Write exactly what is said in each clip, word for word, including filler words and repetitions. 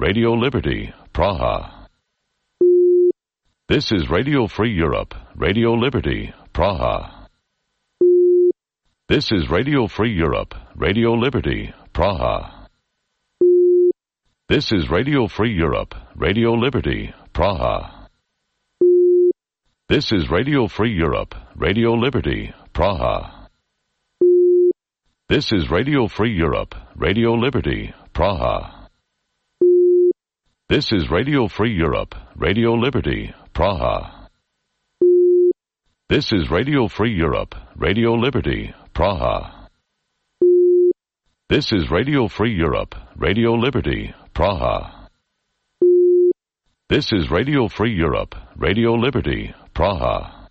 Radio Liberty, Praha. This is Radio Free Europe, Radio Liberty, Praha. This is Radio Free Europe, Radio Liberty, Praha. This is Radio Free Europe, Radio Liberty, Praha. This is Radio Free Europe, Radio Liberty, Praha. This is Radio Free Europe, Radio Liberty, Praha. This is Radio Free Europe, Radio Liberty, Praha. This is Radio Free Europe, Radio Liberty, Praha. This is Radio Free Europe, Radio Liberty, Praha. This is Radio Free Europe, Radio Liberty, Praha.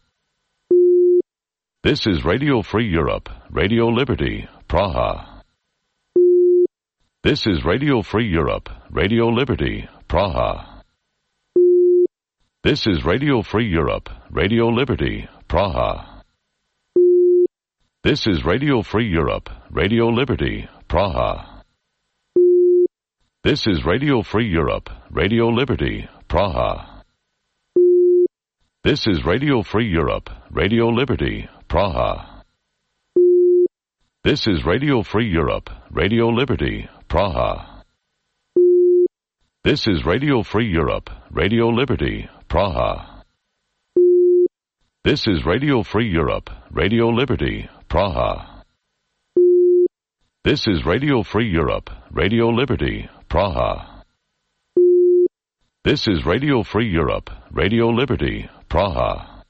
This is Radio Free Europe, Radio Liberty, Praha. This is Radio Free Europe, Radio Liberty, Praha. This is Radio Free Europe, Radio Liberty, Praha. This is Radio Free Europe, Radio Liberty, Praha. This is Radio Free Europe, Radio Liberty, Praha. This is Radio Free Europe, Radio Liberty, Praha. This is Radio Free Europe, Radio Liberty, Praha. This is Radio Free Europe, Radio Liberty, Praha. This is Radio Free Europe, Radio Liberty, Praha. This is Radio Free Europe, Radio Liberty, Praha. This is Radio Free Europe, Radio Liberty, Praha.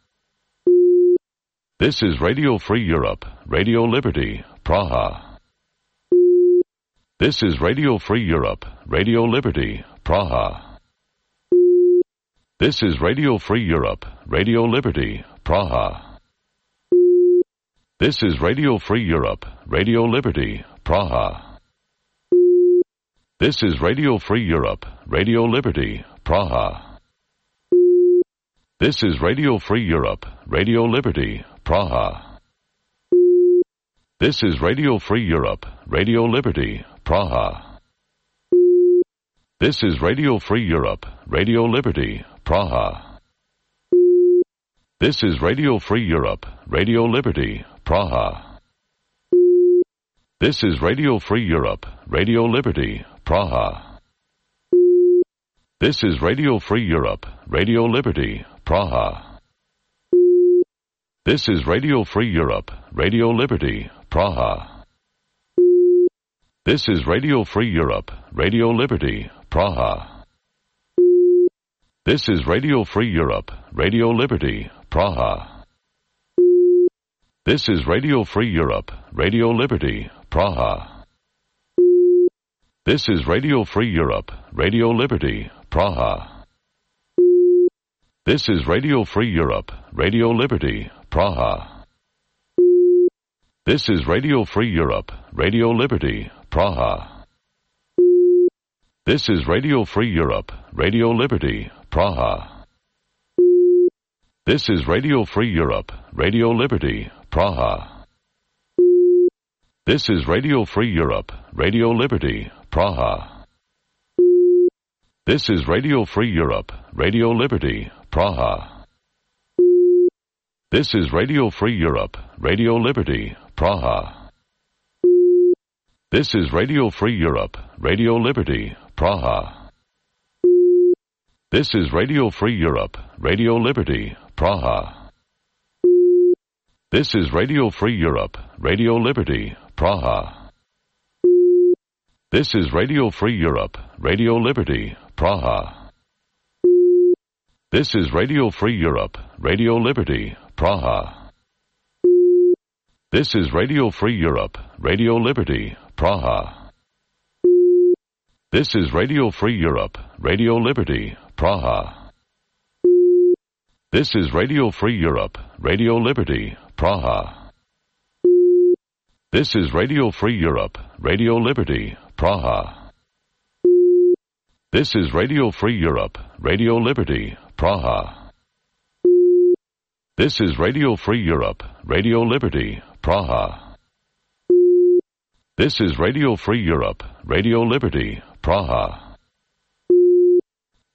This is Radio Free Europe, Radio Liberty, Praha. This is Radio Free Europe, Radio Liberty, Praha. This is Radio Free Europe, Radio Liberty, Praha. This is Radio Free Europe, Radio Liberty, Praha. This is Radio Free Europe, Radio Liberty, Praha. This is Radio Free Europe, Radio Liberty, Praha. This is Radio Free Europe, Radio Liberty, Praha. This is Radio Free Europe, Radio Liberty, Praha. This is Radio Free Europe, Radio Liberty, Praha. This is Radio Free Europe, Radio Liberty, Praha. This is Radio Free Europe, Radio Liberty, Praha. This is Radio Free Europe, Radio Liberty, Praha. This is Radio Free Europe, Radio Liberty, Praha. This is Radio Free Europe, Radio Liberty, Praha. This is Radio Free Europe, Radio Liberty, Praha. This is Radio Free Europe, Radio Liberty, Praha. This is Radio Free Europe, Radio Liberty, Praha. This is Radio Free Europe, Radio Liberty, Praha. This is Radio Free Europe, Radio Liberty, Praha. This is Radio Free Europe, Radio Liberty, Praha. This is Radio Free Europe, Radio Liberty, Praha. This is Radio Free Europe, Radio Liberty, Praha. This is Radio Free Europe, Radio Liberty, Praha. This is Radio Free Europe, Radio Liberty, Praha. This is Radio Free Europe, Radio Liberty, Praha. This is Radio Free Europe, Radio Liberty, Praha. This is Radio Free Europe, Radio Liberty, Praha. This is Radio Free Europe, Radio Liberty, Praha. This is Radio Free Europe, Radio Liberty, Praha. This is Radio Free Europe, Radio Liberty, Praha. This is Radio Free Europe, Radio Liberty, Praha. This is Radio Free Europe, Radio Liberty, Praha. This is Radio Free Europe, Radio Liberty, Praha. This is Radio Free Europe, Radio Liberty, Praha. This is Radio Free Europe, Radio Liberty, Praha.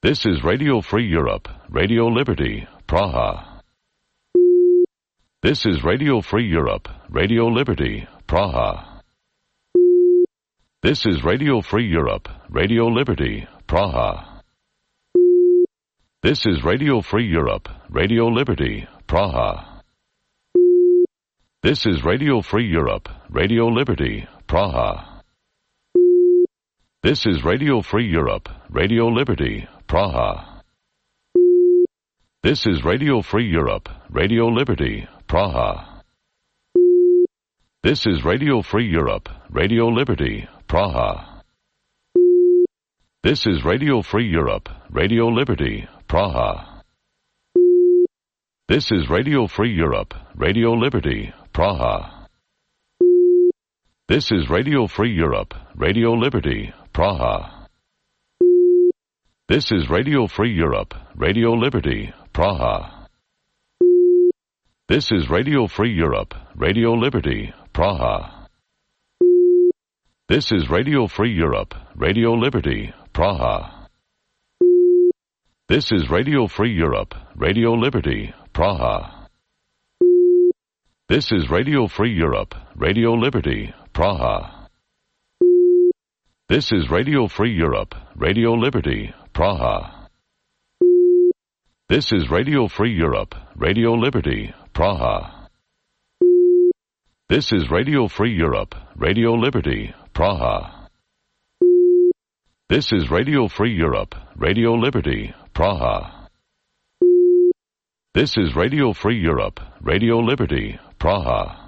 This is Radio Free Europe, Radio Liberty, Praha. This is Radio Free Europe, Radio Liberty, Praha. This is Radio Free Europe, Radio Liberty, Praha. This is Radio Free Europe, Radio Liberty, Praha. This is Radio Free Europe, Radio Liberty, Praha. This is Radio Free Europe, Radio Liberty, Praha. This is Radio Free Europe, Radio Liberty, Praha. This is Radio Free Europe, Radio Liberty, Praha. This is Radio Free Europe, Radio Liberty, Praha. This is Radio Free Europe, Radio Liberty, Praha. This is Radio Free Europe, Radio Liberty, Praha. This is Radio Free Europe, Radio Liberty, Praha. This is Radio Free Europe, Radio Liberty, Praha. This is Radio Free Europe, Radio Liberty, Praha. This is Radio Free Europe, Radio Liberty, Praha. This is Radio Free Europe, Radio Liberty, Praha. This is Radio Free Europe, Radio Liberty, Praha. This is Radio Free Europe, Radio Liberty, Praha. This is Radio Free Europe, Radio Liberty, Praha. This is Radio Free Europe, Radio Liberty, Praha. This is Radio Free Europe, Radio Liberty, Praha.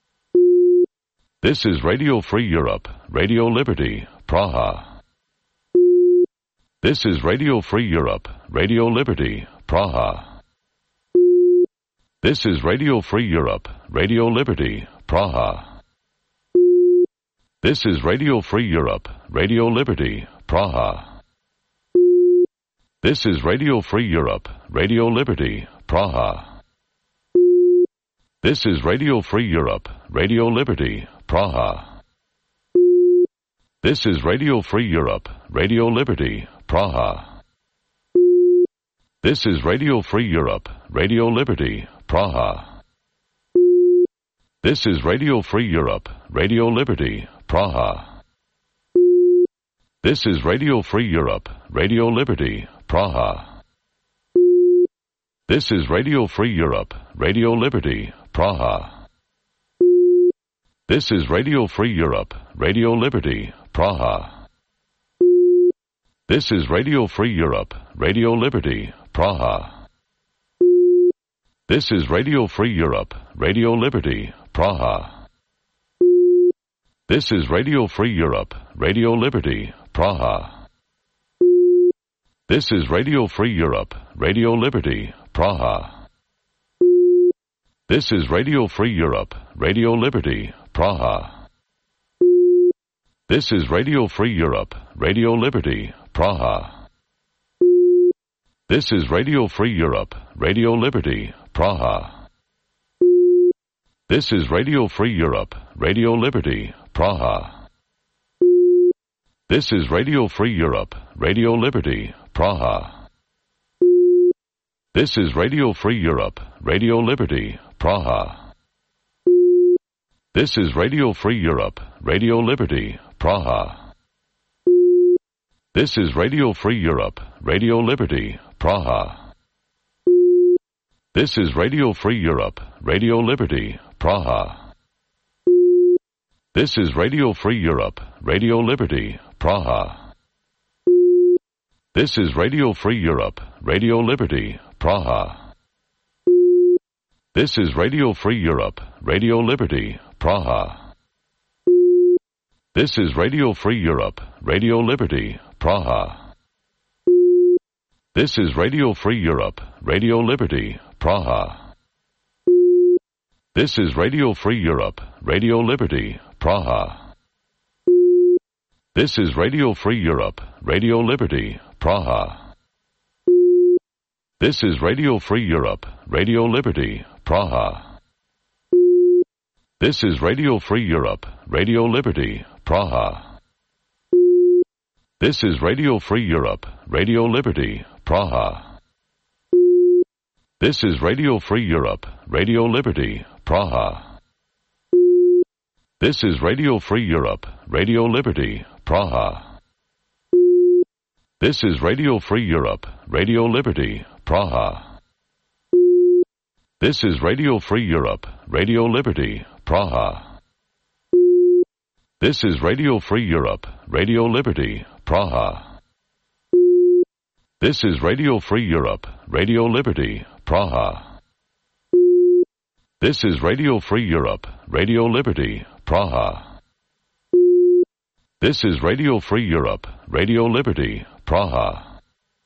This is Radio Free Europe, Radio Liberty, Praha. This is Radio Free Europe, Radio Liberty, Praha. This is Radio Free Europe, Radio Liberty, Praha. This is Radio Free Europe, Radio Liberty, Praha. This is Radio Free Europe, Radio Liberty, Praha. This is Radio Free Europe, Radio Liberty, Praha. This is Radio Free Europe, Radio Liberty, Praha. This is Radio Free Europe, Radio Liberty, Praha. This is Radio Free Europe, Radio Liberty, Praha. This is Radio Free Europe, Radio Liberty, Praha. This is Radio Free Europe, Radio Liberty, Praha. This is Radio Free Europe, Radio Liberty, Praha. This is Radio Free Europe, Radio Liberty, Praha. This is Radio Free Europe, Radio Liberty, Praha. This is Radio Free Europe, Radio Liberty, Praha. This is Radio Free Europe, Radio Liberty, Praha. This is Radio Free Europe, Radio Liberty, Praha. This is Radio Free Europe, Radio Liberty, Praha. This is Radio Free Europe, Radio Liberty, Praha. This is Radio Free Europe, Radio Liberty, Praha. This is Radio Free Europe, Radio Liberty, Praha. This is Radio Free Europe, Radio Liberty, Praha. This is Radio Free Europe, Radio Liberty, Praha. This is Radio Free Europe, Radio Liberty, Praha. This is Radio Free Europe, Radio Liberty, Praha. This is Radio Free Europe, Radio Liberty, Praha. This is Radio Free Europe, Radio Liberty, Praha. This is Radio Free Europe, Radio Liberty, Praha. This is Radio Free Europe, Radio Liberty, Praha. This is Radio Free Europe, Radio Liberty, Praha. This is Radio Free Europe, Radio Liberty, Praha. This is Radio Free Europe, Radio Liberty, Praha. This is Radio Free Europe, Radio Liberty, Praha. This is Radio Free Europe, Radio Liberty, Praha. This is Radio Free Europe, Radio Liberty, Praha. This is Radio Free Europe, Radio Liberty, Praha. This is Radio Free Europe, Radio Liberty, Praha. This is Radio Free Europe, Radio Liberty, Praha. This is Radio Free Europe, Radio Liberty, Praha. This is Radio Free Europe, Radio Liberty, Praha. This is Radio Free Europe, Radio Liberty, Praha. This is Radio Free Europe, Radio Liberty, Praha. This is Radio Free Europe, Radio Liberty, Praha.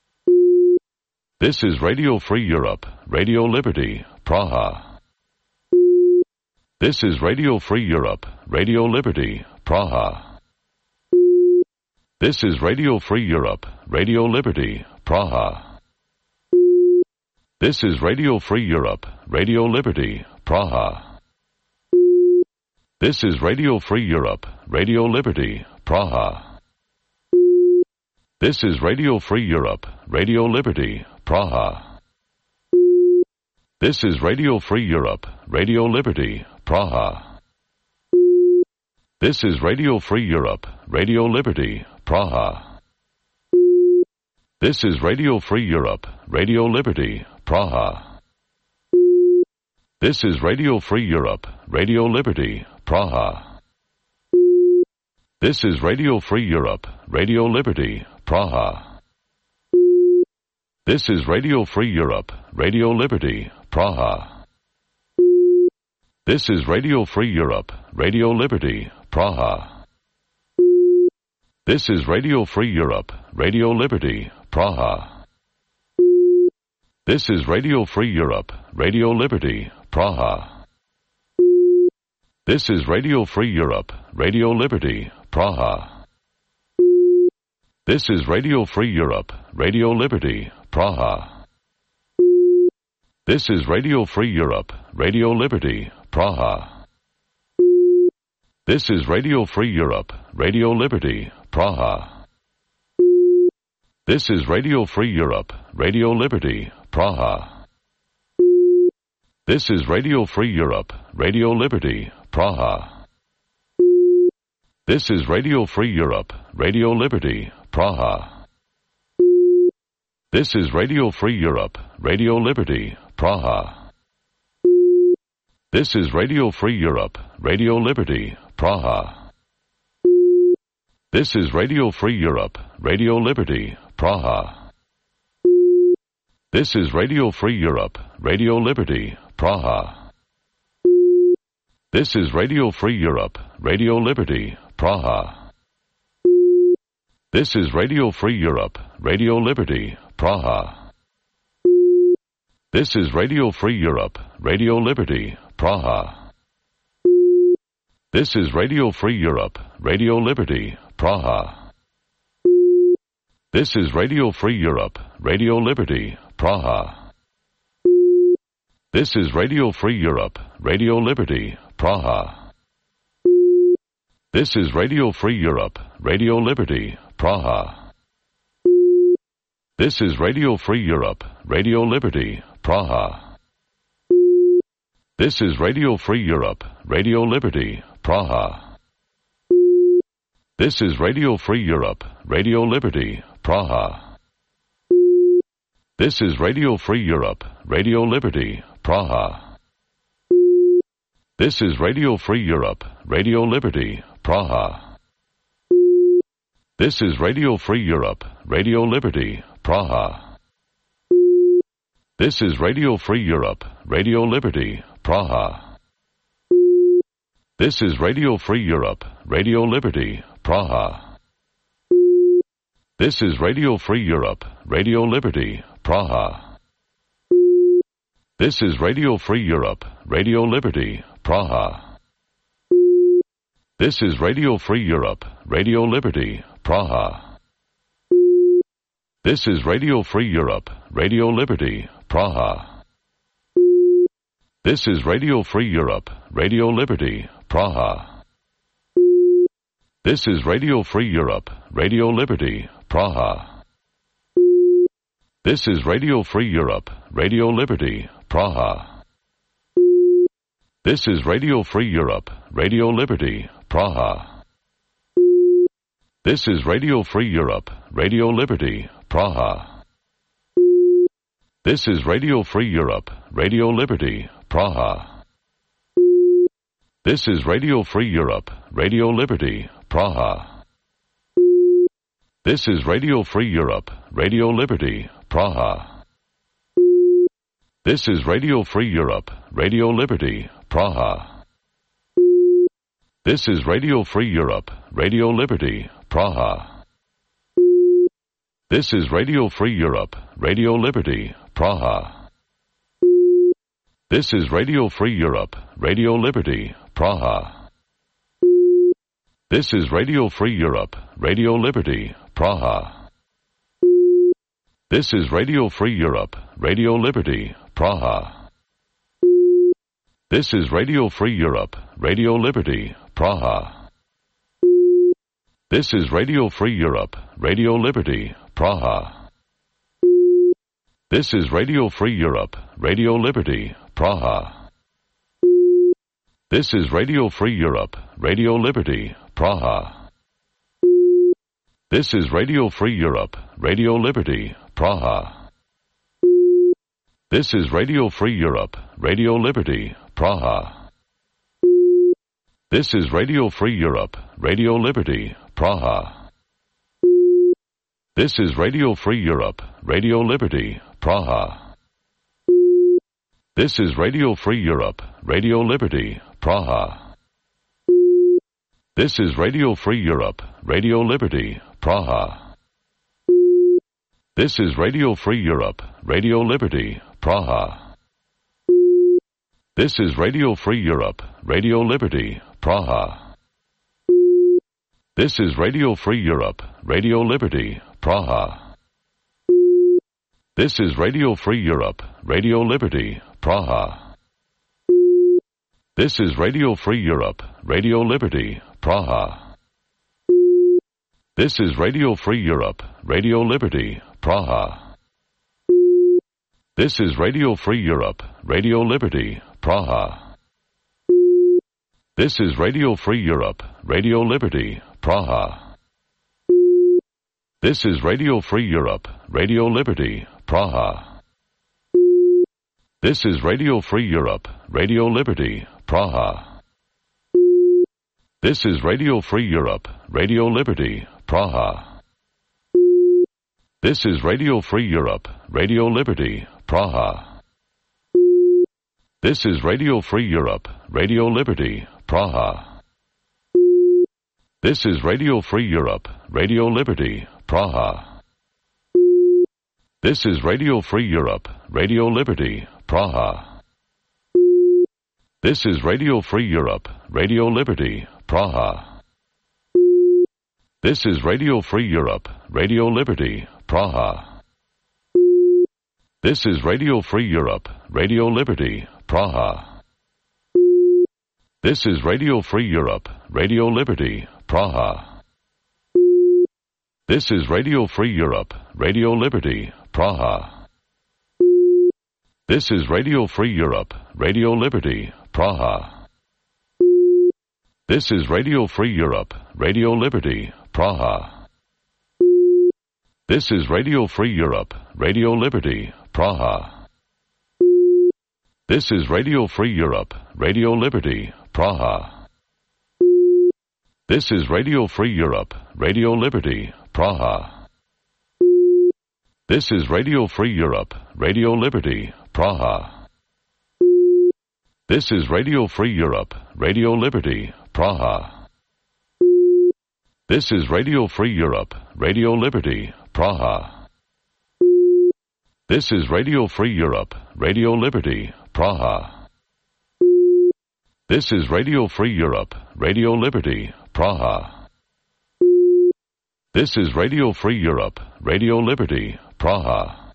This is Radio Free Europe, Radio Liberty, Praha. This is Radio Free Europe, Radio Liberty, Praha. This is Radio Free Europe, Radio Liberty, Praha. This is Radio Free Europe, Radio Liberty, Praha. This is Radio Free Europe, Radio Liberty, Praha. This is Radio Free Europe, Radio Liberty, Praha. This is Radio Free Europe, Radio Liberty, Praha. This is Radio Free Europe, Radio Liberty, Praha. This is Radio Free Europe, Radio Liberty, Praha. This is Radio Free Europe, Radio Liberty, Praha. This is Radio Free Europe, Radio Liberty, Praha. This is Radio Free Europe, Radio Liberty, Praha. This is Radio Free Europe, Radio Liberty, Praha. This is Radio Free Europe, Radio Liberty, Praha. This is Radio Free Europe, Radio Liberty, Praha. This is Radio Free Europe, Radio Liberty, Praha. This is Radio Free Europe, Radio Liberty, Praha. This is Radio Free Europe, Radio Liberty, Praha. This is Radio Free Europe, Radio Liberty, Praha. This is Radio Free Europe, Radio Liberty, Praha. This is Radio Free Europe, Radio Liberty, Praha. This is Radio Free Europe, Radio Liberty, Praha. This is Radio Free Europe, Radio Liberty, Praha. This is Radio Free Europe, Radio Liberty, Praha. This is Radio Free Europe, Radio Liberty, Praha. This is Radio Free Europe, Radio Liberty, Praha. This is Radio Free Europe, Radio Liberty, Praha. This is Radio Free Europe, Radio Liberty, Praha. This is Radio Free Europe, Radio Liberty, Praha. This is Radio Free Europe, Radio Liberty, Praha. This is Radio Free Europe, Radio Liberty, Praha. This is Radio Free Europe, Radio Liberty, Praha. This is Radio Free Europe, Radio Liberty, Praha. This is Radio Free Europe, Radio Liberty, Praha. This is Radio Free Europe, Radio Liberty, Praha. This is Radio Free Europe, Radio Liberty, Praha. This is Radio Free Europe, Radio Liberty, Praha. This is Radio Free Europe, Radio Liberty, Praha. This is Radio Free Europe, Radio Liberty, Praha. This is Radio Free Europe, Radio Liberty, Praha. This is Radio Free Europe, Radio Liberty, Praha. This is Radio Free Europe, Radio Liberty, Praha. This is Radio Free Europe, Radio Liberty, Praha. This is Radio Free Europe, Radio Liberty, Praha. This is Radio Free Europe, Radio Liberty, Praha. This is Radio Free Europe, Radio Liberty, Praha. This is Radio Free Europe, Radio Liberty, Praha. This is Radio Free Europe, Radio Liberty, Praha. This is Radio Free Europe, Radio Liberty, Praha. This is Radio Free Europe, Radio Liberty, Praha. This is Radio Free Europe, Radio Liberty, Praha. This is Radio Free Europe, Radio Liberty, Praha. This is Radio Free Europe, Radio Liberty, Praha. This is Radio Free Europe, Radio Liberty, Praha. This is Radio Free Europe, Radio Liberty, Praha. This is Radio Free Europe, Radio Liberty, Praha. This is Radio Free Europe, Radio Liberty, Praha. This is Radio Free Europe, Radio Liberty, Praha. This is Radio Free Europe, Radio Liberty, Praha. This is Radio Free Europe, Radio Liberty, Praha. This is Radio Free Europe, Radio Liberty, Praha. This is Radio Free Europe, Radio Liberty, Praha. This is Radio Free Europe, Radio Liberty, Praha. This is Radio Free Europe, Radio Liberty, Praha. This is Radio Free Europe, Radio Liberty, Praha. This is Radio Free Europe, Radio Liberty, Praha. This is Radio Free Europe, Radio Liberty, Praha. This is Radio Free Europe, Radio Liberty, Praha. This is Radio Free Europe, Radio Liberty, Praha. This is Radio Free Europe, Radio Liberty, Praha. This is Radio Free Europe, Radio Liberty, Praha. This is Radio Free Europe, Radio Liberty, Praha. This is Radio Free Europe, Radio Liberty, Praha. This is Radio Free Europe, Radio Liberty, Praha. This is Radio Free Europe, Radio Liberty, Praha. This is Radio Free Europe, Radio Liberty, Praha. This is Radio Free Europe, Radio Liberty, Praha. This is Radio Free Europe, Radio Liberty, Praha. This is Radio Free Europe, Radio Liberty, Praha. This is Radio Free Europe, Radio Liberty, Praha. This is Radio Free Europe, Radio Liberty, Praha. This is Radio Free Europe, Radio Liberty, Praha. This is Radio Free Europe, Radio Liberty, Praha. This is Radio Free Europe, Radio Liberty, Praha. This is Radio Free Europe, Radio Liberty, Praha. This is Radio Free Europe, Radio Liberty, Praha. This is Radio Free Europe, Radio Liberty, Praha. This is Radio Free Europe, Radio Liberty, Praha. This is Radio Free Europe, Radio Liberty, Praha. This is Radio Free Europe, Radio Liberty, Praha. This is Radio Free Europe, Radio Liberty, Praha. This is Radio Free Europe, Radio Liberty, Praha. This is Radio Free Europe, Radio Liberty, Praha. This is Radio Free Europe, Radio Liberty, Praha. This is Radio Free Europe, Radio Liberty, Praha. This is Radio Free Europe, Radio Liberty, Praha. This is Radio Free Europe, Radio Liberty, Praha. This is Radio Free Europe, Radio Liberty, Praha. This is Radio Free Europe, Radio Liberty, Praha. This is Radio Free Europe, Radio Liberty, Praha.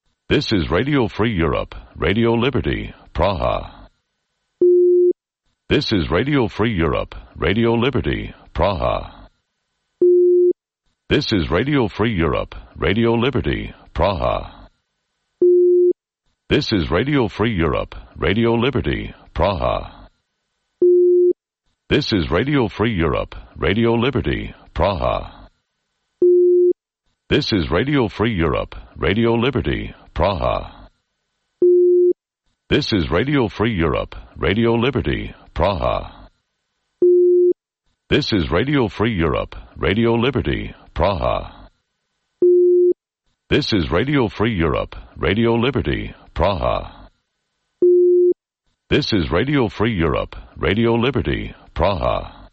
This is Radio Free Europe, Radio Liberty, Praha. This is Radio Free Europe, Radio Liberty, Praha. This is Radio Free Europe, Radio Liberty, Praha. This is Radio Free Europe, Radio Liberty, Praha. This is Radio Free Europe, Radio Liberty, Praha. This is Radio Free Europe, Radio Liberty, Praha. This is Radio Free Europe, Radio Liberty, Praha. This is Radio Free Europe, Radio Liberty, Praha. This is Radio Free Europe, Radio Liberty, Praha. This is Radio Free Europe, Radio Liberty, Praha.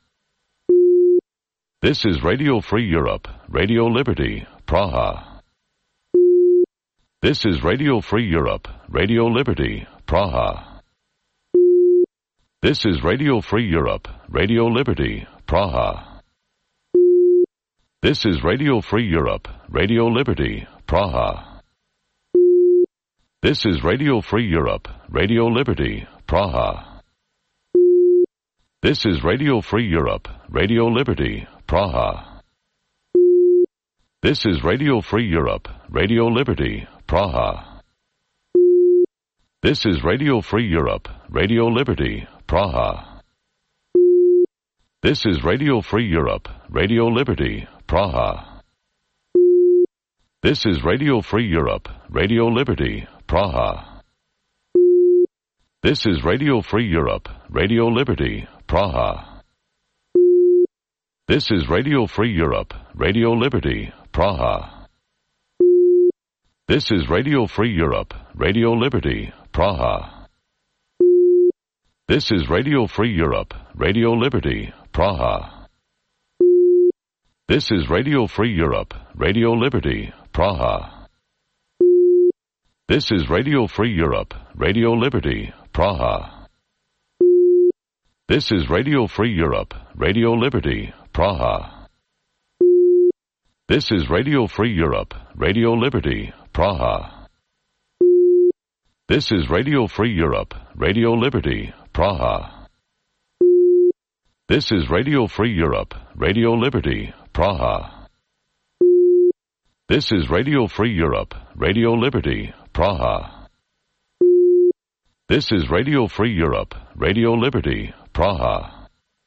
This is Radio Free Europe, Radio Liberty, Praha. This is Radio Free Europe, Radio Liberty, Praha. This is Radio Free Europe, Radio Liberty, Praha. This is Radio Free Europe, Radio Liberty, Praha. This is Radio Free Europe, Radio Liberty, Praha. This is Radio Free Europe, Radio Liberty, Praha. This is Radio Free Europe, Radio Liberty, Praha. This is Radio Free Europe, Radio Liberty, Praha. This is Radio Free Europe, Radio Liberty, Praha. This is Radio Free Europe, Radio Liberty, Praha. This is Radio Free Europe, Radio Liberty, Praha. This is Radio Free Europe, Radio Liberty, Praha. This is Radio Free Europe, Radio Liberty, Praha. This is Radio Free Europe, Radio Liberty, Praha. This is Radio Free Europe, Radio Liberty, Praha. This is Radio Free Europe, Radio Liberty, Praha. This is Radio Free Europe, Radio Liberty, Praha. This is Radio Free Europe, Radio Liberty, Praha. This is Radio Free Europe, Radio Liberty, Praha. This is Radio Free Europe, Radio Liberty, Praha. This is Radio Free Europe, Radio Liberty, Praha. This is Radio Free Europe, Radio Liberty, Praha.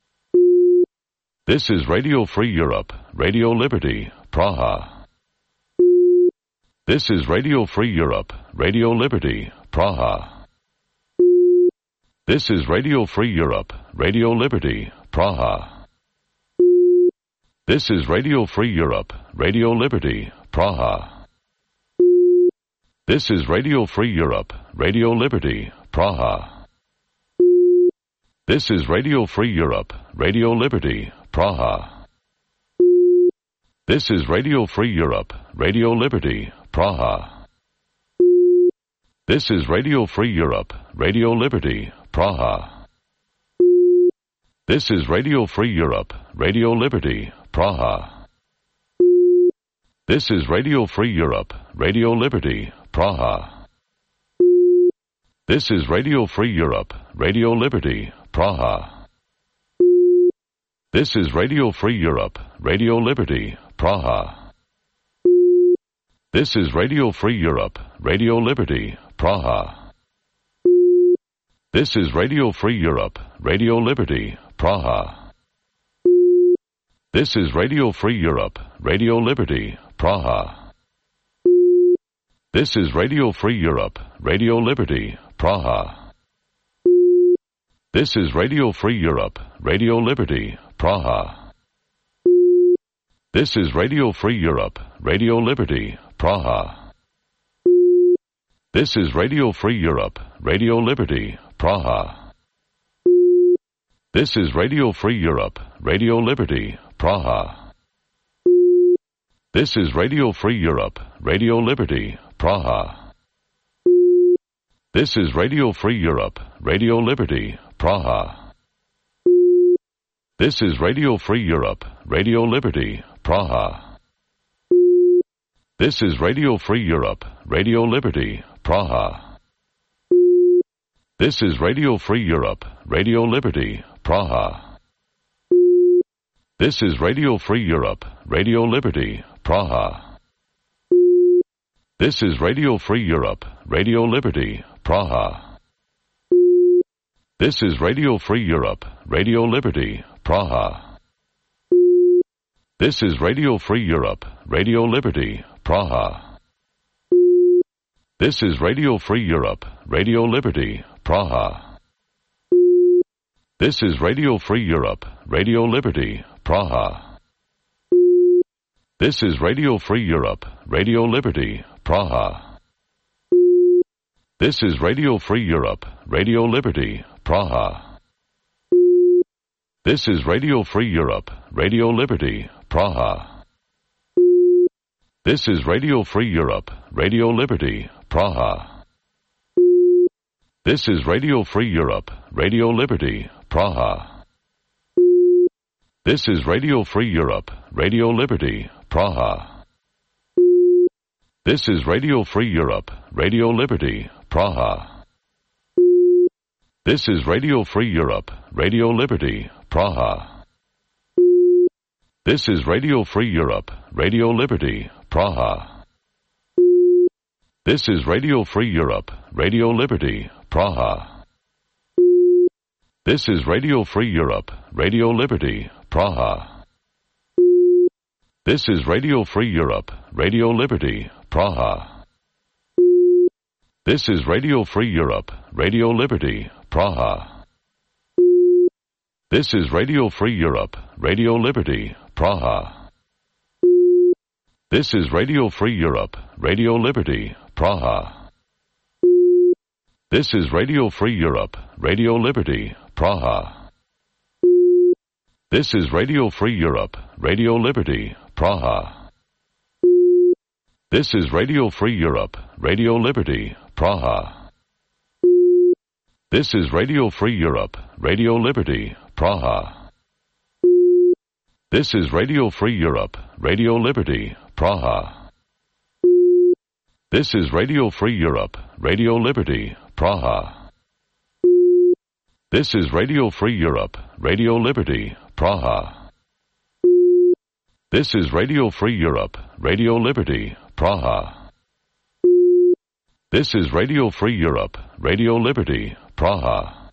This is Radio Free Europe, Radio Liberty, Praha. This is Radio Free Europe, Radio Liberty, Praha. This is Radio Free Europe, Radio Liberty, Praha. This is Radio Free Europe, Radio Liberty, Praha. This is Radio Free Europe, Radio Liberty, Praha. This is Radio Free Europe, Radio Liberty, Praha. This is Radio Free Europe, Radio Liberty, Praha. This is Radio Free Europe, Radio Liberty, Praha. This is Radio Free Europe, Radio Liberty, Praha. This is Radio Free Europe, Radio Liberty, Praha. This is Radio Free Europe, Radio Liberty, Praha. This is Radio Free Europe, Radio Liberty, Praha. This is Radio Free Europe, Radio Liberty, Praha. This is Radio Free Europe, Radio Liberty, Praha. This is Radio Free Europe, Radio Liberty, Praha. This is Radio Free Europe, Radio Liberty, Praha. This is Radio Free Europe, Radio Liberty, Praha. This is Radio Free Europe, Radio Liberty, Praha. This is Radio Free Europe, Radio Liberty, Praha. This is Radio Free Europe, Radio Liberty, Praha. This is Radio Free Europe, Radio Liberty, Praha. This is Radio Free Europe, Radio Liberty, Praha. This is Radio Free Europe, Radio Liberty, Praha. This is Radio Free Europe, Radio Liberty, Praha. This is Radio Free Europe, Radio Liberty, Praha. This is Radio Free Europe, Radio Liberty, Praha. This is Radio Free Europe, Radio Liberty, Praha. This is Radio Free Europe, Radio Liberty, Praha. This is Radio Free Europe, Radio Liberty, Praha. This is Radio Free Europe, Radio Liberty, Praha. This is Radio Free Europe, Radio Liberty, Praha. This is Radio Free Europe, Radio Liberty, Praha. This is Radio Free Europe, Radio Liberty, Praha. This is Radio Free Europe, Radio Liberty, Praha. This is Radio Free Europe, Radio Liberty, Praha. This is Radio Free Europe, Radio Liberty, Praha. This is Radio Free Europe, Radio Liberty, Praha. This is Radio Free Europe, Radio Liberty, Praha. This is Radio Free Europe, Radio Liberty, Praha. This is Radio Free Europe, Radio Liberty, Praha. This is Radio Free Europe, Radio Liberty, Praha. This is Radio Free Europe, Radio Liberty, Praha. This is Radio Free Europe, Radio Liberty, Praha. This is Radio Free Europe, Radio Liberty, Praha. This is Radio Free Europe, Radio Liberty, Praha. This is Radio Free Europe, Radio Liberty, Praha. This is Radio Free Europe, Radio Liberty, Praha. This is Radio Free Europe, Radio Liberty, Praha. This is Radio Free Europe, Radio Liberty, Praha. This is Radio Free Europe, Radio Liberty, Praha. This is Radio Free Europe, Radio Liberty, Praha. This is Radio Free Europe, Radio Liberty, Praha. This is Radio Free Europe, Radio Liberty, Praha. This is Radio Free Europe, Radio Liberty, Praha. This is Radio Free Europe, Radio Liberty, Praha.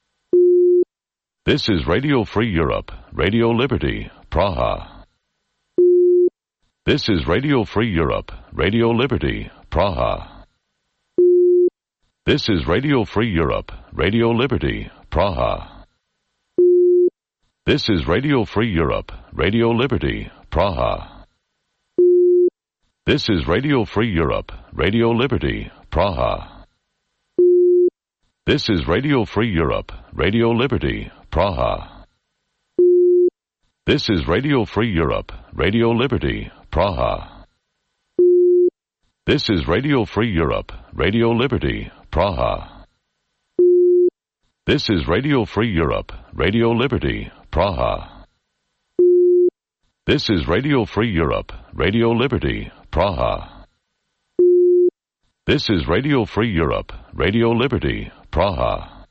This is Radio Free Europe, Radio Liberty, Praha. This is Radio Free Europe, Radio Liberty, Praha. This is Radio Free Europe, Radio Liberty, Praha. This is Radio Free Europe, Radio Liberty, Praha. This is Radio Free Europe, Radio Liberty, Praha. This is Radio Free Europe, Radio Liberty, Praha. This is Radio Free Europe, Radio Liberty, Praha. This is Radio Free Europe, Radio Liberty, Praha. This is Radio Free Europe, Radio Liberty, Praha. This is Radio Free Europe, Radio Liberty, Praha. This is Radio Free Europe, Radio Liberty, Praha.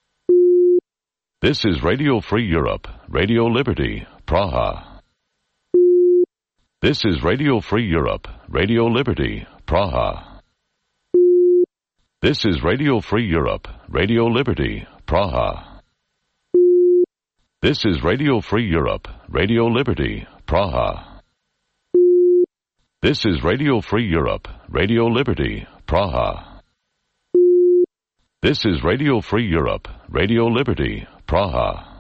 This is Radio Free Europe, Radio Liberty, Praha. This is Radio Free Europe, Radio Liberty, Praha. This is Radio Free Europe, Radio Liberty, Praha. This is Radio Free Europe, Radio Liberty, Praha. This is Radio Free Europe, Radio Liberty, Praha. This is Radio Free Europe, Radio Liberty, Praha.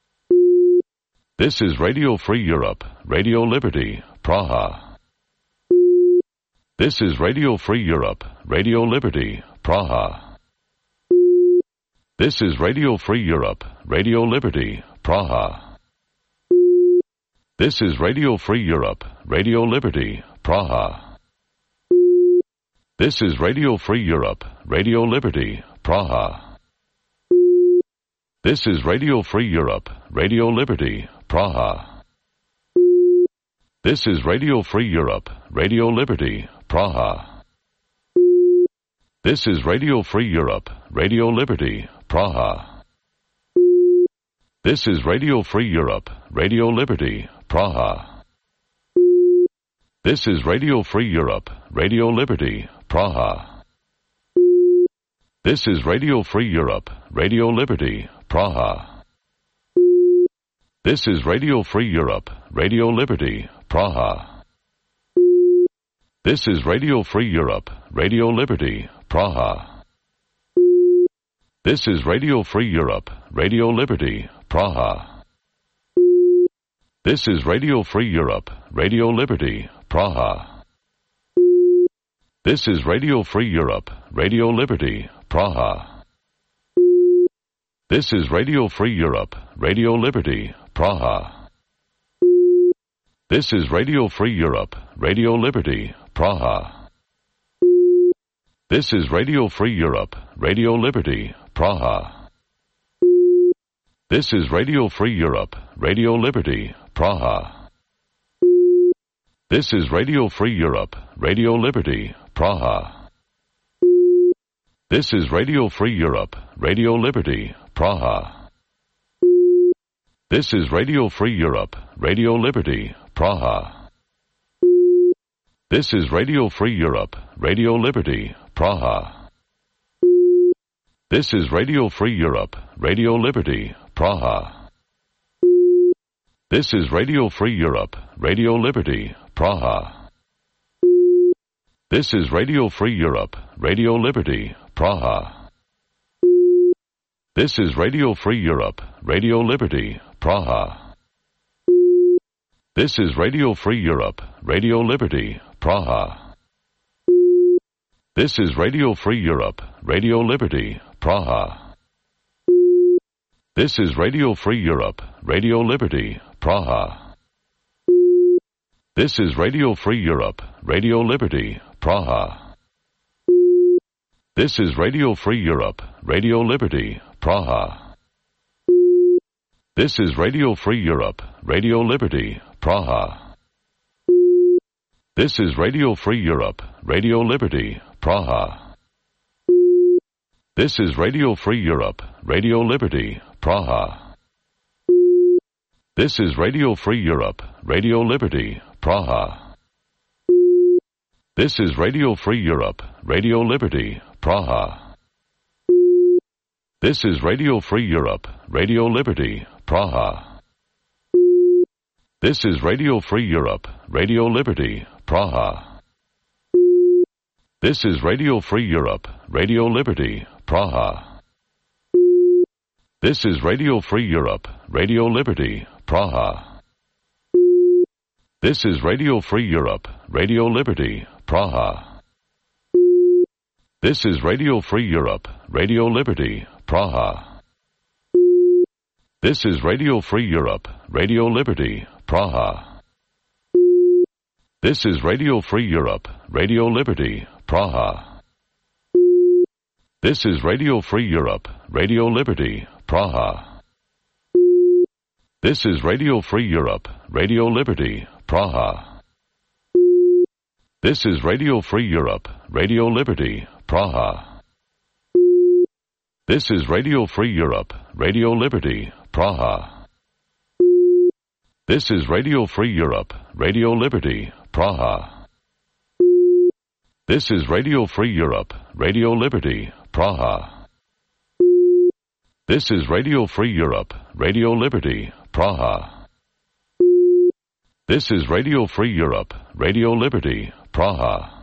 This is Radio Free Europe, Radio Liberty, Praha. This is Radio Free Europe, Radio Liberty, Praha. This is Radio Free Europe, Radio Liberty, Praha. This is Radio Free Europe, Radio Liberty, Praha. This is Radio Free Europe, Radio Liberty, Praha. This is Radio Free Europe, Radio Liberty, Praha. This is Radio Free Europe, Radio Liberty, Praha. This is Radio Free Europe, Radio Liberty, Praha. This is Radio Free Europe, Radio Liberty, Praha. This is Radio Free Europe, Radio Liberty, Praha. This is Radio Free Europe, Radio Liberty, Praha. This is Radio Free Europe, Radio Liberty, Praha. This is Radio Free Europe, Radio Liberty, Praha. This is Radio Free Europe, Radio Liberty, Praha. This is Radio Free Europe, Radio Liberty, Praha. This is Radio Free Europe, Radio Liberty, Praha. This is Radio Free Europe, Radio Liberty, Praha. This is Radio Free Europe, Radio Liberty, Praha. This is Radio Free Europe, Radio Liberty, Praha. This is Radio Free Europe, Radio Liberty, Praha. This is Radio Free Europe, Radio Liberty, Praha. This is Radio Free Europe, Radio Liberty, Praha. This is Radio Free Europe, Radio Liberty, Praha. This is Radio Free Europe, Radio Liberty, Praha. This is Radio Free Europe, Radio Liberty, Praha. This is Radio Free Europe, Radio Liberty, Praha. This is Radio Free Europe, Radio Liberty, Praha. This is Radio Free Europe, Radio Liberty, Praha. This is Radio Free Europe, Radio Liberty, Praha. This is Radio Free Europe, Radio Liberty, Praha. This is Radio Free Europe, Radio Liberty, Praha. This is Radio Free Europe, Radio Liberty, Praha. This is Radio Free Europe, Radio Liberty, Praha. This is Radio Free Europe, Radio Liberty, Praha. This is Radio Free Europe, Radio Liberty, Praha. This is Radio Free Europe, Radio Liberty, Praha. This is Radio Free Europe, Radio Liberty, Praha. This is Radio Free Europe, Radio Liberty, Praha. This is Radio Free Europe, Radio Liberty, Praha. This is Radio Free Europe, Radio Liberty, Praha. This is Radio Free Europe, Radio Liberty, Praha. This is Radio Free Europe, Radio Liberty, Praha. This is Radio Free Europe, Radio Liberty, Praha. This is Radio Free Europe, Radio Liberty, Praha. This is Radio Free Europe, Radio Liberty, Praha. This is Radio Free Europe, Radio Liberty, Praha. This is Radio Free Europe, Radio Liberty, Praha. This is Radio Free Europe, Radio Liberty, Praha. This is Radio Free Europe, Radio Liberty, Praha. This is Radio Free Europe, Radio Liberty, Praha. This is Radio Free Europe, Radio Liberty, Praha. This is Radio Free Europe, Radio Liberty, Praha. This is Radio Free Europe, Radio Liberty, Praha. This is Radio Free Europe, Radio Liberty, Praha.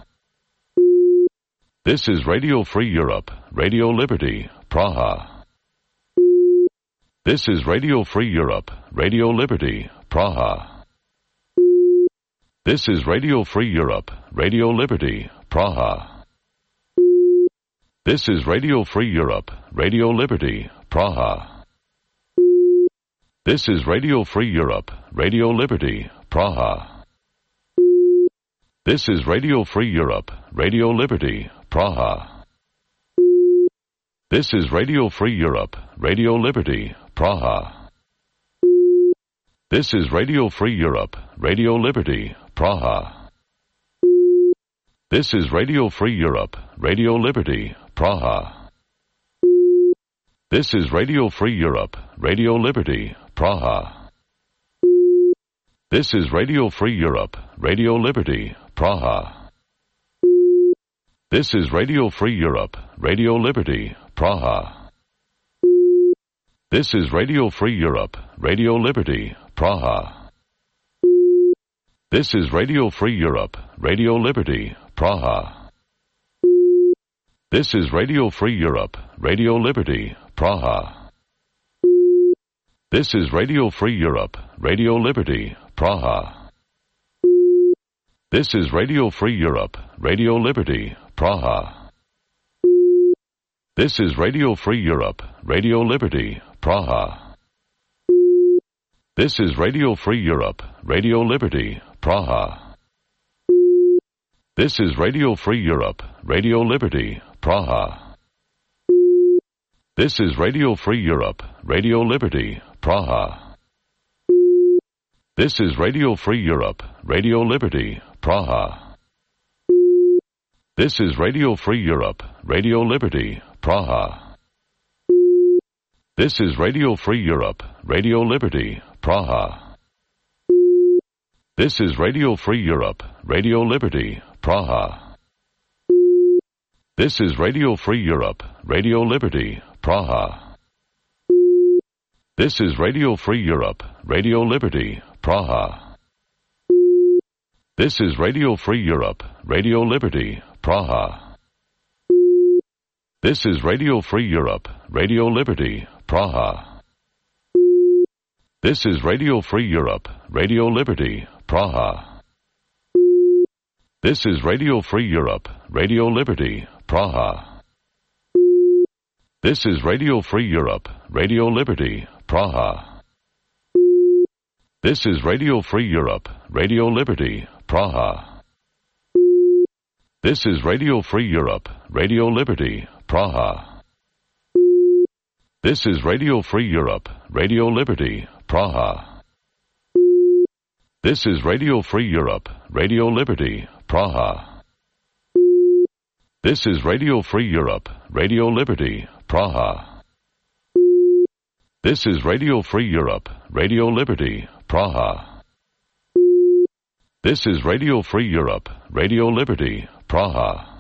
This is Radio Free Europe, Radio Liberty, Praha. This is Radio Free Europe, Radio Liberty, Praha. This is Radio Free Europe, Radio Liberty, Praha. This is Radio Free Europe, Radio Liberty, Praha. This is Radio Free Europe, Radio Liberty, Praha. This is Radio Free Europe, Radio Liberty, Praha. This is Radio Free Europe, Radio Liberty, Praha. This is Radio Free Europe, Radio Liberty, Praha. This is Radio Free Europe, Radio Liberty, Praha. This is Radio Free Europe, Radio Liberty, Praha. This is Radio Free Europe, Radio Liberty, Praha. This is Radio Free Europe, Radio Liberty, Praha. This is Radio Free Europe, Radio Liberty, Praha. This is Radio Free Europe, Radio Liberty, Praha. This is Radio Free Europe, Radio Liberty, Praha. This is Radio Free Europe, Radio Liberty, Praha. This is Radio Free Europe, Radio Liberty, Praha. This is Radio Free Europe, Radio Liberty, Praha. This is Radio Free Europe, Radio Liberty, Praha. This is Radio Free Europe, Radio Liberty, Praha. This is Radio Free Europe, Radio Liberty, Praha. This is Radio Free Europe, Radio Liberty, Praha. This is Radio Free Europe, Radio Liberty, Praha. This is Radio Free Europe, Radio Liberty, Praha. This is Radio Free Europe, Radio Liberty, Praha. This is Radio Free Europe, Radio Liberty, Praha. This is Radio Free Europe, Radio Liberty, Praha. This is Radio Free Europe, Radio Liberty, Praha. This is Radio Free Europe, Radio Liberty, Praha. This is Radio Free Europe, Radio Liberty, Praha. This is Radio Free Europe, Radio Liberty, Praha. This is Radio Free Europe, Radio Liberty, Praha. This is Radio Free Europe, Radio Liberty, Praha. This is Radio Free Europe, Radio Liberty, Praha. This is Radio Free Europe, Radio Liberty, Praha. This is Radio Free Europe, Radio Liberty, Praha. This is Radio Free Europe, Radio Liberty, Praha. This is Radio Free Europe, Radio Liberty, Praha. This is Radio Free Europe, Radio Liberty, Praha.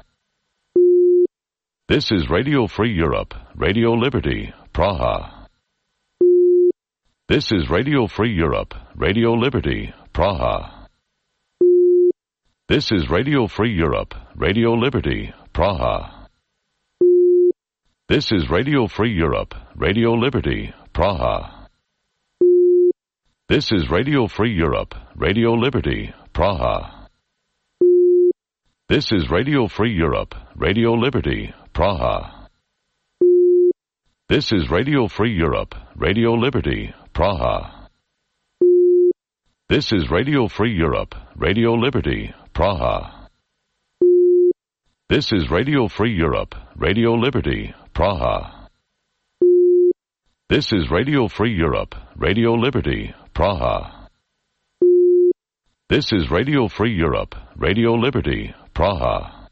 This is Radio Free Europe, Radio Liberty, Praha. This is Radio Free Europe, Radio Liberty, Praha. This is Radio Free Europe, Radio Liberty, Praha. This is Radio Free Europe, Radio Liberty, Praha. This is Radio Free Europe, Radio Liberty, Praha. This is Radio Free Europe, Radio Liberty, Praha. This is Radio Free Europe, Radio Liberty, Praha. This is Radio Free Europe, Radio Liberty, Praha. This is Radio Free Europe, Radio Liberty, Praha. This is Radio Free Europe, Radio Liberty, Praha. This is Radio Free Europe, Radio Liberty, Praha.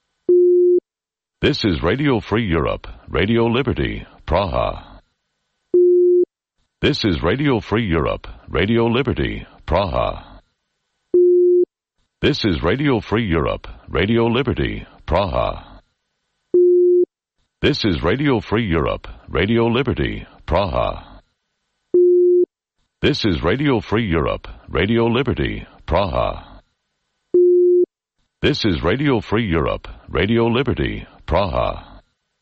This is Radio Free Europe, Radio Liberty, Praha. This is Radio Free Europe, Radio Liberty, Praha. This is Radio Free Europe, Radio Liberty, Praha. This is Radio Free Europe, Radio Liberty, Praha. This is Radio Free Europe, Radio Liberty, Praha. This is Radio Free Europe, Radio Liberty, Praha.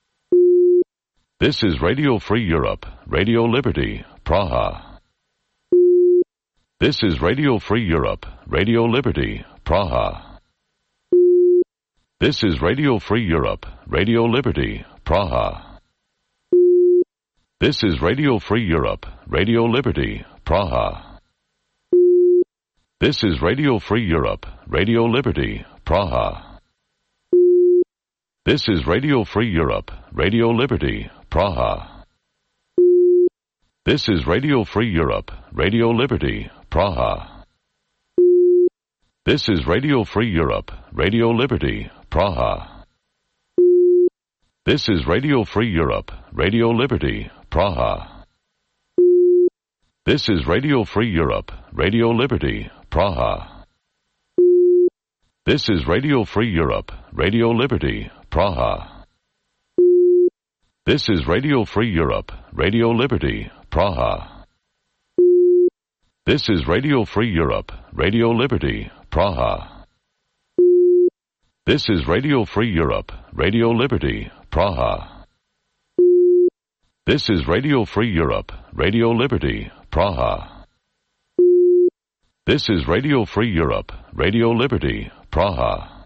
This is Radio Free Europe, Radio Liberty, Praha. This is Radio Free Europe, Radio Liberty, Praha. This is Radio Free Europe, Radio Liberty, Praha. This is Radio Free Europe, Radio Liberty, Praha. This is Radio Free Europe, Radio Liberty, Praha. This is Radio Free Europe, Radio Liberty, Praha. This is Radio Free Europe, Radio Liberty, Praha. This is Radio Free Europe, Radio Liberty, Praha. This is Radio Free Europe, Radio Liberty, Praha. This is Radio Free Europe, Radio Liberty, Praha. This is Radio Free Europe, Radio Liberty, Praha. This is Radio Free Europe, Radio Liberty, Praha. This is Radio Free Europe, Radio Liberty, Praha. This is Radio Free Europe, Radio Liberty, Praha. This is Radio Free Europe, Radio Liberty, Praha. This is Radio Free Europe, Radio Liberty, Praha.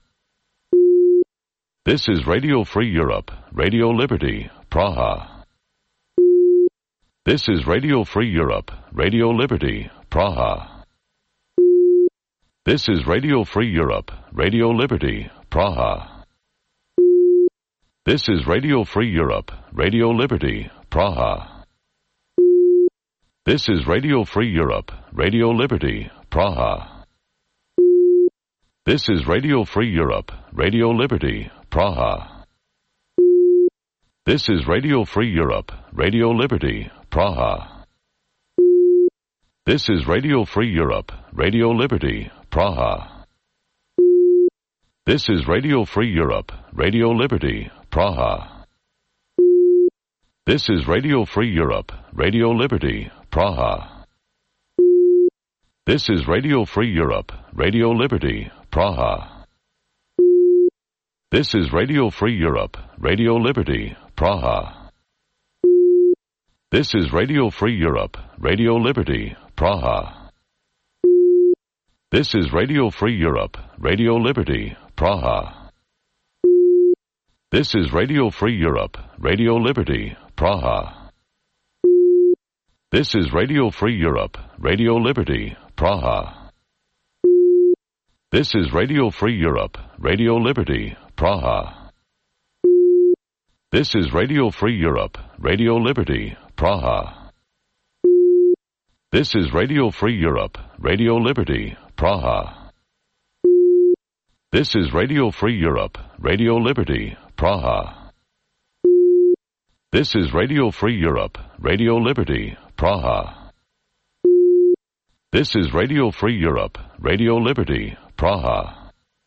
This is Radio Free Europe, Radio Liberty, Praha. This is Radio Free Europe, Radio Liberty, Praha. This is Radio Free Europe, Radio Liberty, Praha. This is Radio Free Europe, Radio Liberty, Praha. This is Radio Free Europe, Radio Liberty, Praha. This is Radio Free Europe, Radio Liberty, Praha. This is Radio Free Europe, Radio Liberty, Praha. This is Radio Free Europe, Radio Liberty, Praha. This is Radio Free Europe, Radio Liberty, Praha. This is Radio Free Europe, Radio Liberty, Praha. This is Radio Free Europe, Radio Liberty, Praha. This is Radio Free Europe, Radio Liberty, Praha. This is Radio Free Europe, Radio Liberty, Praha. This is Radio Free Europe, Radio Liberty, Praha. This is Radio Free Europe, Radio Liberty, Praha. This is Radio Free Europe, Radio Liberty, Praha. This is Radio Free Europe, Radio Liberty, Praha. This is Radio Free Europe, Radio Liberty, Praha. This is Radio Free Europe, Radio Liberty, Praha. This is Radio Free Europe, Radio Liberty, Praha. This is Radio Free Europe, Radio Liberty, Praha. This is Radio Free Europe, Radio Liberty, Praha.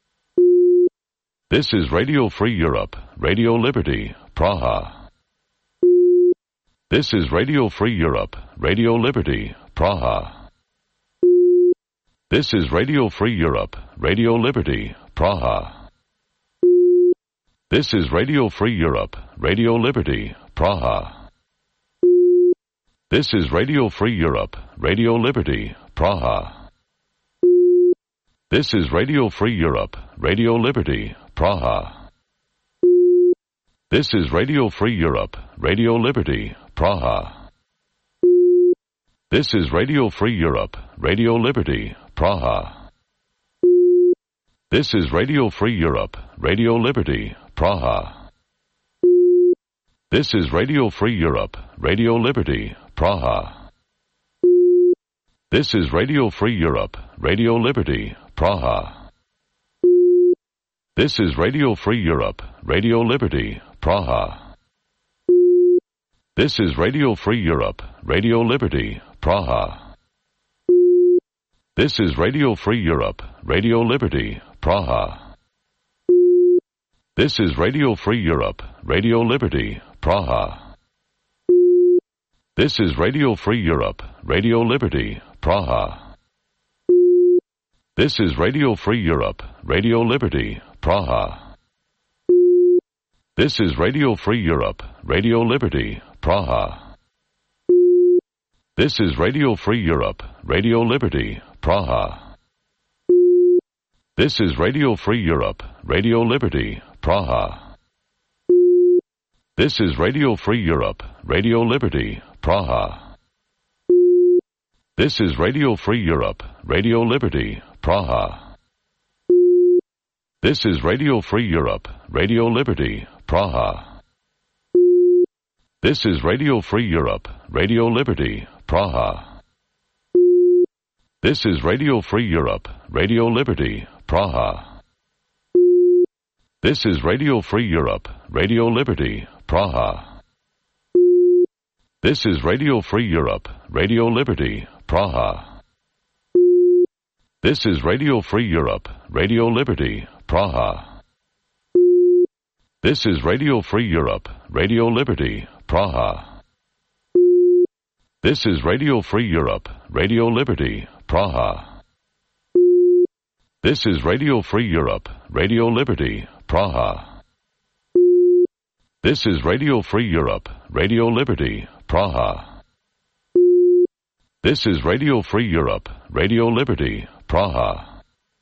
This is Radio Free Europe, Radio Liberty, Praha. This is Radio Free Europe, Radio Liberty, Praha. This is Radio Free Europe, Radio Liberty, Praha. This is Radio Free Europe, Radio Liberty, Praha. This is Radio Free Europe, Radio Liberty, Praha. This is Radio Free Europe, Radio Liberty, Praha. This is Radio Free Europe, Radio Liberty, Praha. This is Radio Free Europe, Radio Liberty, Praha. This is Radio Free Europe, Radio Liberty, Praha. This is Radio Free Europe, Radio Liberty, Praha. This is Radio Free Europe, Radio Liberty, Praha. This is Radio Free Europe, Radio Liberty, Praha. This is Radio Free Europe, Radio Liberty, Praha. This is Radio Free Europe, Radio Liberty, Praha. This is Radio Free Europe, Radio Liberty, Praha. This is Radio Free Europe, Radio Liberty, Praha. This is Radio Free Europe, Radio Liberty, Praha. This is Radio Free Europe, Radio Liberty, Praha. This is Radio Free Europe, Radio Liberty, Praha. This is Radio Free Europe, Radio Liberty, Praha. This is Radio Free Europe, Radio Liberty, Praha. This is Radio Free Europe, Radio Liberty, Praha. This is Radio Free Europe, Radio Liberty, Praha. This is Radio Free Europe, Radio Liberty, Praha. This is Radio Free Europe, Radio Liberty, Praha. This is Radio Free Europe, Radio Liberty, Praha. This is Radio Free Europe, Radio Liberty, Praha. This is Radio Free Europe, Radio Liberty, Praha. This is Radio Free Europe, Radio Liberty, Praha. This is Radio Free Europe, Radio Liberty, Praha. This is Radio Free Europe, Radio Liberty, Praha. This is Radio Free Europe, Radio Liberty, Praha. This is Radio Free Europe, Radio Liberty, Praha.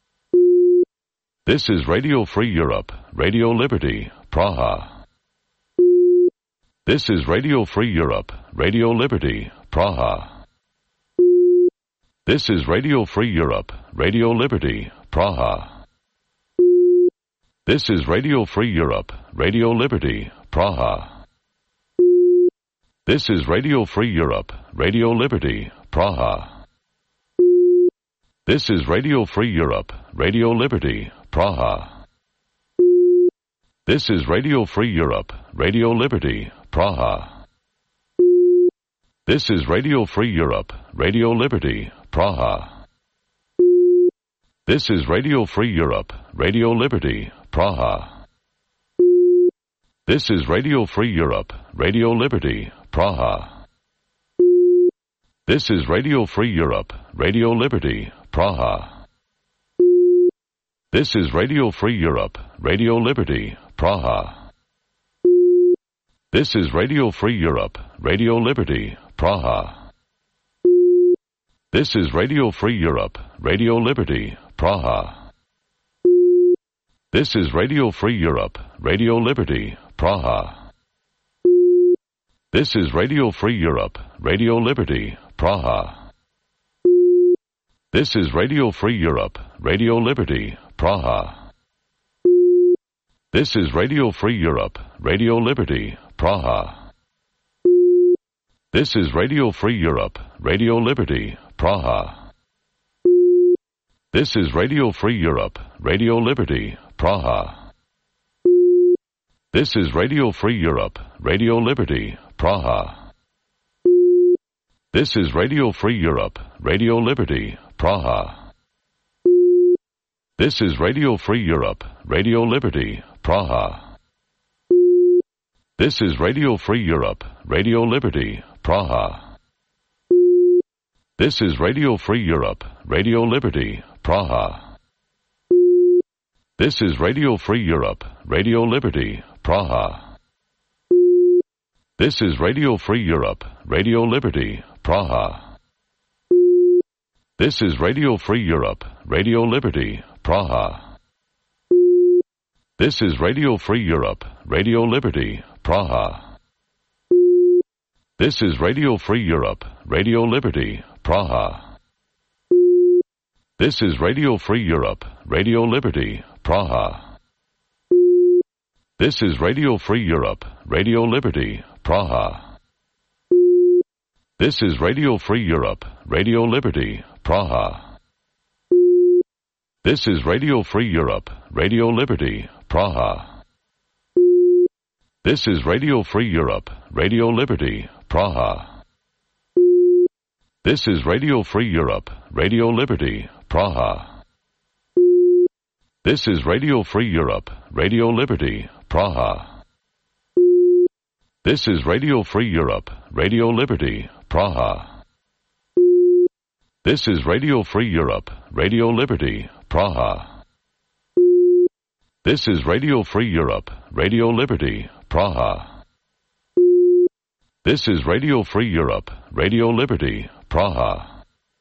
This is Radio Free Europe, Radio Liberty, Praha. This is Radio Free Europe, Radio Liberty, Praha. This is Radio Free Europe, Radio Liberty, Praha. This is Radio Free Europe, Radio Liberty, Praha. This is Radio Free Europe, Radio Liberty, Praha. This is Radio Free Europe, Radio Liberty, Praha. This is Radio Free Europe, Radio Liberty, Praha. This is Radio Free Europe, Radio Liberty, Praha. This is Radio Free Europe, Radio Liberty, Praha. This is Radio Free Europe, Radio Liberty, Praha. This is Radio Free Europe, Radio Liberty, Praha. This is Radio Free Europe, Radio Liberty, Praha. This is Radio Free Europe, Radio Liberty, Praha. This is Radio Free Europe, Radio Liberty, Praha. This is Radio Free Europe, Radio Liberty, Praha. This is Radio Free Europe, Radio Liberty, Praha. This is Radio Free Europe, Radio Liberty, Praha. This is Radio Free Europe, Radio Liberty, Praha. This is Radio Free Europe, Radio Liberty, Praha. This is Radio Free Europe, Radio Liberty, Praha. This is Radio Free Europe, Radio Liberty, Praha. This is Radio Free Europe, Radio Liberty, Praha. This is Radio Free Europe, Radio Liberty, Praha. This is Radio Free Europe, Radio Liberty, Praha. This is Radio Free Europe, Radio Liberty, Praha. This is Radio Free Europe, Radio Liberty, Praha. This is Radio Free Europe, Radio Liberty, Praha. This is Radio Free Europe, Radio Liberty, Praha. This is Radio Free Europe, Radio Liberty, Praha. This is Radio Free Europe, Radio Liberty, Praha. This is Radio Free Europe, Radio Liberty, Praha. This is Radio Free Europe, Radio Liberty, Praha. This is Radio Free Europe, Radio Liberty, Praha. This is Radio Free Europe, Radio Liberty, Praha. This is Radio Free Europe, Radio Liberty, Praha. This is Radio Free Europe, Radio Liberty, Praha. This is Radio Free Europe, Radio Liberty, Praha. This is Radio Free Europe, Radio Liberty, Praha. This is Radio Free Europe, Radio Liberty, Praha. This is Radio Free Europe, Radio Liberty, Praha. This is Radio Free Europe, Radio Liberty, Praha.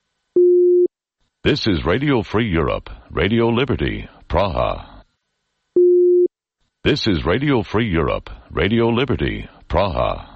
This is Radio Free Europe, Radio Liberty, Praha. This is Radio Free Europe, Radio Liberty, Praha.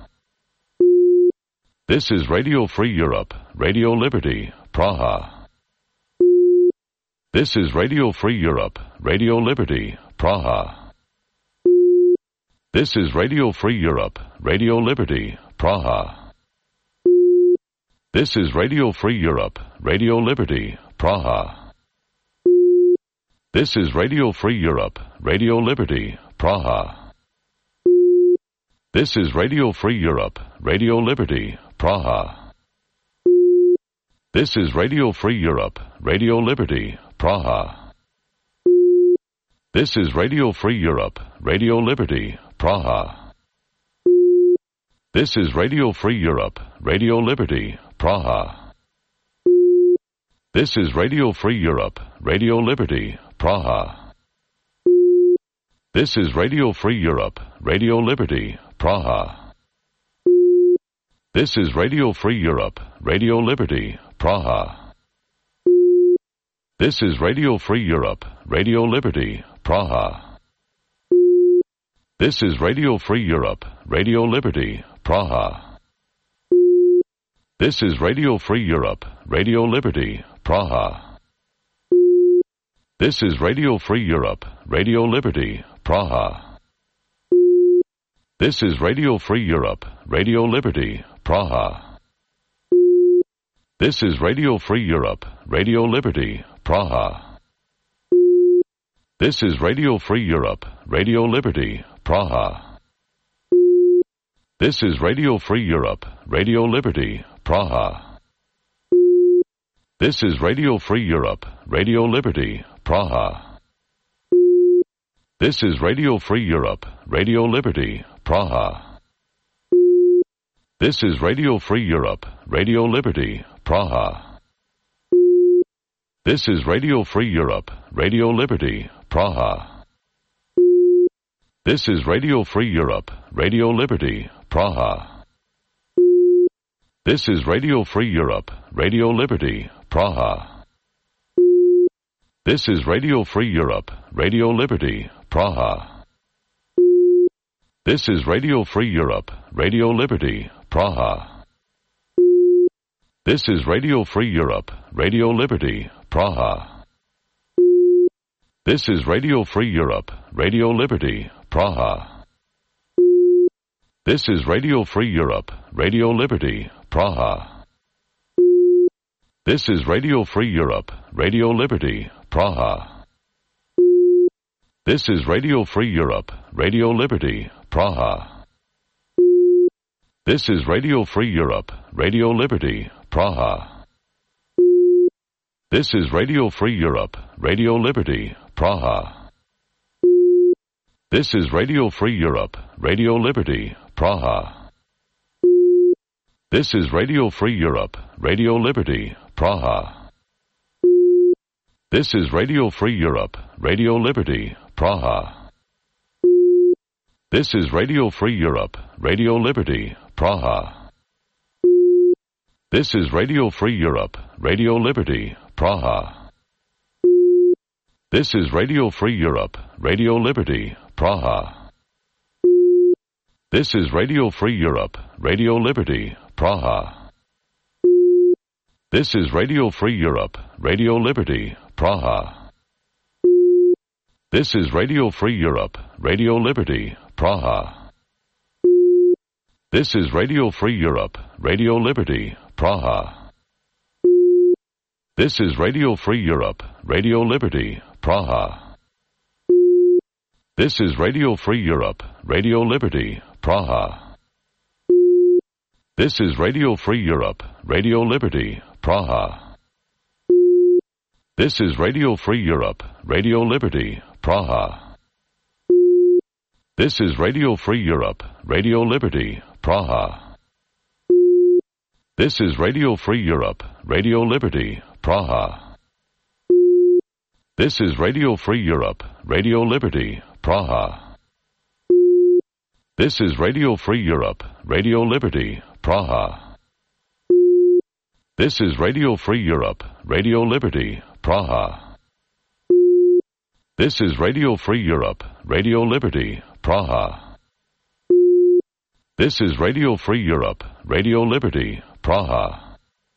This is Radio Free Europe, Radio Liberty, Praha. This is Radio Free Europe, Radio Liberty, Praha. This is Radio Free Europe, Radio Liberty, Praha. This is Radio Free Europe, Radio Liberty, Praha. This is Radio Free Europe, Radio Liberty, Praha. This is Radio Free Europe, Radio Liberty, Praha. This is Radio Free Europe, Radio Liberty, Praha. This is Radio Free Europe, Radio Liberty, Praha. This is Radio Free Europe, Radio Liberty, Praha. This is Radio Free Europe, Radio Liberty, Praha. This is Radio Free Europe, Radio Liberty, Praha. This is Radio Free Europe, Radio Liberty, Praha. This is Radio Free Europe, Radio Liberty, Praha. This is Radio Free Europe, Radio Liberty, Praha. This is Radio Free Europe, Radio Liberty, Praha. This is Radio Free Europe, Radio Liberty, Praha. This is Radio Free Europe, Radio Liberty, Praha. This is Radio Free Europe, Radio Liberty, Praha. This is Radio Free Europe, Radio Liberty, Praha. This is Radio Free Europe, Radio Liberty, Praha. This is Radio Free Europe, Radio Liberty, Praha. This is Radio Free Europe, Radio Liberty, Praha. This is Radio Free Europe, Radio Liberty, Praha. This is Radio Free Europe, Radio Liberty, Praha. This is Radio Free Europe, Radio Liberty, Praha. This is Radio Free Europe, Radio Liberty, Praha. This is Radio Free Europe, Radio Liberty, Praha. This is Radio Free Europe, Radio Liberty, Praha. This is Radio Free Europe, Radio Liberty, Praha. This is Radio Free Europe, Radio Liberty, Praha. This is Radio Free Europe, Radio Liberty, Praha. This is Radio Free Europe, Radio Liberty, Praha. This is Radio Free Europe, Radio Liberty, Praha. This is Radio Free Europe, Radio Liberty, Praha. This is Radio Free Europe, Radio Liberty, Praha. This is Radio Free Europe, Radio Liberty, Praha. This is Radio Free Europe, Radio Liberty, Praha. This is Radio Free Europe, Radio Liberty, Praha. This is Radio Free Europe, Radio Liberty, Praha. This is Radio Free Europe, Radio Liberty, Praha. This is Radio Free Europe, Radio Liberty, Praha. This is Radio Free Europe, Radio Liberty, Praha. This is Radio Free Europe, Radio Liberty, Praha. This is Radio Free Europe, Radio Liberty, Praha. This is Radio Free Europe, Radio Liberty, Praha. This is Radio Free Europe, Radio Liberty, Praha. This is Radio Free Europe, Radio Liberty, Praha. This is Radio Free Europe, Radio Liberty, Praha. This is Radio Free Europe, Radio Liberty, Praha. This is Radio Free Europe, Radio Liberty, Praha. This is Radio Free Europe, Radio Liberty, Praha. This is Radio Free Europe, Radio Liberty, Praha. This is Radio Free Europe, Radio Liberty, Praha. This is Radio Free Europe, Radio Liberty, Praha. This is Radio Free Europe, Radio Liberty, Praha. This is Radio Free Europe, Radio Liberty, Praha.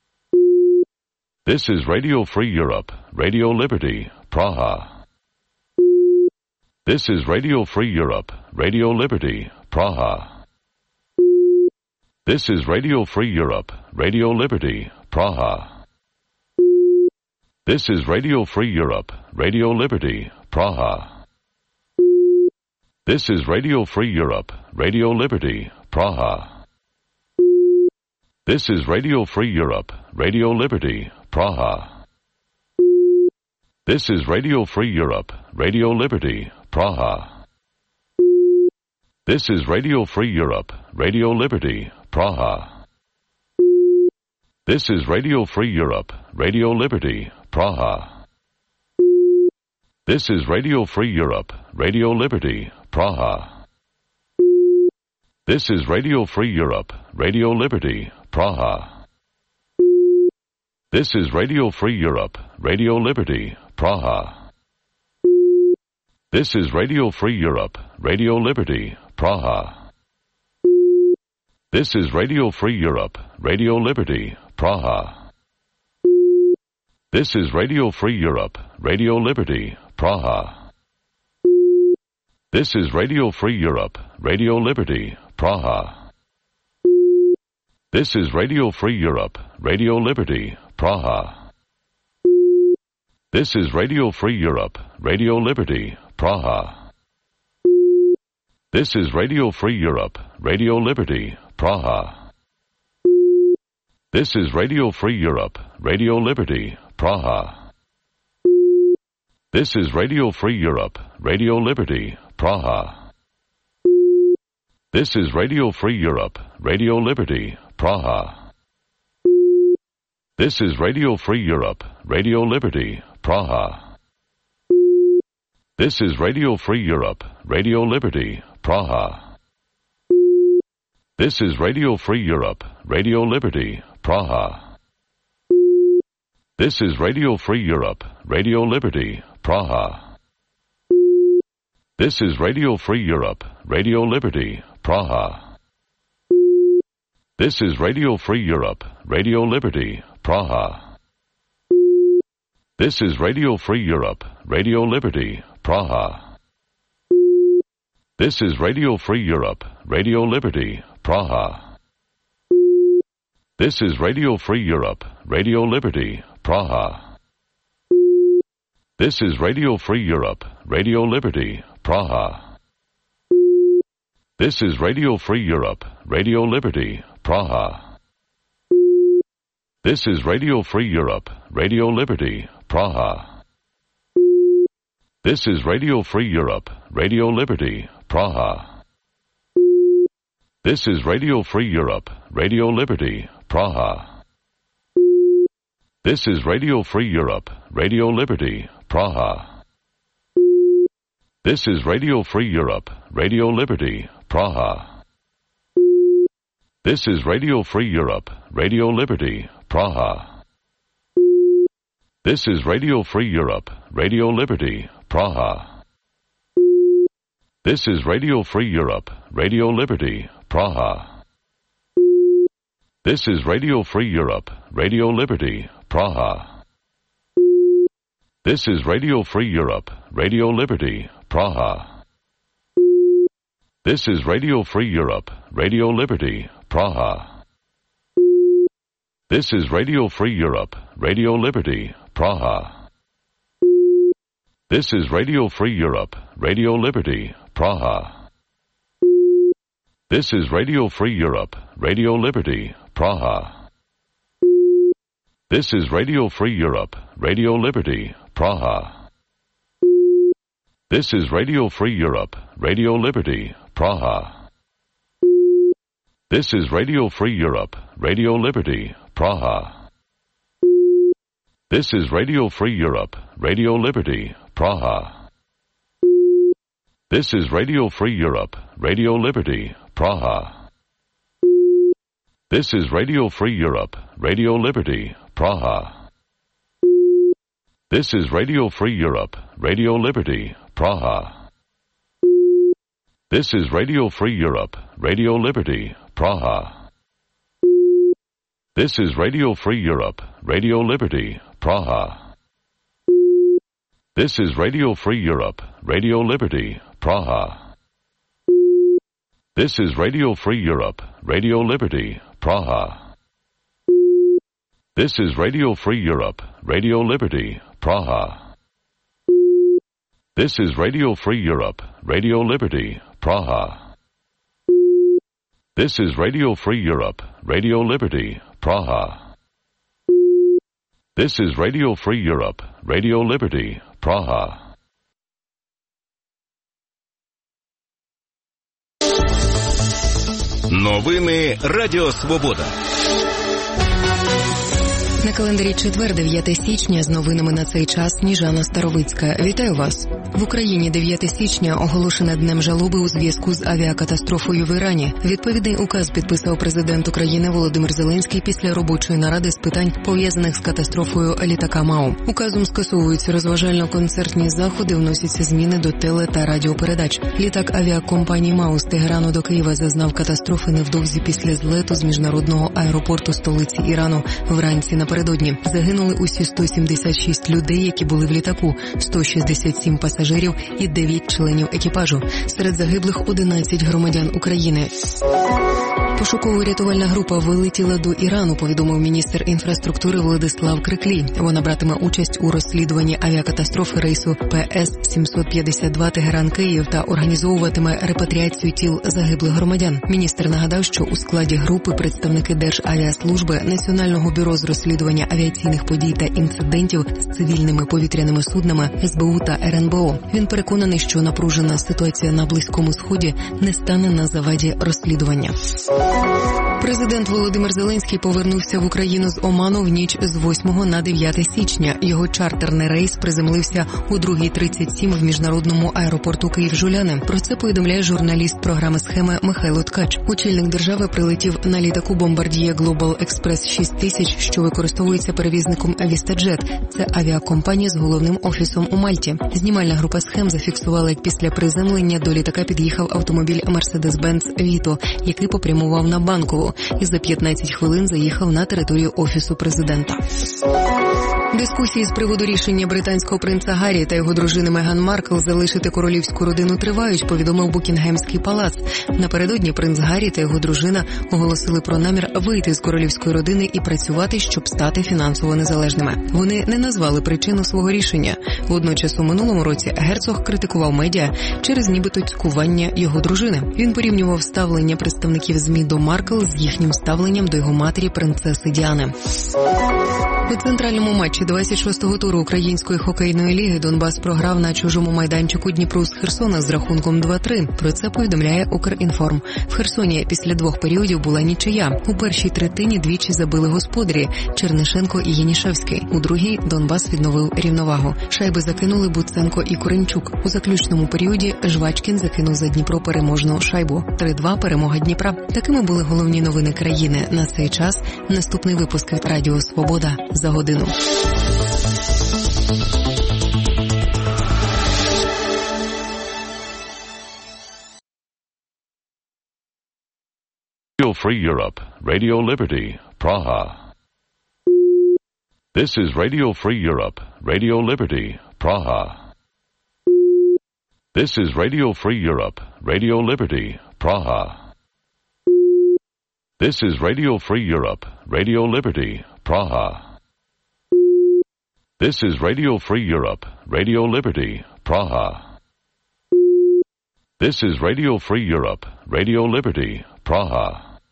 This is Radio Free Europe, Radio Liberty, Praha. This is Radio Free Europe, Radio Liberty, Praha. This is Radio Free Europe, Radio Liberty, Praha. This is Radio Free Europe, Radio Liberty, Praha. This is Radio Free Europe, Radio Liberty, Praha. This is Radio Free Europe, Radio Liberty, Praha. This is Radio Free Europe, Radio Liberty, Praha. This is Radio Free Europe, Radio Liberty, Praha. This is Radio Free Europe, Radio Liberty, Praha. This is Radio Free Europe, Radio Liberty, Praha. This is Radio Free Europe, Radio Liberty, Praha. This is Radio Free Europe, Radio Liberty, Praha. This is Radio Free Europe, Radio Liberty, Praha. This is Radio Free Europe, Radio Liberty, Praha. This is Radio Free Europe, Radio Liberty, Praha. This is Radio Free Europe, Radio Liberty, Praha. This is Radio Free Europe, Radio Liberty, Praha. This is Radio Free Europe, Radio Liberty, Praha. This is Radio Free Europe, Radio Liberty, Praha. This is Radio Free Europe, Radio Liberty, Praha. This is Radio Free Europe, Radio Liberty, Praha. This is Radio Free Europe, Radio Liberty, Praha. This is Radio Free Europe, Radio Liberty, Praha. This is Radio Free Europe, Radio Liberty, Praha. This is Radio Free Europe, Radio Liberty, Praha. This is Radio Free Europe, Radio Liberty, Praha. This is Radio Free Europe, Radio Liberty, Praha. This is Radio Free Europe, Radio Liberty, Praha. This is Radio Free Europe, Radio Liberty, Praha. This is Radio Free Europe, Radio Liberty, Praha. This is Radio Free Europe, Radio Liberty, Praha. This is Radio Free Europe, Radio Liberty, Praha. This is Radio Free Europe, Radio Liberty, Praha. This is Radio Free Europe, Radio Liberty, Praha. This is Radio Free Europe, Radio Liberty, Praha. This is Radio Free Europe, Radio Liberty, Praha. This is Radio Free Europe, Radio Liberty, Praha. This is Radio Free Europe, Radio Liberty, Praha. This is Radio Free Europe, Radio Liberty, Praha. This is Radio Free Europe, Radio Liberty, Praha. This is Radio Free Europe, Radio Liberty, Praha. This is Radio Free Europe, Radio Liberty, Praha. This is Radio Free Europe, Radio Liberty, Praha. This is Radio Free Europe, Radio Liberty, Praha. This is Radio Free Europe, Radio Liberty, Praha. This is Radio Free Europe, Radio Liberty, Praha. This is Radio Free Europe, Radio Liberty, Praha. This is Radio Free Europe, Radio Liberty, Praha. This is Radio Free Europe, Radio Liberty, Praha. This is Radio Free Europe, Radio Liberty, Praha. This is Radio Free Europe, Radio Liberty, Praha. This is Radio Free Europe, Radio Liberty, Praha. This is Radio Free Europe, Radio Liberty, Praha. This is Radio Free Europe, Radio Liberty, Praha. This is Radio Free Europe, Radio Liberty, Praha. This is Radio Free Europe, Radio Liberty, Praha. This is Radio Free Europe, Radio Liberty, Praha. This is Radio Free Europe, Radio Liberty, Praha. This is Radio Free Europe, Radio Liberty, Praha. This is Radio Free Europe, Radio Liberty, Praha. This is Radio Free Europe, Radio Liberty, Praha. This is Radio Free Europe, Radio Liberty, Praha. Новини Радіо Свобода. На календарі четвер, дев'яте січня, з новинами на цей час Сніжана Старовицька. Вітаю вас. В Україні дев'яте січня оголошено Днем жалоби у зв'язку з авіакатастрофою в Ірані. Відповідний указ підписав президент України Володимир Зеленський після робочої наради з питань, пов'язаних з катастрофою літака МАУ. Указом скасовуються розважально-концертні заходи, вносяться зміни до теле- та радіопередач. Літак авіакомпанії МАУ з Тегерану до Києва зазнав катастрофи невдовзі після злету з міжнародного аеропорту столиці Ірану вранці напередодні. Загинули усі сто сімдесят шість людей, які були в літаку, сто шістдесят сім пасажирів і дев'ять членів екіпажу. Серед загиблих одинадцять громадян України. Пошуково-рятувальна група вилетіла до Ірану, повідомив міністр інфраструктури Владислав Криклій. Вона братиме участь у розслідуванні авіакатастрофи рейсу Пе Ес сімсот п'ятдесят два Тегеран-Київ та організовуватиме репатріацію тіл загиблих громадян. Міністр нагадав, що у складі групи представники Державіаслужби, Національного бюро з розслідування авіаційних подій та інцидентів з цивільними повітряними суднами, Ес Бе У та Ер Ен Бе О. Він переконаний, що напружена ситуація на Близькому Сході не стане на заваді розслідування. Президент Володимир Зеленський повернувся в Україну з Оману в ніч з восьмого на дев'яте січня. Його чартерний рейс приземлився у другій тридцять сім в міжнародному аеропорту Київ-Жуляни. Про це повідомляє журналіст програми «Схеми» Михайло Ткач. Очільник держави прилетів на літаку «Бомбардіє Глобал Експрес шість тисяч», що використовується перевізником «Вістаджет». Це авіакомпанія з головним офісом у Мальті. Знімальна група «Схем» зафіксувала, як після приземлення до літака під'їхав автомобіль «Мерседес-Бенц Віто», який попрямував на Банкову і за п'ятнадцять хвилин заїхав на територію Офісу президента. Дискусії з приводу рішення британського принца Гаррі та його дружини Меган Маркл залишити королівську родину тривають, повідомив Букінгемський палац. Напередодні принц Гаррі та його дружина оголосили про намір вийти з королівської родини і працювати, щоб стати фінансово незалежними. Вони не назвали причину свого рішення. Водночас у минулому році герцог критикував медіа через нібито цькування його дружини. Він порівнював ставлення представників ЗМІ до Маркл з їхнім ставленням до його матері принцеси Діани. У центральному матчі двадцять шостого туру Української хокейної ліги Донбас програв на чужому майданчику Дніпру з Херсона з рахунком два-три. Про це повідомляє Укрінформ. В Херсоні після двох періодів була нічия. У першій третині двічі забили господарі – Чернишенко і Янішевський. У другій Донбас відновив рівновагу. Шайби закинули Буценко і Коренчук. У заключному періоді Жвачкін закинув за Дніпро переможну шайбу. три-два перемога Дніпра. Такими були головні новини країни на цей час. Наступний випуск від Радіо Свобода за годину. Radio Free Europe, Radio Liberty, Praha. This is Radio Free Europe, Radio Liberty, Praha. This is Radio Free Europe, Radio Liberty, Praha. This is Radio Free Europe, Radio Liberty, Praha. This is Radio Free Europe, Radio Liberty, Praha. This is Radio Free Europe, Radio Liberty, Praha.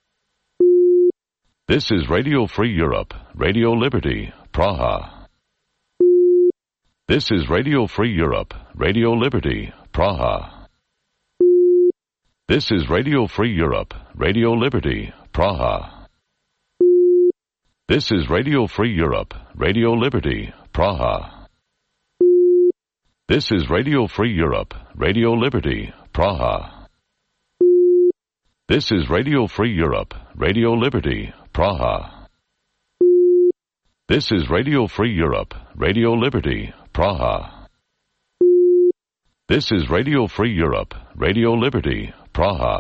This is Radio Free Europe, Radio Liberty, Praha. This is Radio Free Europe, Radio Liberty, Praha. This is Radio Free Europe, Radio Liberty, Praha. This is Radio Free Europe, Radio Liberty, Praha. This is Radio Free Europe, Radio Liberty, Praha. This is Radio Free Europe, Radio Liberty, Praha. This is Radio Free Europe, Radio Liberty, Praha. This is Radio Free Europe, Radio Liberty, Praha.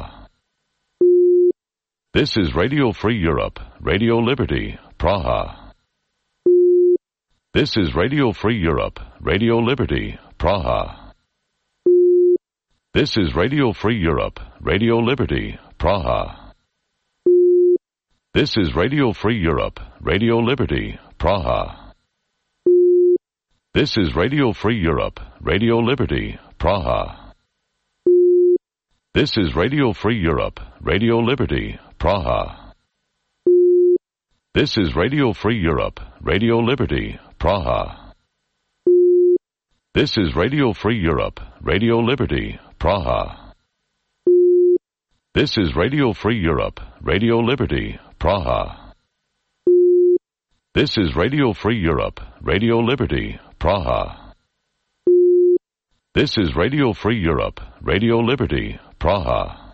This is Radio Free Europe, Radio Liberty, Praha. This is Radio Free Europe, Radio Liberty, Praha. This is Radio Free Europe, Radio Liberty, Praha. This is Radio Free Europe, Radio Liberty, Praha. This is Radio Free Europe, Radio Liberty, Praha. This is Radio Free Europe, Radio Liberty, Praha. This is Radio Free Europe, Radio Liberty, Praha. This is Radio Free Europe, Radio Liberty, Praha. This is Radio Free Europe, Radio Liberty, Praha. This is Radio Free Europe, Radio Liberty, Praha. This is Radio Free Europe, Radio Liberty, Praha.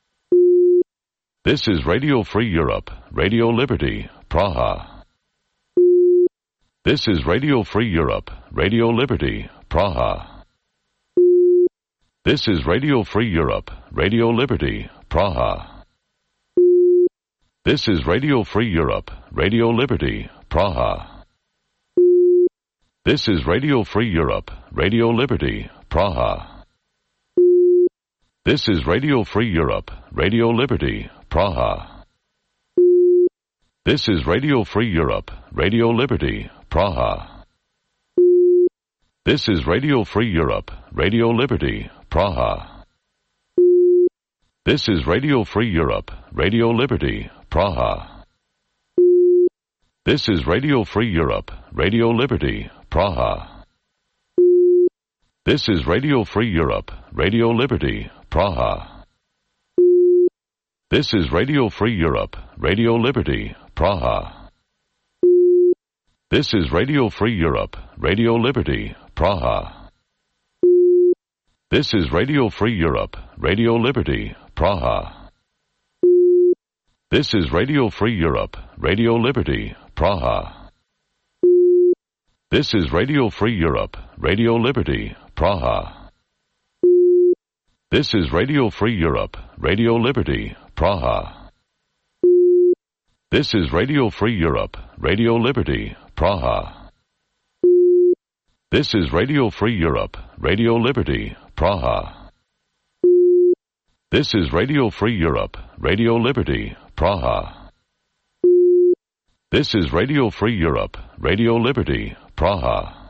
This is Radio Free Europe, Radio Liberty, Praha. This is Radio Free Europe, Radio Liberty, Praha. This is Radio Free Europe, Radio Liberty, Praha. This is Radio Free Europe, Radio Liberty, Praha. This is Radio Free Europe, Radio Liberty, Praha. This is Radio Free Europe, Radio Liberty, Praha. This is Radio Free Europe, Radio Liberty, Praha. This is Radio Free Europe, Radio Liberty, Praha. This is Radio Free Europe, Radio Liberty, Praha. This is Radio Free Europe, Radio Liberty, Praha. This is Radio Free Europe, Radio Liberty, Praha. This is Radio Free Europe, Radio Liberty, Praha. This is Radio Free Europe, Radio Liberty, Praha. This is Radio Free Europe, Radio Liberty, Praha. This is Radio Free Europe, Radio Liberty, Praha. This is Radio Free Europe, Radio Liberty, Praha. This is Radio Free Europe, Radio Liberty, Praha. This is Radio Free Europe, Radio Liberty, Praha. This is Radio Free Europe, Radio Liberty, Praha. This is Radio Free Europe, Radio Liberty, Praha. This is Radio Free Europe, Radio Liberty, Praha.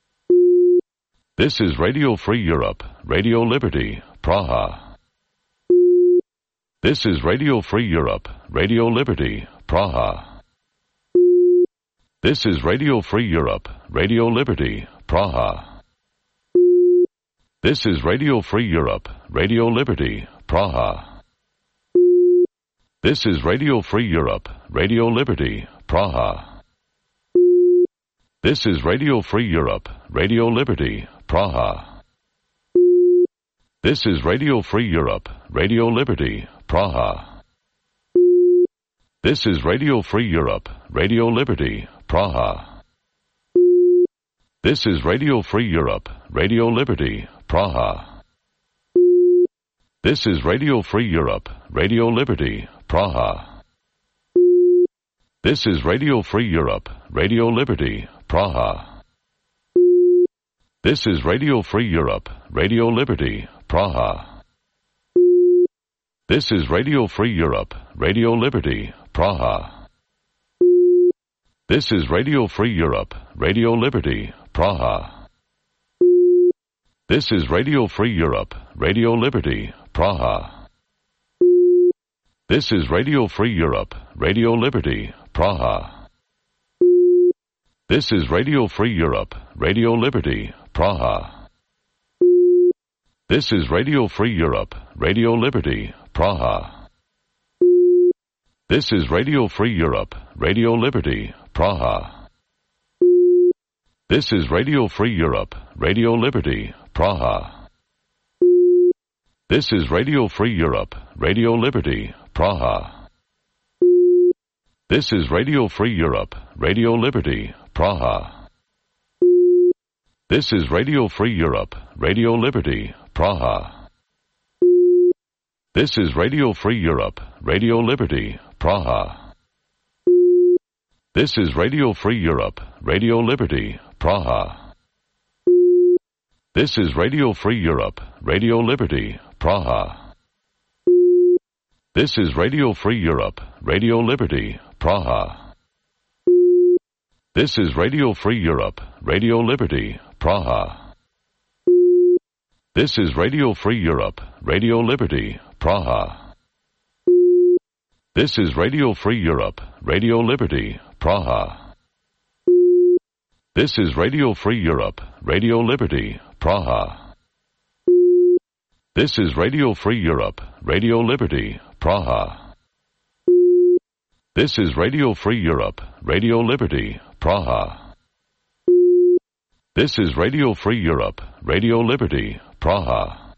This is Radio Free Europe, Radio Liberty, Praha. This is Radio Free Europe, Radio Liberty, Praha. This is Radio Free Europe, Radio Liberty, Praha. This is Radio Free Europe, Radio Liberty, Praha. This is Radio Free Europe, Radio Liberty, Praha. This is Radio Free Europe, Radio Liberty, Praha. This is Radio Free Europe, Radio Liberty, Praha. This is Radio Free Europe, Radio Liberty, Praha. This is Radio Free Europe, Radio Liberty, Praha. This is Radio Free Europe, Radio Liberty, Praha. This is Radio Free Europe, Radio Liberty, Praha. This is Radio Free Europe, Radio Liberty, Praha. This is Radio Free Europe, Radio Liberty, Praha. This is Radio Free Europe, Radio Liberty, Praha. This is Radio Free Europe, Radio Liberty, Praha. This is Radio Free Europe, Radio Liberty, Praha. This is Radio Free Europe, Radio Liberty, Praha. This is Radio Free Europe, Radio Liberty, Praha. This is Radio Free Europe, Radio Liberty, Praha. This is Radio Free Europe, Radio Liberty, Praha. This is Radio Free Europe, Radio Liberty, Praha. This is Radio Free Europe, Radio Liberty, Praha. This is Radio Free Europe, Radio Liberty, Praha. This is Radio Free Europe, Radio Liberty, Praha. This is Radio Free Europe, Radio Liberty, Praha. This is Radio Free Europe, Radio Liberty, Praha. This is Radio Free Europe, Radio Liberty, Praha. This is Radio Free Europe, Radio Liberty, Praha. This is Radio Free Europe, Radio Liberty, Praha. This is Radio Free Europe, Radio Liberty, Praha. This is Radio Free Europe, Radio Liberty, Praha. This is Radio Free Europe, Radio Liberty, Praha. This is Radio Free Europe, Radio Liberty, Praha. This is Radio Free Europe, Radio Liberty, Praha.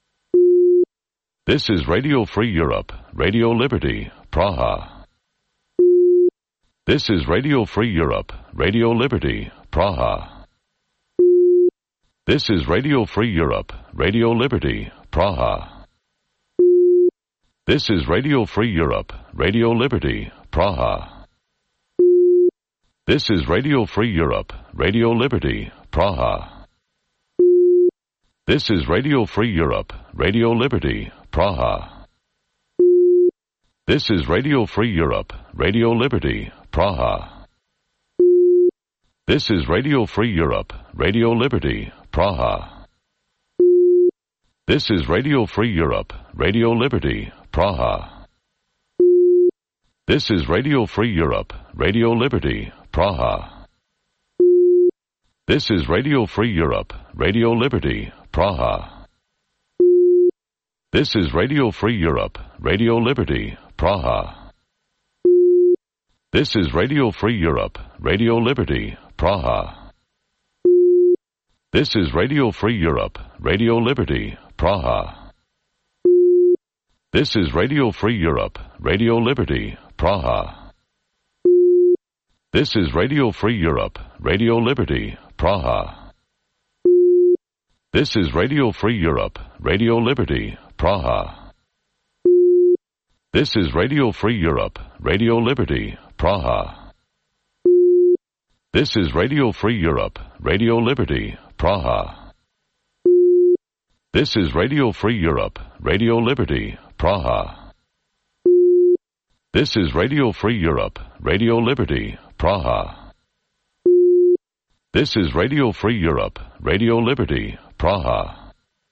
This is Radio Free Europe, Radio Liberty, Praha. This is Radio Free Europe, Radio Liberty, Praha. This is Radio Free Europe, Radio Liberty, Praha. This is Radio Free Europe, Radio Liberty, Praha. This is Radio Free Europe, Radio Liberty, Praha. This is Radio Free Europe, Radio Liberty, Praha. This is Radio Free Europe, Radio Liberty, Praha. This is Radio Free Europe, Radio Liberty, Praha. This is Radio Free Europe, Radio Liberty, Praha. This is Radio Free Europe, Radio Liberty, Praha. This is Radio Free Europe, Radio Liberty, Praha. This is Radio Free Europe, Radio Liberty, Praha. This is Radio Free Europe, Radio Liberty, Praha. This is Radio Free Europe, Radio Liberty, Praha. This is Radio Free Europe, Radio Liberty, Praha. This is Radio Free Europe, Radio Liberty, Praha. This is Radio Free Europe, Radio Liberty, Praha. This is Radio Free Europe, Radio Liberty, Praha. This is Radio Free Europe, Radio Liberty, Praha. This is Radio Free Europe, Radio Liberty, Praha. This is Radio Free Europe, Radio Liberty, Praha. This is Radio Free Europe, Radio Liberty, Praha.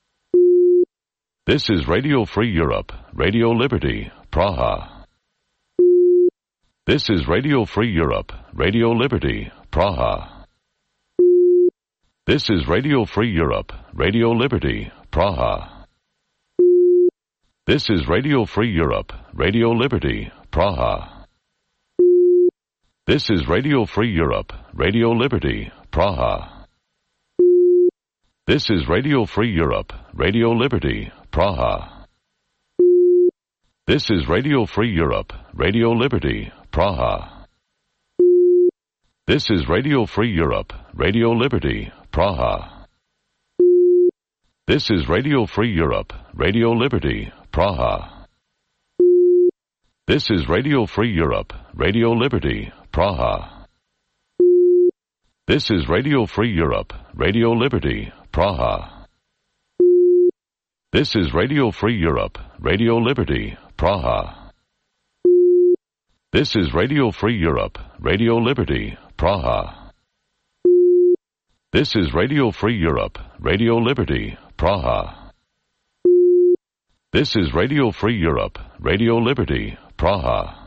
This is Radio Free Europe, Radio Liberty, Praha. This is Radio Free Europe, Radio Liberty, Praha. This is Radio Free Europe, Radio Liberty, Praha. This is Radio Free Europe, Radio Liberty, Praha. This is Radio Free Europe, Radio Liberty, Praha. This is Radio Free Europe, Radio Liberty, Praha. This is Radio Free Europe, Radio Liberty, Praha. This is Radio Free Europe, Radio Liberty, Praha. This is Radio Free Europe, Radio Liberty, Praha. This is Radio Free Europe, Radio Liberty, Praha. This is Radio Free Europe, Radio Liberty, Praha. This is Radio Free Europe, Radio Liberty, Praha. This is Radio Free Europe, Radio Liberty, Praha. This is Radio Free Europe, Radio Liberty, Praha. This is Radio Free Europe, Radio Liberty, Praha.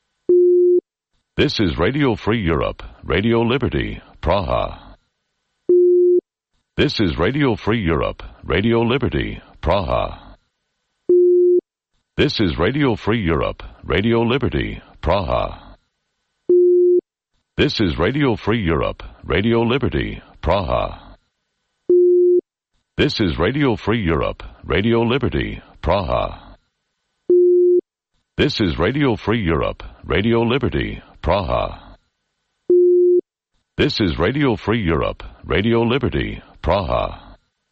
This is Radio Free Europe, Radio Liberty, Praha. This is Radio Free Europe, Radio Liberty, Praha. This is Radio Free Europe, Radio Liberty, Praha. This is Radio Free Europe, Radio Liberty, Praha. This is Radio Free Europe, Radio Liberty, Praha. This is Radio Free Europe, Radio Liberty, Praha. This is Radio Free Europe, Radio Liberty, Praha.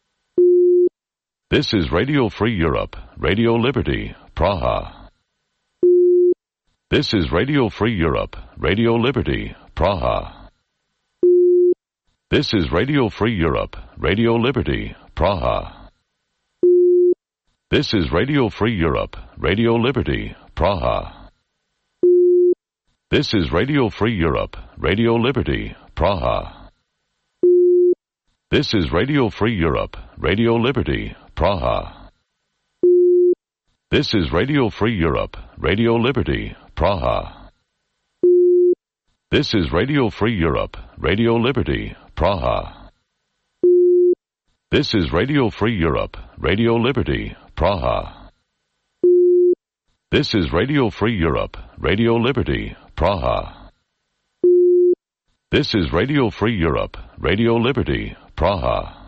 This is Radio Free Europe, Radio Liberty, Praha. This is Radio Free Europe, Radio Liberty, Praha. This is Radio Free Europe, Radio Liberty, Praha. This is Radio Free Europe, Radio Liberty, Praha. This is Radio Free Europe, Radio Liberty, Praha. This is Radio Free Europe, Radio Liberty, Praha. This is Radio Free Europe, Radio Liberty, Praha. This is Radio Free Europe, Radio Liberty, Praha. This is Radio Free Europe, Radio Liberty, Praha. This is Radio Free Europe, Radio Liberty, Praha. This is Radio Free Europe, Radio Liberty, Praha.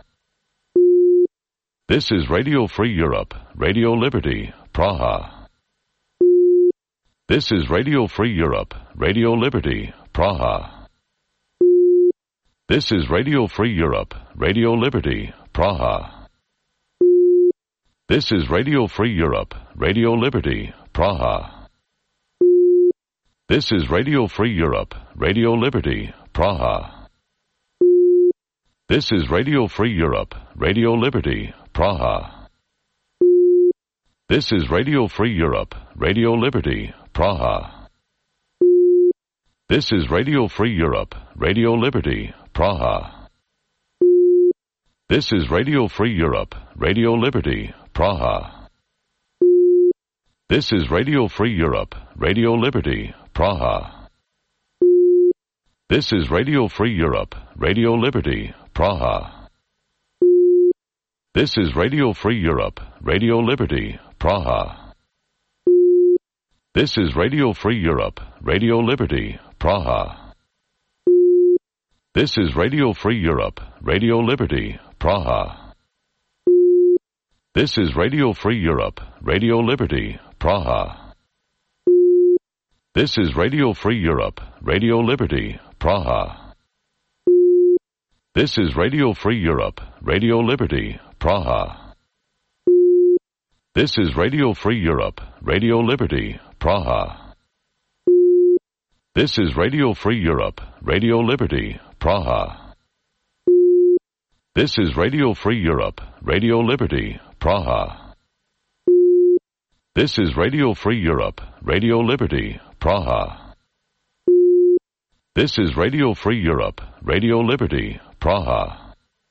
This is Radio Free Europe, Radio Liberty, Praha. This is Radio Free Europe, Radio Liberty, Praha. This is Radio Free Europe, Radio Liberty, Praha. This is Radio Free Europe, Radio Liberty, Praha. This is Radio Free Europe, Radio Liberty, Praha. This is Radio Free Europe, Radio Liberty, Praha. This is Radio Free Europe, Radio Liberty, Praha. This is Radio Free Europe, Radio Liberty, Praha. This is Radio Free Europe, Radio Liberty, Praha. This is Radio Free Europe, Radio Liberty, Praha. This is Radio Free Europe, Radio Liberty, Praha. This is Radio Free Europe, Radio Liberty, Praha. This is Radio Free Europe, Radio Liberty, Praha. This is Radio Free Europe, Radio Liberty, Praha. This is Radio Free Europe, Radio Liberty, Praha. This is Radio Free Europe, Radio Liberty, Praha. This is Radio Free Europe, Radio Liberty, Praha. This is Radio Free Europe, Radio Liberty, Praha. This is Radio Free Europe, Radio Liberty, Praha. This is Radio Free Europe, Radio Liberty, Praha. This is Radio Free Europe, Radio Liberty, Praha. This is Radio Free Europe, Radio Liberty, Praha.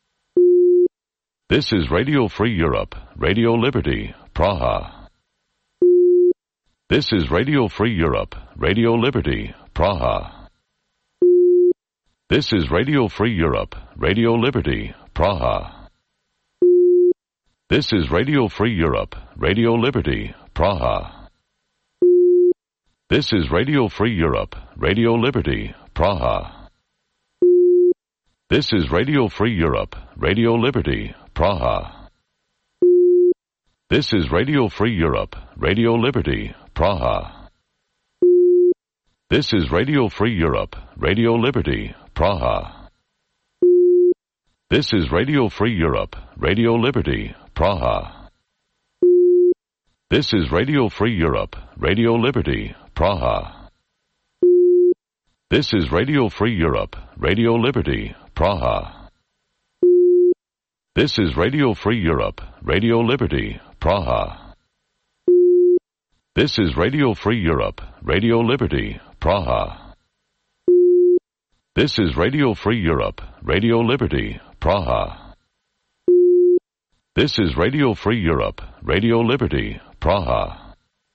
This is Radio Free Europe, Radio Liberty, Praha. This is Radio Free Europe, Radio Liberty, Praha. This is Radio Free Europe, Radio Liberty, Praha. This is Radio Free Europe, Radio Liberty, Praha. This is Radio Free Europe, Radio Liberty, Praha. This is Radio Free Europe, Radio Liberty, Praha. This is Radio Free Europe, Radio Liberty, Praha. This is Radio Free Europe, Radio Liberty, Praha. This is Radio Free Europe, Radio Liberty, Praha. This is Radio Free Europe, Radio Liberty, Praha. This is Radio Free Europe, Radio Liberty, Praha. This is Radio Free Europe, Radio Liberty, Praha. This is Radio Free Europe, Radio Liberty, Praha. This is Radio Free Europe, Radio Liberty, Praha. This is Radio Free Europe, Radio Liberty, Praha.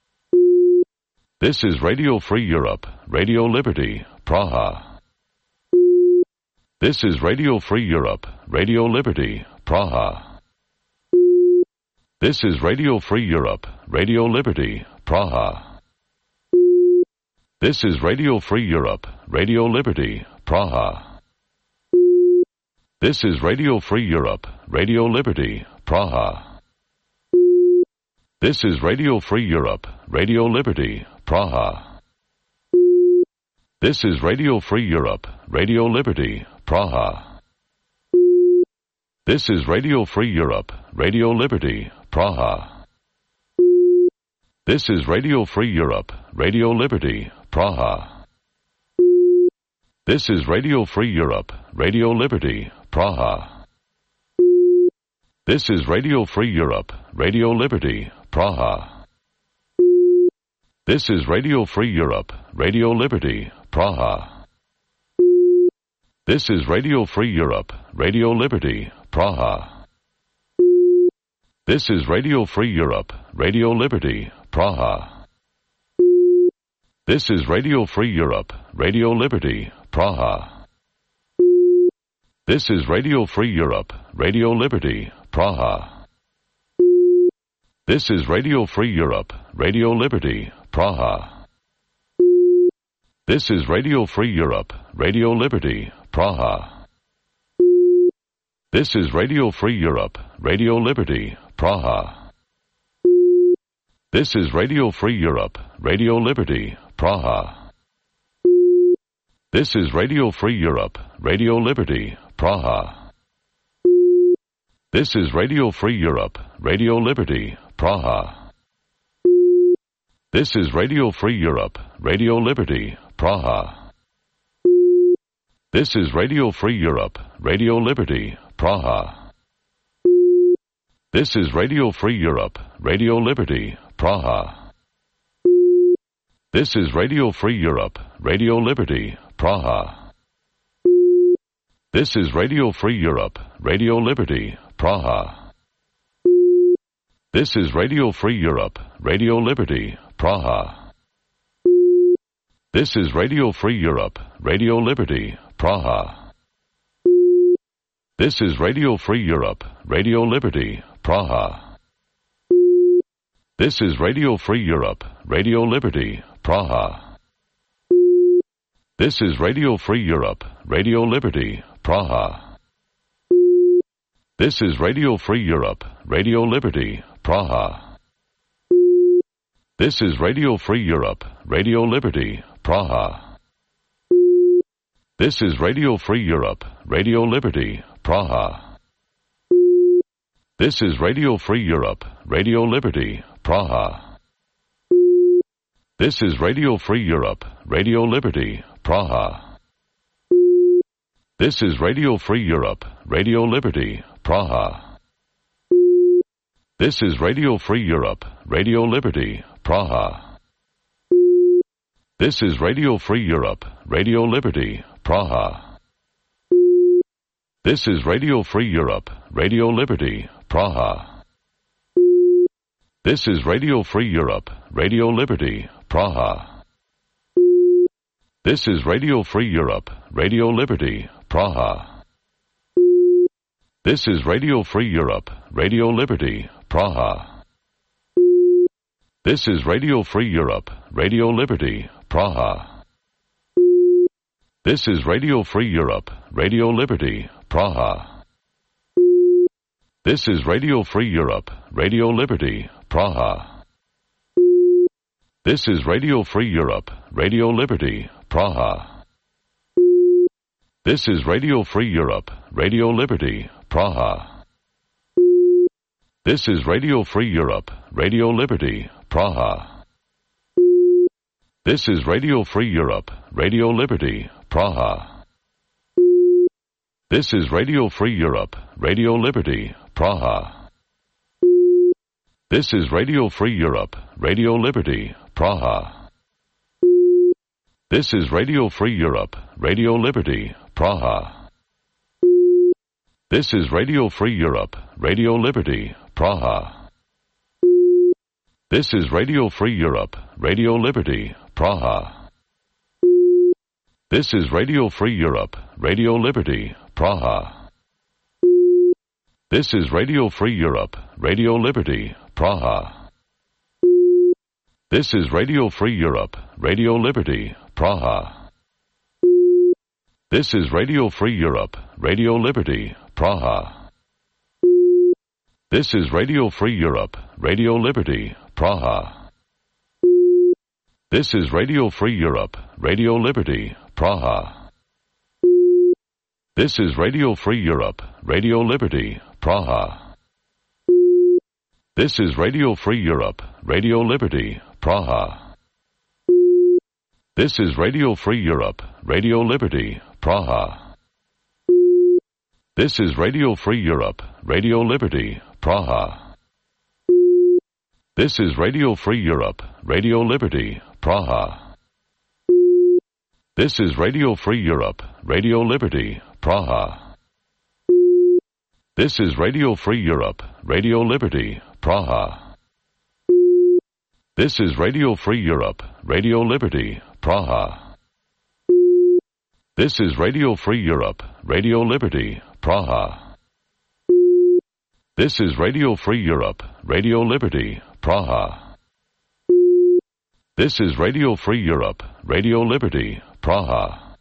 This is Radio Free Europe, Radio Liberty, Praha. This is Radio Free Europe, Radio Liberty, Praha. This is Radio Free Europe, Radio Liberty, Praha. This is Radio Free Europe, Radio Liberty, Praha. This is Radio Free Europe, Radio Liberty, Praha. This is Radio Free Europe, Radio Liberty, Praha. This is Radio Free Europe, Radio Liberty, Praha. This is Radio Free Europe, Radio Liberty, Praha. This is Radio Free Europe, Radio Liberty, Praha. This is Radio Free Europe, Radio Liberty, Praha. This is Radio Free Europe, Radio Liberty, Praha. This is Radio Free Europe, Radio Liberty, Praha. This is Radio Free Europe, Radio Liberty, Praha. This is Radio Free Europe, Radio Liberty, Praha. This is Radio Free Europe, Radio Liberty, Praha. This is Radio Free Europe, Radio Liberty, Praha. This is Radio Free Europe, Radio Liberty, Praha. This is Radio Free Europe, Radio Liberty, Praha. This is Radio Free Europe, Radio Liberty, Praha. This is Radio Free Europe, Radio Liberty, Praha. This is Radio Free Europe, Radio Liberty, Praha. This is Radio Free Europe, Radio Liberty, Praha. This is Radio Free Europe, Radio Liberty, Praha. This is Radio Free Europe, Radio Liberty, Praha. This is Radio Free Europe, Radio Liberty, Praha. This is Radio Free Europe, Radio Liberty, Praha. This is Radio Free Europe, Radio Liberty, Praha. This is Radio Free Europe, Radio Liberty, Praha. This is Radio Free Europe, Radio Liberty, Praha. This is Radio Free Europe, Radio Liberty, Praha. This is Radio Free Europe, Radio Liberty, Praha. This is Radio Free Europe, Radio Liberty, Praha. This is Radio Free Europe, Radio Liberty, Praha. This is Radio Free Europe, Radio Liberty, Praha. This is Radio Free Europe, Radio Liberty, Praha. This is Radio Free Europe, Radio Liberty, Praha. This is Radio Free Europe, Radio Liberty, Praha. This is Radio Free Europe, Radio Liberty, Praha. This is Radio Free Europe, Radio Liberty, Praha. This is Radio Free Europe, Radio Liberty, Praha. This is Radio Free Europe, Radio Liberty, Praha. This is Radio Free Europe, Radio Liberty, Praha. This is Radio Free Europe, Radio Liberty, Praha. This is Radio Free Europe, Radio Liberty, Praha. This is Radio Free Europe, Radio Liberty, Praha. This is Radio Free Europe, Radio Liberty, Praha. This is Radio Free Europe, Radio Liberty, Praha. This is Radio Free Europe, Radio Liberty, Praha. This is Radio Free Europe, Radio Liberty, Praha. This is Radio Free Europe, Radio Liberty, Praha. This is Radio Free Europe, Radio Liberty, Praha. This is Radio Free Europe, Radio Liberty, Praha. This is Radio Free Europe, Radio Liberty, Praha. This is Radio Free Europe, Radio Liberty, Praha. This is Radio Free Europe, Radio Liberty, Praha. This is Radio Free Europe, Radio Liberty, Praha. This is Radio Free Europe, Radio Liberty, Praha. This is Radio Free Europe, Radio Liberty, Praha. This is Radio Free Europe, Radio Liberty, Praha. This is Radio Free Europe, Radio Liberty, Praha. This is Radio Free Europe, Radio Liberty, Praha. This is Radio Free Europe, Radio Liberty, Praha. This is Radio Free Europe, Radio Liberty, Praha. This is Radio Free Europe, Radio Liberty, Praha. This is Radio Free Europe, Radio Liberty, Praha. This is Radio Free Europe, Radio Liberty, Praha. This is Radio Free Europe, Radio Liberty, Praha. This is Radio Free Europe, Radio Liberty, Praha. This is Radio Free Europe, Radio Liberty, Praha. This is Radio Free Europe, Radio Liberty, Praha. This is Radio Free Europe, Radio Liberty, Praha. This is Radio Free Europe, Radio Liberty, Praha. This is Radio Free Europe, Radio Liberty, Praha.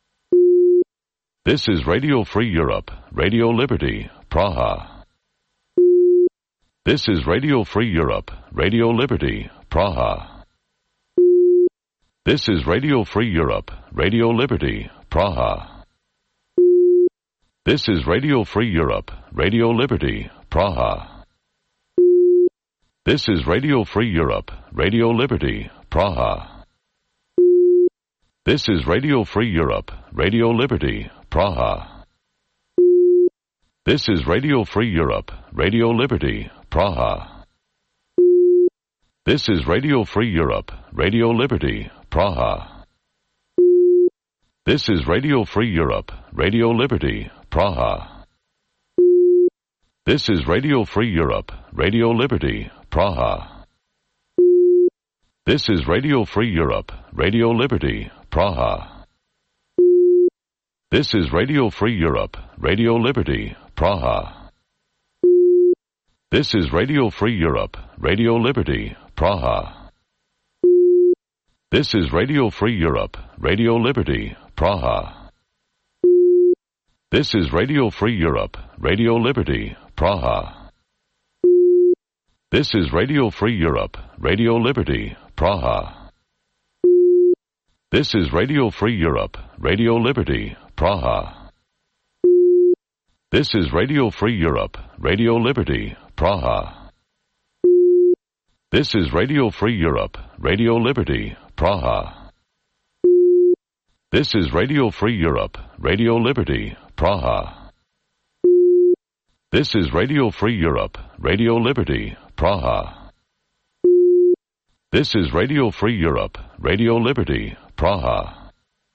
This is Radio Free Europe, Radio Liberty, Praha. This is Radio Free Europe, Radio Liberty, Praha. This is Radio Free Europe, Radio Liberty, Praha. This is Radio Free Europe, Radio Liberty, Praha. This is Radio Free Europe, Radio Liberty, Praha. This is Radio Free Europe, Radio Liberty, Praha. This is Radio Free Europe, Radio Liberty, Praha. This is Radio Free Europe, Radio Liberty, Praha. This is Radio Free Europe, Radio Liberty, Praha. This is Radio Free Europe, Radio Liberty, Praha. This is Radio Free Europe, Radio Liberty, Praha. This is Radio Free Europe, Radio Liberty, Praha. This is Radio Free Europe, Radio Liberty, Praha. This is Radio Free Europe, Radio Liberty, Praha. This is Radio Free Europe, Radio Liberty, Praha. This is Radio Free Europe, Radio Liberty, Praha. This is Radio Free Europe, Radio Liberty, Praha. This is Radio Free Europe, Radio Liberty, Praha. This is Radio Free Europe, Radio Liberty, Praha. This is Radio Free Europe, Radio Liberty, Praha. This is Radio Free Europe, Radio Liberty, Praha. This is Radio Free Europe, Radio Liberty, Praha.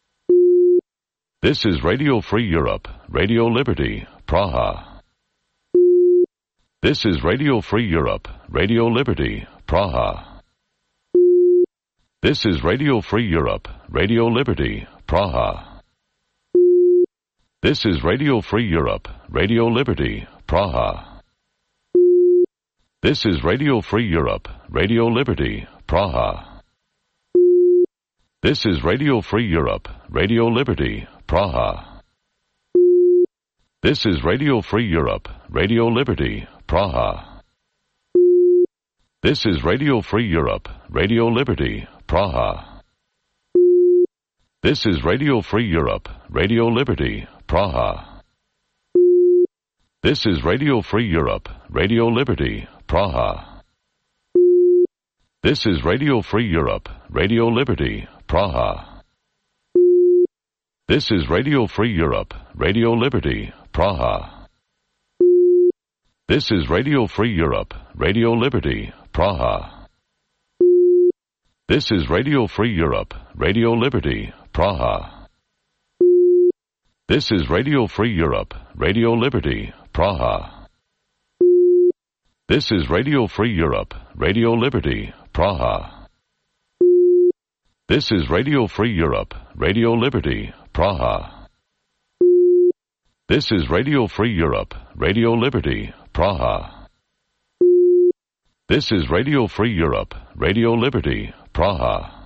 This is Radio Free Europe, Radio Liberty, Praha. This is Radio Free Europe, Radio Liberty, Praha. This is Radio Free Europe, Radio Liberty, Praha. This is Radio Free Europe, Radio Liberty, Praha. This is Radio Free Europe, Radio Liberty, Praha. This is Radio Free Europe, Radio Liberty, Praha. This is Radio Free Europe, Radio Liberty, Praha. This is Radio Free Europe, Radio Liberty, Praha. This is Radio Free Europe, Radio Liberty, Praha. This is Radio Free Europe, Radio Liberty, Praha. This is Radio Free Europe, Radio Liberty, Praha. This is Radio Free Europe, Radio Liberty, Praha. This is Radio Free Europe, Radio Liberty, Praha. This is Radio Free Europe, Radio Liberty, Praha. This is Radio Free Europe, Radio Liberty, Praha. This is Radio Free Europe, Radio Liberty, Praha. This is Radio Free Europe, Radio Liberty, Praha. This is Radio Free Europe, Radio Liberty, Praha. This is Radio Free Europe, Radio Liberty, Praha.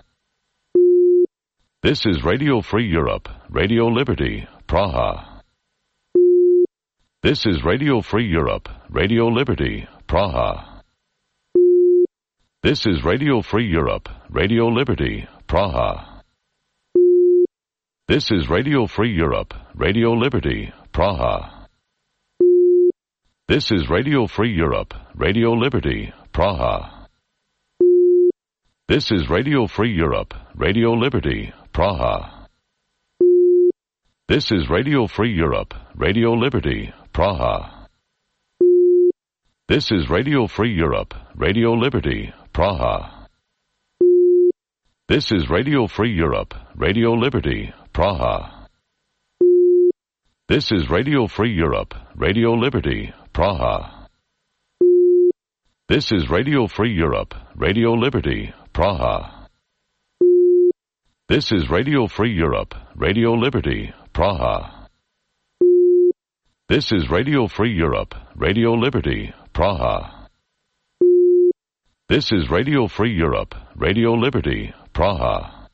This is Radio Free Europe, Radio Liberty, Praha. This is Radio Free Europe, Radio Liberty, Praha. This is Radio Free Europe, Radio Liberty, Praha. This is Radio Free Europe, Radio Liberty, Praha. This is Radio Free Europe, Radio Liberty, Praha. This is Radio Free Europe, Radio Liberty, Praha. This is Radio Free Europe, Radio Liberty, Praha. This is Radio Free Europe, Radio Liberty, Praha. This is Radio Free Europe, Radio Liberty, Praha. This is Radio Free Europe, Radio Liberty, Praha. This is Radio Free Europe, Radio Liberty, Praha. This is Radio Free Europe, Radio Liberty, Praha. This is Radio Free Europe, Radio Liberty, Praha. This is Radio Free Europe, Radio Liberty, Praha.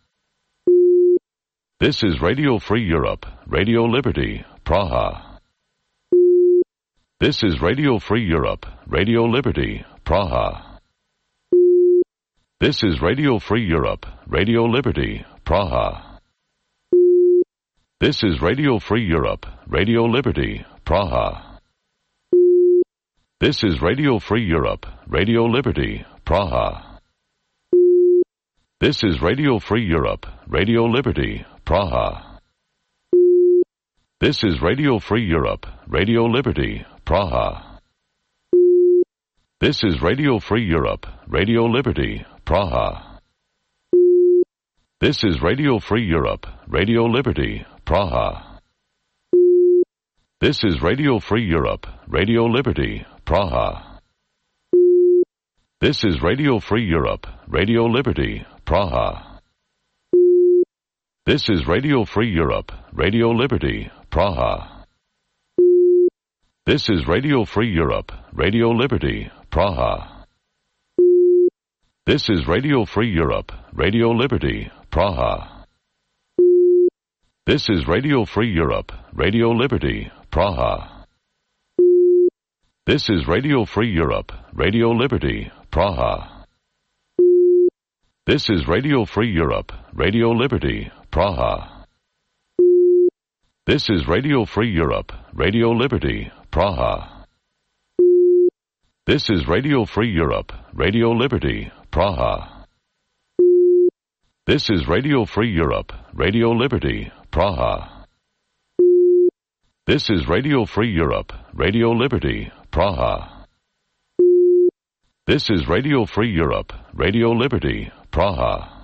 This is Radio Free Europe, Radio Liberty, Praha. This is Radio Free Europe, Radio Liberty, Praha. This is Radio Free Europe, Radio Liberty, Praha. This is Radio Free Europe, Radio Liberty, Praha. This is Radio Free Europe, Radio Liberty, Praha. This is Radio Free Europe, Radio Liberty, Praha. This is Radio Free Europe, Radio Liberty, Praha. This is Radio Free Europe, Radio Liberty, Praha. This is Radio Free Europe, Radio Liberty, Praha. This is Radio Free Europe, Radio Liberty, Praha. This is Radio Free Europe, Radio Liberty, Praha. This is Radio Free Europe, Radio Liberty, Praha. This is Radio Free Europe, Radio Liberty, Praha. This is Radio Free Europe, Radio Liberty, Praha. This is Radio Free Europe, Radio Liberty, Praha. This is Radio Free Europe, Radio Liberty, Praha. This is Radio Free Europe, Radio Liberty, Praha. This is Radio Free Europe, Radio Liberty, Praha. This is Radio Free Europe, Radio Liberty, Praha. This is Radio Free Europe, Radio Liberty, Praha. This is Radio Free Europe, Radio Liberty, Praha. This is Radio Free Europe, Radio Liberty, Praha.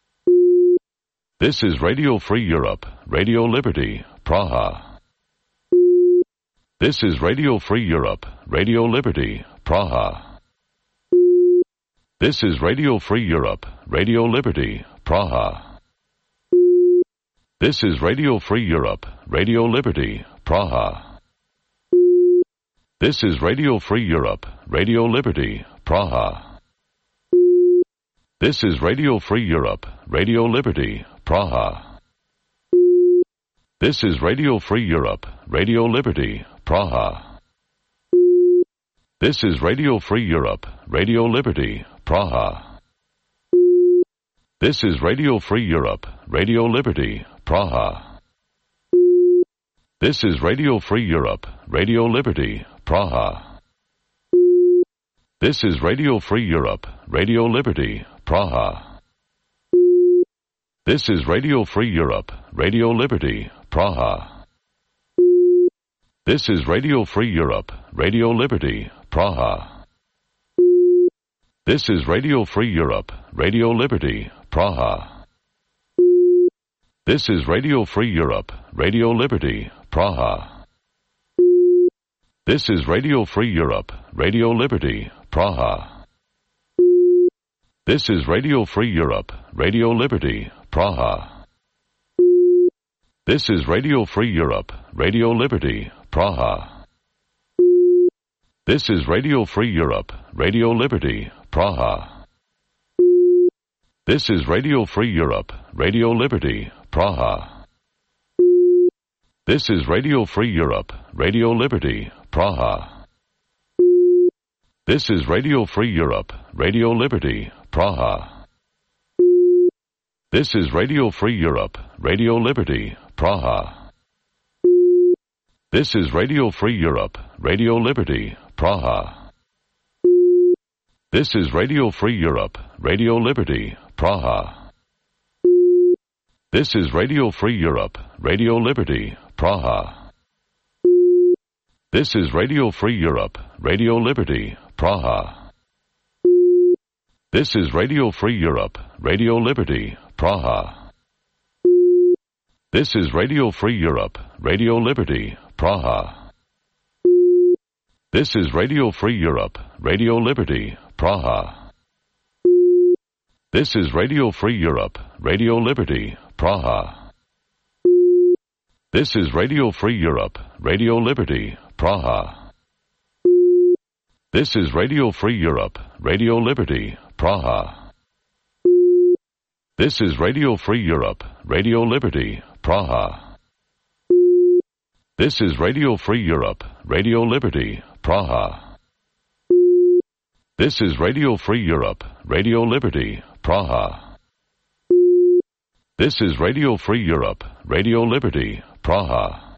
This is Radio Free Europe, Radio Liberty, Praha. This is Radio Free Europe, Radio Liberty, Praha. This is Radio Free Europe, Radio Liberty, Praha. This is Radio Free Europe, Radio Liberty, Praha. This is Radio Free Europe, Radio Liberty, Praha. This is Radio Free Europe, Radio Liberty, Praha. This is Radio Free Europe, Radio Liberty, Praha. This is Radio Free Europe, Radio Liberty, Praha. This is Radio Free Europe, Radio Liberty, Praha. This is Radio Free Europe, Radio Liberty, Praha. This is Radio Free Europe, Radio Liberty, Praha. This is Radio Free Europe, Radio Liberty, Praha. This is Radio Free Europe, Radio Liberty, Praha. This is Radio Free Europe, Radio Liberty, Praha. This is Radio Free Europe, Radio Liberty, Praha. This is Radio Free Europe, Radio Liberty, Praha. This is Radio Free Europe, Radio Liberty, Praha. This is Radio Free Europe, Radio Liberty, Praha. This is Radio Free Europe, Radio Liberty, Praha. This is Radio Free Europe, Radio Liberty, Praha. This is Radio Free Europe, Radio Liberty, Praha. This is Radio Free Europe, Radio Liberty, Praha. This is Radio Free Europe, Radio Liberty, Praha. This is Radio Free Europe, Radio Liberty, Praha. This is Radio Free Europe, Radio Liberty, Praha. This is Radio Free Europe, Radio Liberty, Praha. This is Radio Free Europe, Radio Liberty, Praha. This is Radio Free Europe, Radio Liberty, Praha. This is Radio Free Europe, Radio Liberty, Praha. This is Radio Free Europe, Radio Liberty, Praha. This is Radio Free Europe, Radio Liberty, Praha. This is Radio Free Europe, Radio Liberty, Praha. This is Radio Free Europe, Radio Liberty, Praha. This is Radio Free Europe, Radio Liberty, Praha. This is Radio Free Europe, Radio Liberty, Praha. This is Radio Free Europe, Radio Liberty, Praha. This is Radio Free Europe, Radio Liberty, Praha.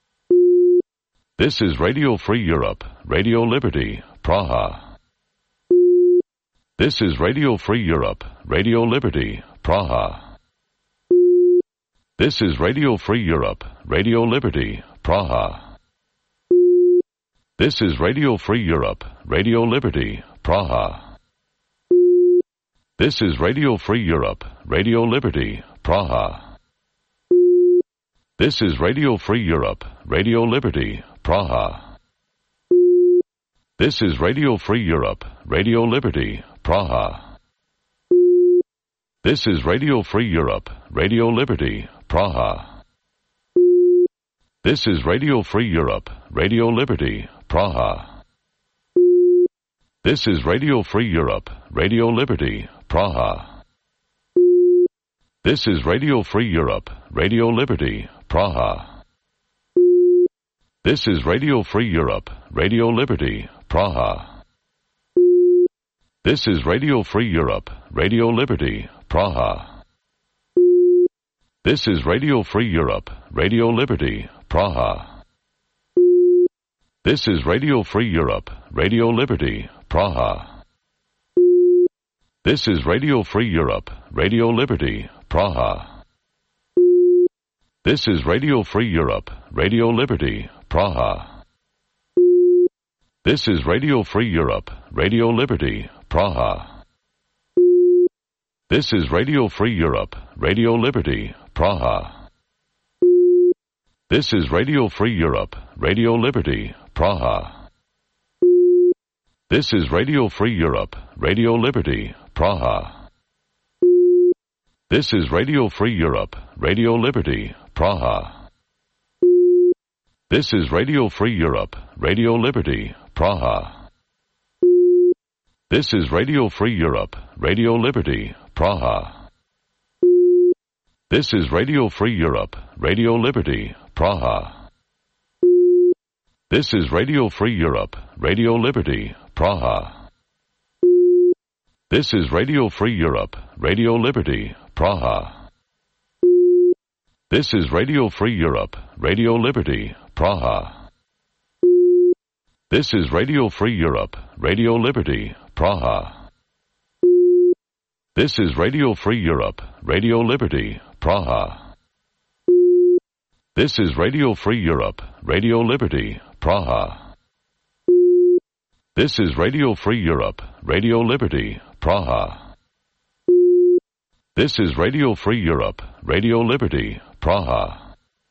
This is Radio Free Europe, Radio Liberty, Praha. This is Radio Free Europe, Radio Liberty, Praha. This is Radio Free Europe, Radio Liberty, Praha. This is Radio Free Europe, Radio Liberty, Praha. This is Radio Free Europe, Radio Liberty, Praha. This is Radio Free Europe, Radio Liberty, Praha. This is Radio Free Europe, Radio Liberty, Praha. This is Radio Free Europe, Radio Liberty, Praha. This is Radio Free Europe, Radio Liberty, Praha. This is Radio Free Europe, Radio Liberty, Praha. This is Radio Free Europe, Radio Liberty, Praha. This is Radio Free Europe, Radio Liberty, Praha. This is Radio Free Europe, Radio Liberty, Praha. This is Radio Free Europe, Radio Liberty, Praha. This is Radio Free Europe, Radio Liberty, Praha. This is Radio Free Europe, Radio Liberty, Praha. This is Radio Free Europe, Radio Liberty, Praha. This is Radio Free Europe, Radio Liberty, Praha. This is Radio Free Europe, Radio Liberty, Praha. This is Radio Free Europe, Radio Liberty, Praha. This is Radio Free Europe, Radio Liberty, Praha. This is Radio Free Europe, Radio Liberty, Praha. This is Radio Free Europe, Radio Liberty, Praha. This is Radio Free Europe, Radio Liberty, Praha. This is Radio Free Europe, Radio Liberty, Praha. This is Radio Free Europe, Radio Liberty, Praha. This is Radio Free Europe, Radio Liberty, Praha. This is Radio Free Europe, Radio Liberty, Praha. This is Radio Free Europe, Radio Liberty, Praha. This is Radio Free Europe, Radio Liberty, Praha. This is Radio Free Europe, Radio Liberty, Praha. This is Radio Free Europe, Radio Liberty, Praha. This is Radio Free Europe, Radio Liberty, Praha.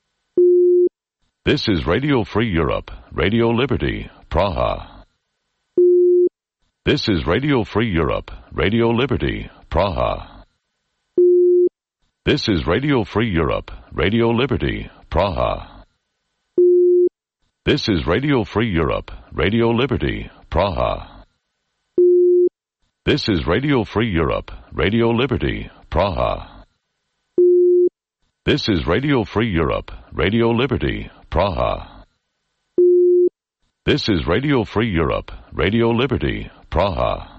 This is Radio Free Europe, Radio Liberty, Praha. This is Radio Free Europe, Radio Liberty, Praha. This is Radio Free Europe, Radio Liberty, Praha. This is Radio Free Europe, Radio Liberty, Praha. This is Radio Free Europe, Radio Liberty, Praha. This is Radio Free Europe, Radio Liberty, Praha. This is Radio Free Europe, Radio Liberty, Praha.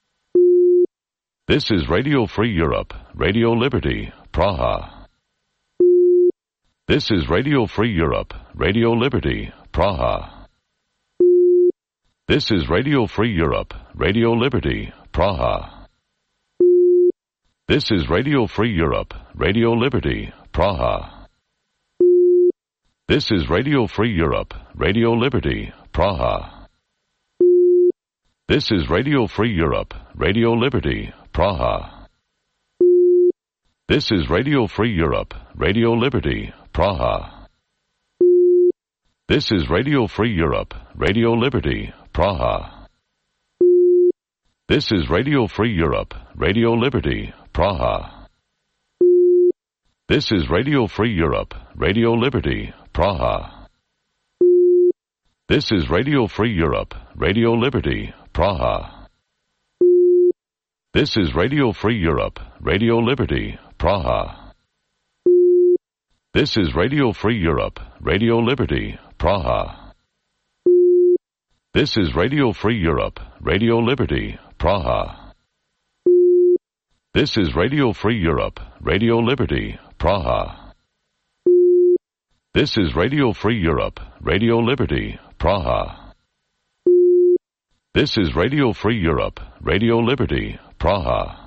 This is Radio Free Europe, Radio Liberty, Praha. This is Radio Free Europe, Radio Liberty, Praha. This is Radio Free Europe, Radio Liberty, Praha. This is Radio Free Europe, Radio Liberty, Praha. This is Radio Free Europe, Radio Liberty, Praha. This is Radio Free Europe, Radio Liberty, Praha. This is Radio Free Europe, Radio Liberty, Praha. This is Radio Free Europe, Radio Liberty, Praha. This is Radio Free Europe, Radio Liberty, Praha. This is Radio Free Europe, Radio Liberty, Praha. This is Radio Free Europe, Radio Liberty, Praha. This is Radio Free Europe, Radio Liberty, Praha. This is Radio Free Europe, Radio Liberty, Praha. This is Radio Free Europe, Radio Liberty, Praha. This is Radio Free Europe, Radio Liberty, Praha. This is Radio Free Europe, Radio Liberty, Praha. This is Radio Free Europe, Radio Liberty, Praha.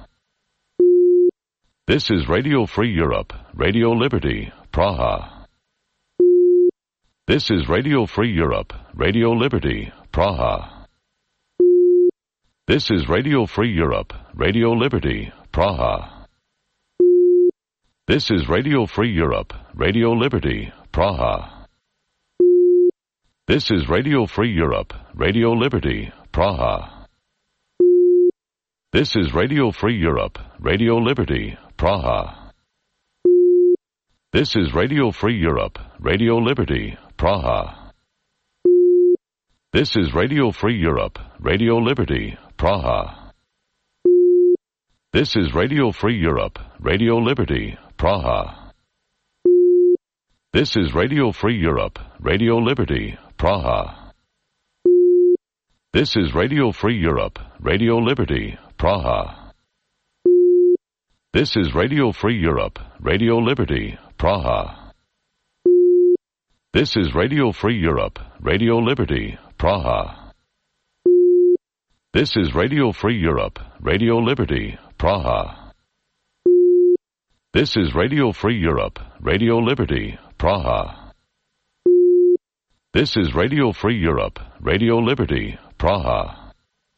This is Radio Free Europe, Radio Liberty, Praha. This is Radio Free Europe, Radio Liberty, Praha. This is Radio Free Europe, Radio Liberty, Praha. This is Radio Free Europe, Radio Liberty, Praha. This is Radio Free Europe, Radio Liberty, Praha. This is Radio Free Europe, Radio Liberty, Praha. This is Radio Free Europe, Radio Liberty, Praha. This is Radio Free Europe, Radio Liberty, Praha. This is Radio Free Europe, Radio Liberty, Praha. This is Radio Free Europe, Radio Liberty, Praha. This is Radio Free Europe, Radio Liberty, Praha. This is Radio Free Europe, Radio Liberty, Praha. This is Radio Free Europe, Radio Liberty, Praha. This is Radio Free Europe, Radio Liberty, Praha. This is Radio Free Europe, Radio Liberty, Praha. This is Radio Free Europe, Radio Liberty, Praha.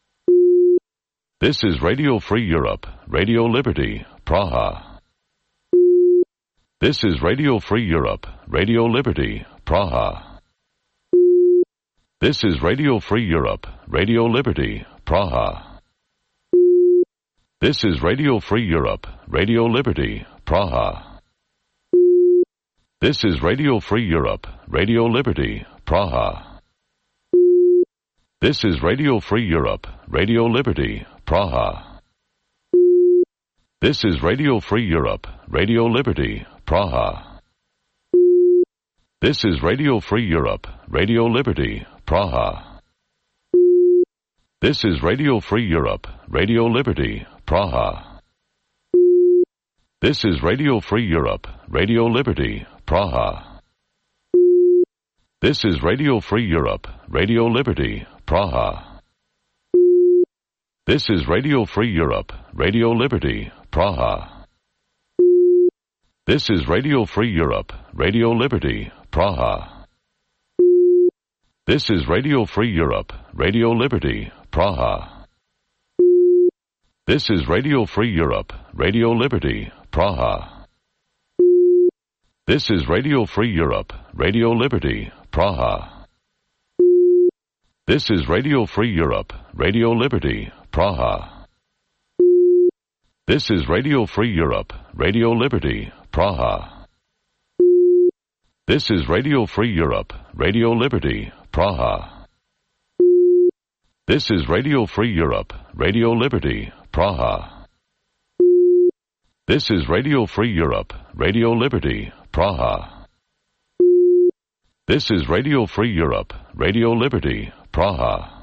This is Radio Free Europe, Radio Liberty, Praha. This is Radio Free Europe, Radio Liberty, Praha. This is Radio Free Europe, Radio Liberty, Praha. This is Radio Free Europe, Radio Liberty, Praha. This is Radio Free Europe, Radio Liberty, Praha. This is Radio Free Europe, Radio Liberty, Praha. This is Radio Free Europe, Radio Liberty, Praha. This is Radio Free Europe, Radio Liberty, Praha. This is Radio Free Europe, Radio Liberty, Praha. This is Radio Free Europe, Radio Liberty, Praha. This is Radio Free Europe, Radio Liberty, Praha. This is Radio Free Europe, Radio Liberty, Praha. This is Radio Free Europe, Radio Liberty, Praha. This is Radio Free Europe, Radio Liberty, Praha. This is Radio Free Europe, Radio Liberty, Praha. This is Radio Free Europe, Radio Liberty, Praha. This is Radio Free Europe, Radio Liberty, Praha. This is Radio Free Europe, Radio Liberty, Praha. This is Radio Free Europe, Radio Liberty, Praha. This is Radio Free Europe, Radio Liberty, Praha. This is Radio Free Europe, Radio Liberty, Praha. This is Radio Free Europe, Radio Liberty, Praha.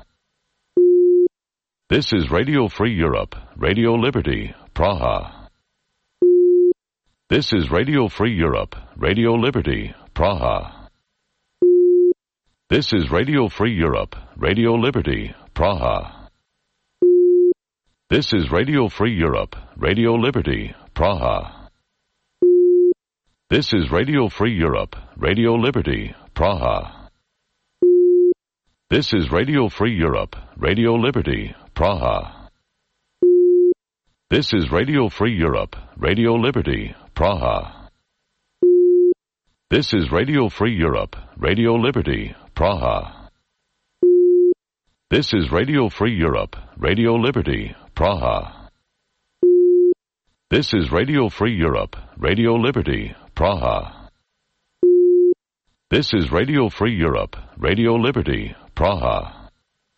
This is Radio Free Europe, Radio Liberty, Praha. This is Radio Free Europe, Radio Liberty, Praha. This is Radio Free Europe, Radio Liberty, Praha. This is Radio Free Europe, Radio Liberty, Praha. This is Radio Free Europe, Radio Liberty, Praha. This is Radio Free Europe, Radio Liberty, Praha. This is Radio Free Europe, Radio Liberty, Praha. This is Radio Free Europe, Radio Liberty, Praha. This is Radio Free Europe, Radio Liberty, Praha. This is Radio Free Europe, Radio Liberty, Praha. This is Radio Free Europe, Radio Liberty, Praha.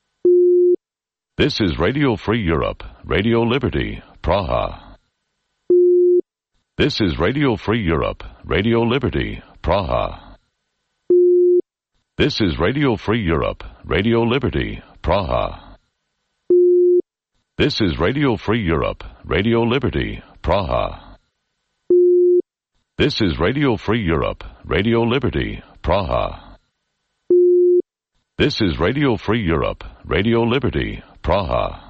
This is Radio Free Europe, Radio Liberty, Praha. This is Radio Free Europe, Radio Liberty, Praha. This is Radio Free Europe, Radio Liberty, Praha. This is Radio Free Europe, Radio Liberty, Praha. This is Radio Free Europe, Radio Liberty, Praha. This is Radio Free Europe, Radio Liberty, Praha.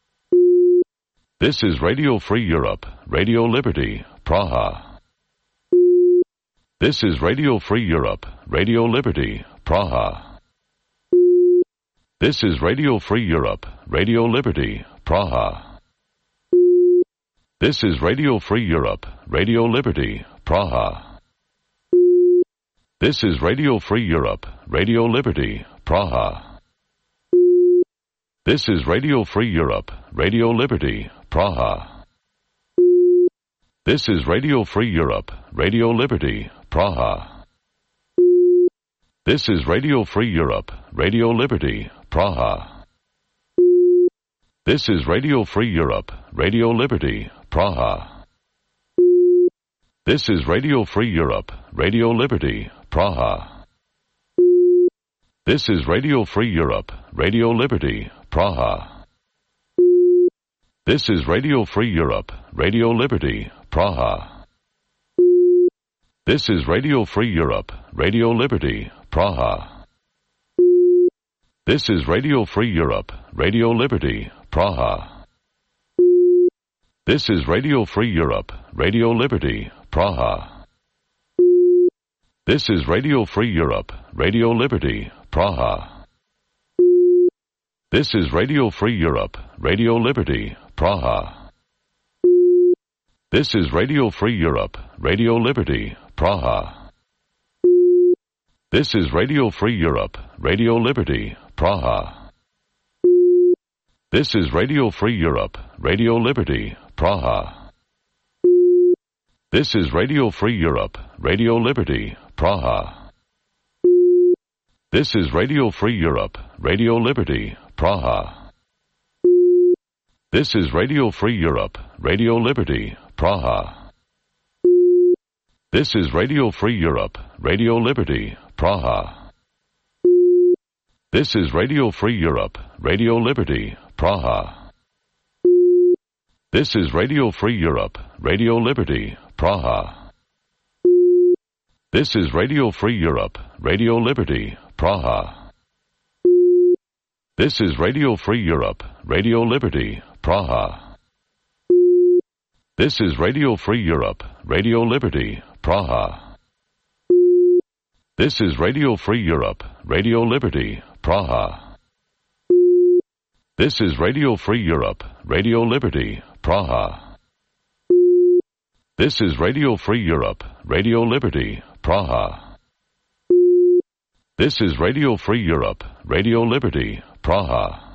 This is Radio Free Europe, Radio Liberty, Praha. This is Radio Free Europe, Radio Liberty, Praha. This is Radio Free Europe, Radio Liberty, Praha. This is Radio Free Europe, Radio Liberty, Praha. This is Radio Free Europe, Radio Liberty, Praha. This is Radio Free Europe, Radio Liberty, Praha. This is Radio Free Europe, Radio Liberty, Praha. This is Radio Free Europe, Radio Liberty, Praha. This is Radio Free Europe, Radio Liberty, Praha. This is Radio Free Europe, Radio Liberty, Praha. This is Radio Free Europe, Radio Liberty, Praha. This is Radio Free Europe, Radio Liberty, Praha. This is Radio Free Europe, Radio Liberty, Praha. This is Radio Free Europe, Radio Liberty, Praha. This is Radio Free Europe, Radio Liberty, Praha. This is Radio Free Europe, Radio Liberty, Praha. This is Radio Free Europe, Radio Liberty, Praha. This is Radio Free Europe, Radio Liberty, Praha. This is Radio Free Europe, Radio Liberty, Praha. This is Radio Free Europe, Radio Liberty, Praha. This is Radio Free Europe, Radio Liberty, Praha. This is Radio Free Europe, Radio Liberty, Praha. This is Radio Free Europe, Radio Liberty, Praha. This is Radio Free Europe, Radio Liberty, Praha. This is Radio Free Europe, Radio Liberty, Praha. This is Radio Free Europe, Radio Liberty, Praha. This is Radio Free Europe, Radio Liberty, Praha. This is Radio Free Europe, Radio Liberty, Praha. This is Radio Free Europe, Radio Liberty, Praha. This is Radio Free Europe, Radio Liberty, Praha. This is Radio Free Europe, Radio Liberty, Praha. This is Radio Free Europe, Radio Liberty, Praha. This is Radio Free Europe, Radio Liberty, Praha.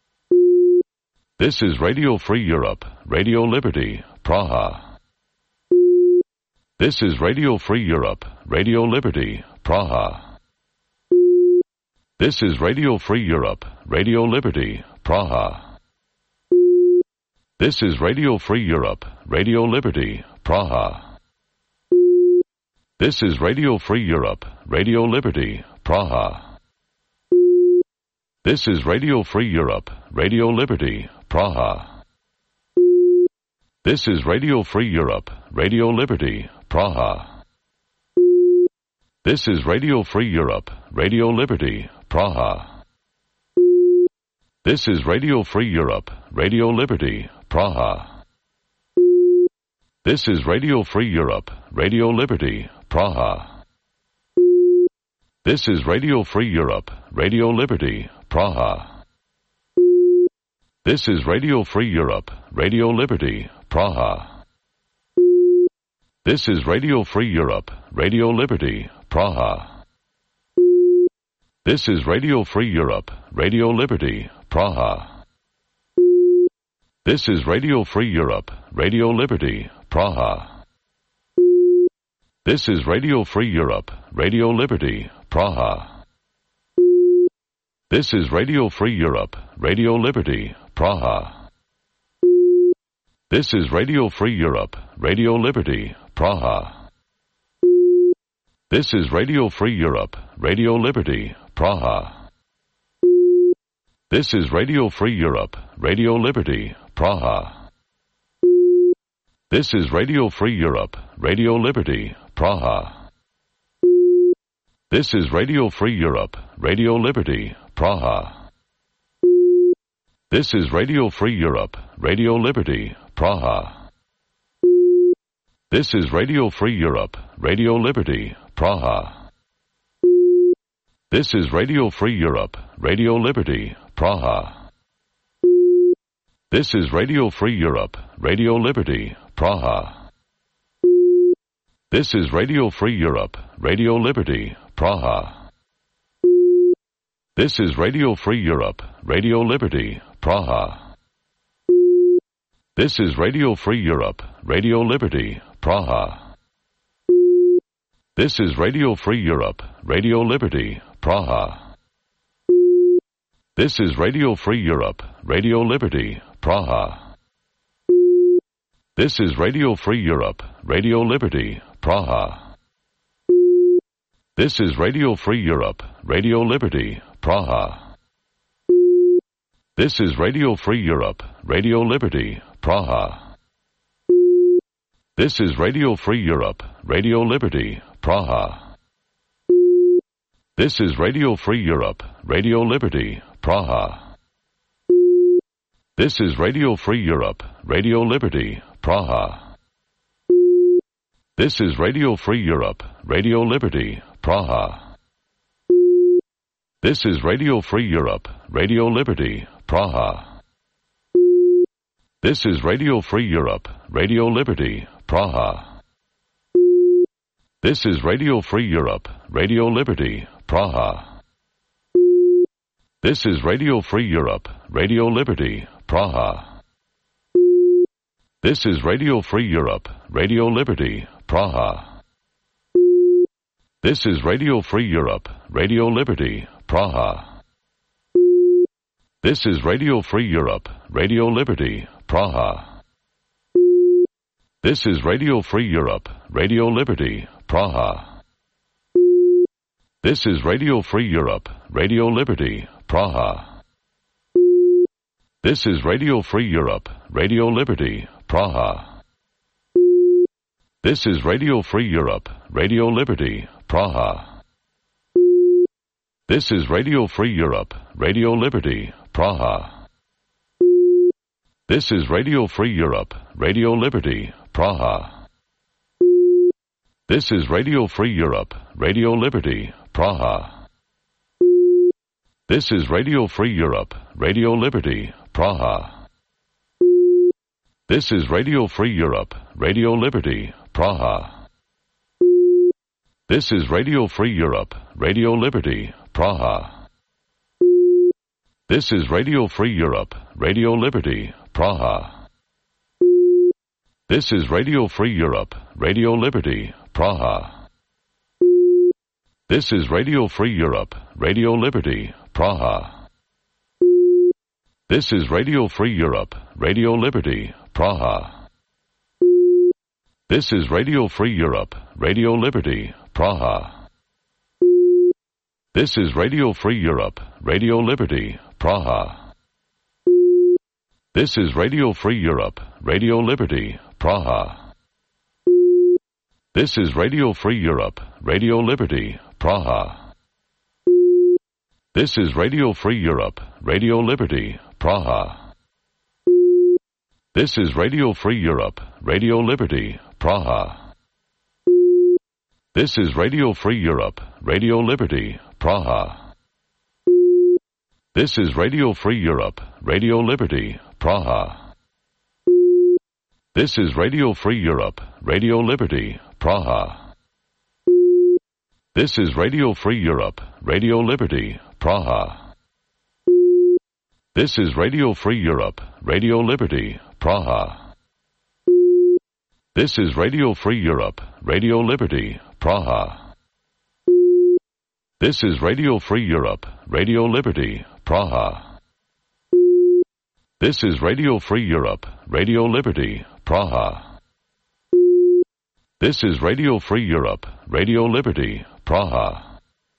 This is Radio Free Europe, Radio Liberty, Praha. This is Radio Free Europe, Radio Liberty, Praha. This is Radio Free Europe, Radio Liberty, Praha. This is Radio Free Europe, Radio Liberty, Praha. This is Radio Free Europe, Radio Liberty, Praha. This is Radio Free Europe, Radio Liberty, Praha. This is Radio Free Europe, Radio Liberty, Praha. This is Radio Free Europe, Radio Liberty, Praha. This is Radio Free Europe, Radio Liberty, Praha. This is Radio Free Europe, Radio Liberty, Praha. This is Radio Free Europe, Radio Liberty, Praha. This is Radio Free Europe, Radio Liberty, Praha. This is Radio Free Europe, Radio Liberty, Praha. This is Radio Free Europe, Radio Liberty, Praha. This is Radio Free Europe, Radio Liberty, Praha. This is Radio Free Europe, Radio Liberty, Praha. This is Radio Free Europe, Radio Liberty, Praha. This is Radio Free Europe, Radio Liberty, Praha. This is Radio Free Europe, Radio Liberty, Praha. This is Radio Free Europe, Radio Liberty, Praha. This is Radio Free Europe, Radio Liberty, Praha. This is Radio Free Europe, Radio Liberty, Praha. This is Radio Free Europe, Radio Liberty, Praha. This is Radio Free Europe, Radio Liberty, Praha. This is Radio Free Europe, Radio Liberty, Praha. This is Radio Free Europe, Radio Liberty, Praha. This is Radio Free Europe, Radio Liberty, Praha. This is Radio Free Europe, Radio Liberty, Praha. This is Radio Free Europe, Radio Liberty, Praha. This is Radio Free Europe, Radio Liberty, Praha. This is Radio Free Europe, Radio Liberty, Praha. This is Radio Free Europe, Radio Liberty, Praha. This is Radio Free Europe, Radio Liberty, Praha. This is Radio Free Europe, Radio Liberty, Praha. This is Radio Free Europe, Radio Liberty, Praha. This is Radio Free Europe, Radio Liberty, Praha. This is Radio Free Europe, Radio Liberty, Praha. This is Radio Free Europe, Radio Liberty, Praha. This is Radio Free Europe, Radio Liberty, Praha. This is Radio Free Europe, Radio Liberty, Praha. This is Radio Free Europe, Radio Liberty, Praha. This is Radio Free Europe, Radio Liberty, Praha. This is Radio Free Europe, Radio Liberty, Praha. This is Radio Free Europe, Radio Liberty, Praha. This is Radio Free Europe, Radio Liberty, Praha. This is Radio Free Europe, Radio Liberty, Praha. This is Radio Free Europe, Radio Liberty, Praha. This is Radio Free Europe, Radio Liberty, Praha. This is Radio Free Europe, Radio Liberty, Praha. This is Radio Free Europe, Radio Liberty, Praha. This is Radio Free Europe, Radio Liberty, Praha. This is Radio Free Europe, Radio Liberty, Praha. This is Radio Free Europe, Radio Liberty, Praha. This is Radio Free Europe, Radio Liberty, Praha. This is Radio Free Europe, Radio Liberty, Praha. This is Radio Free Europe, Radio Liberty, Praha. This is Radio Free Europe, Radio Liberty, Praha. This is Radio Free Europe, Radio Liberty, Praha. This is Radio Free Europe, Radio Liberty, Praha. This is Radio Free Europe, Radio Liberty, Praha. This is Radio Free Europe, Radio Liberty, Praha. This is Radio Free Europe, Radio Liberty, Praha. This is Radio Free Europe, Radio Liberty, Praha. This is Radio Free Europe, Radio Liberty, Praha. This is Radio Free Europe, Radio Liberty, Praha. This is Radio Free Europe, Radio Liberty, Praha. This is Radio Free Europe, Radio Liberty, Praha. This is Radio Free Europe, Radio Liberty, Praha. This is Radio Free Europe, Radio Liberty, Praha. This is Radio Free Europe, Radio Liberty, Praha. This is Radio Free Europe, Radio Liberty, Praha. This is Radio Free Europe, Radio Liberty, Praha. This is Radio Free Europe, Radio Liberty, Praha. This is Radio Free Europe, Radio Liberty, Praha.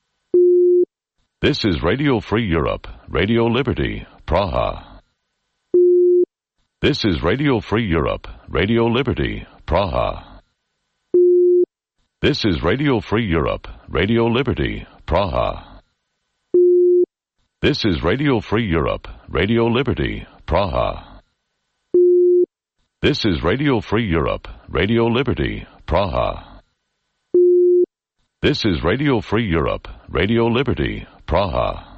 This is Radio Free Europe, Radio Liberty, Praha. This is Radio Free Europe, Radio Liberty, Praha. This is Radio Free Europe, Radio Liberty, Praha. This is Radio Free Europe, Radio Liberty, Praha. This is Radio Free Europe, Radio Liberty, Praha. This is Radio Free Europe, Radio Liberty, Praha.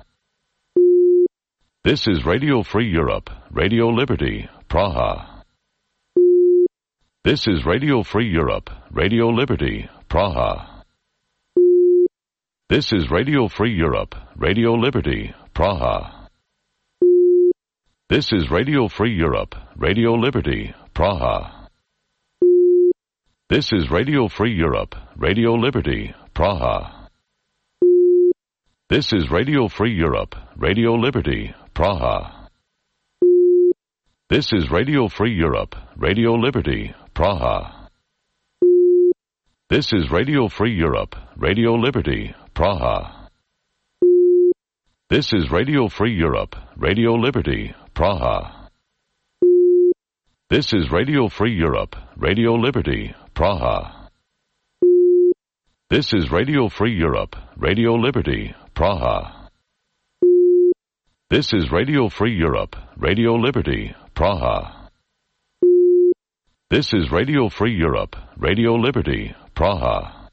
This is Radio Free Europe, Radio Liberty, Praha. This is Radio Free Europe, Radio Liberty, Praha. This is Radio Free Europe, Radio Liberty, Praha. This is Radio Free Europe, Radio Liberty, Praha. This is Radio Free Europe, Radio Liberty, Praha. This is Radio Free Europe, Radio Liberty, Praha. This is Radio Free Europe, Radio Liberty, Praha. This is Radio Free Europe, Radio Liberty, Praha. This is Radio Free Europe, Radio Liberty, Praha. This is Radio Free Europe, Radio Liberty, Praha. This is Radio Free Europe, Radio Liberty, Praha. This is Radio Free Europe, Radio Liberty, Praha. This is Radio Free Europe, Radio Liberty, Praha.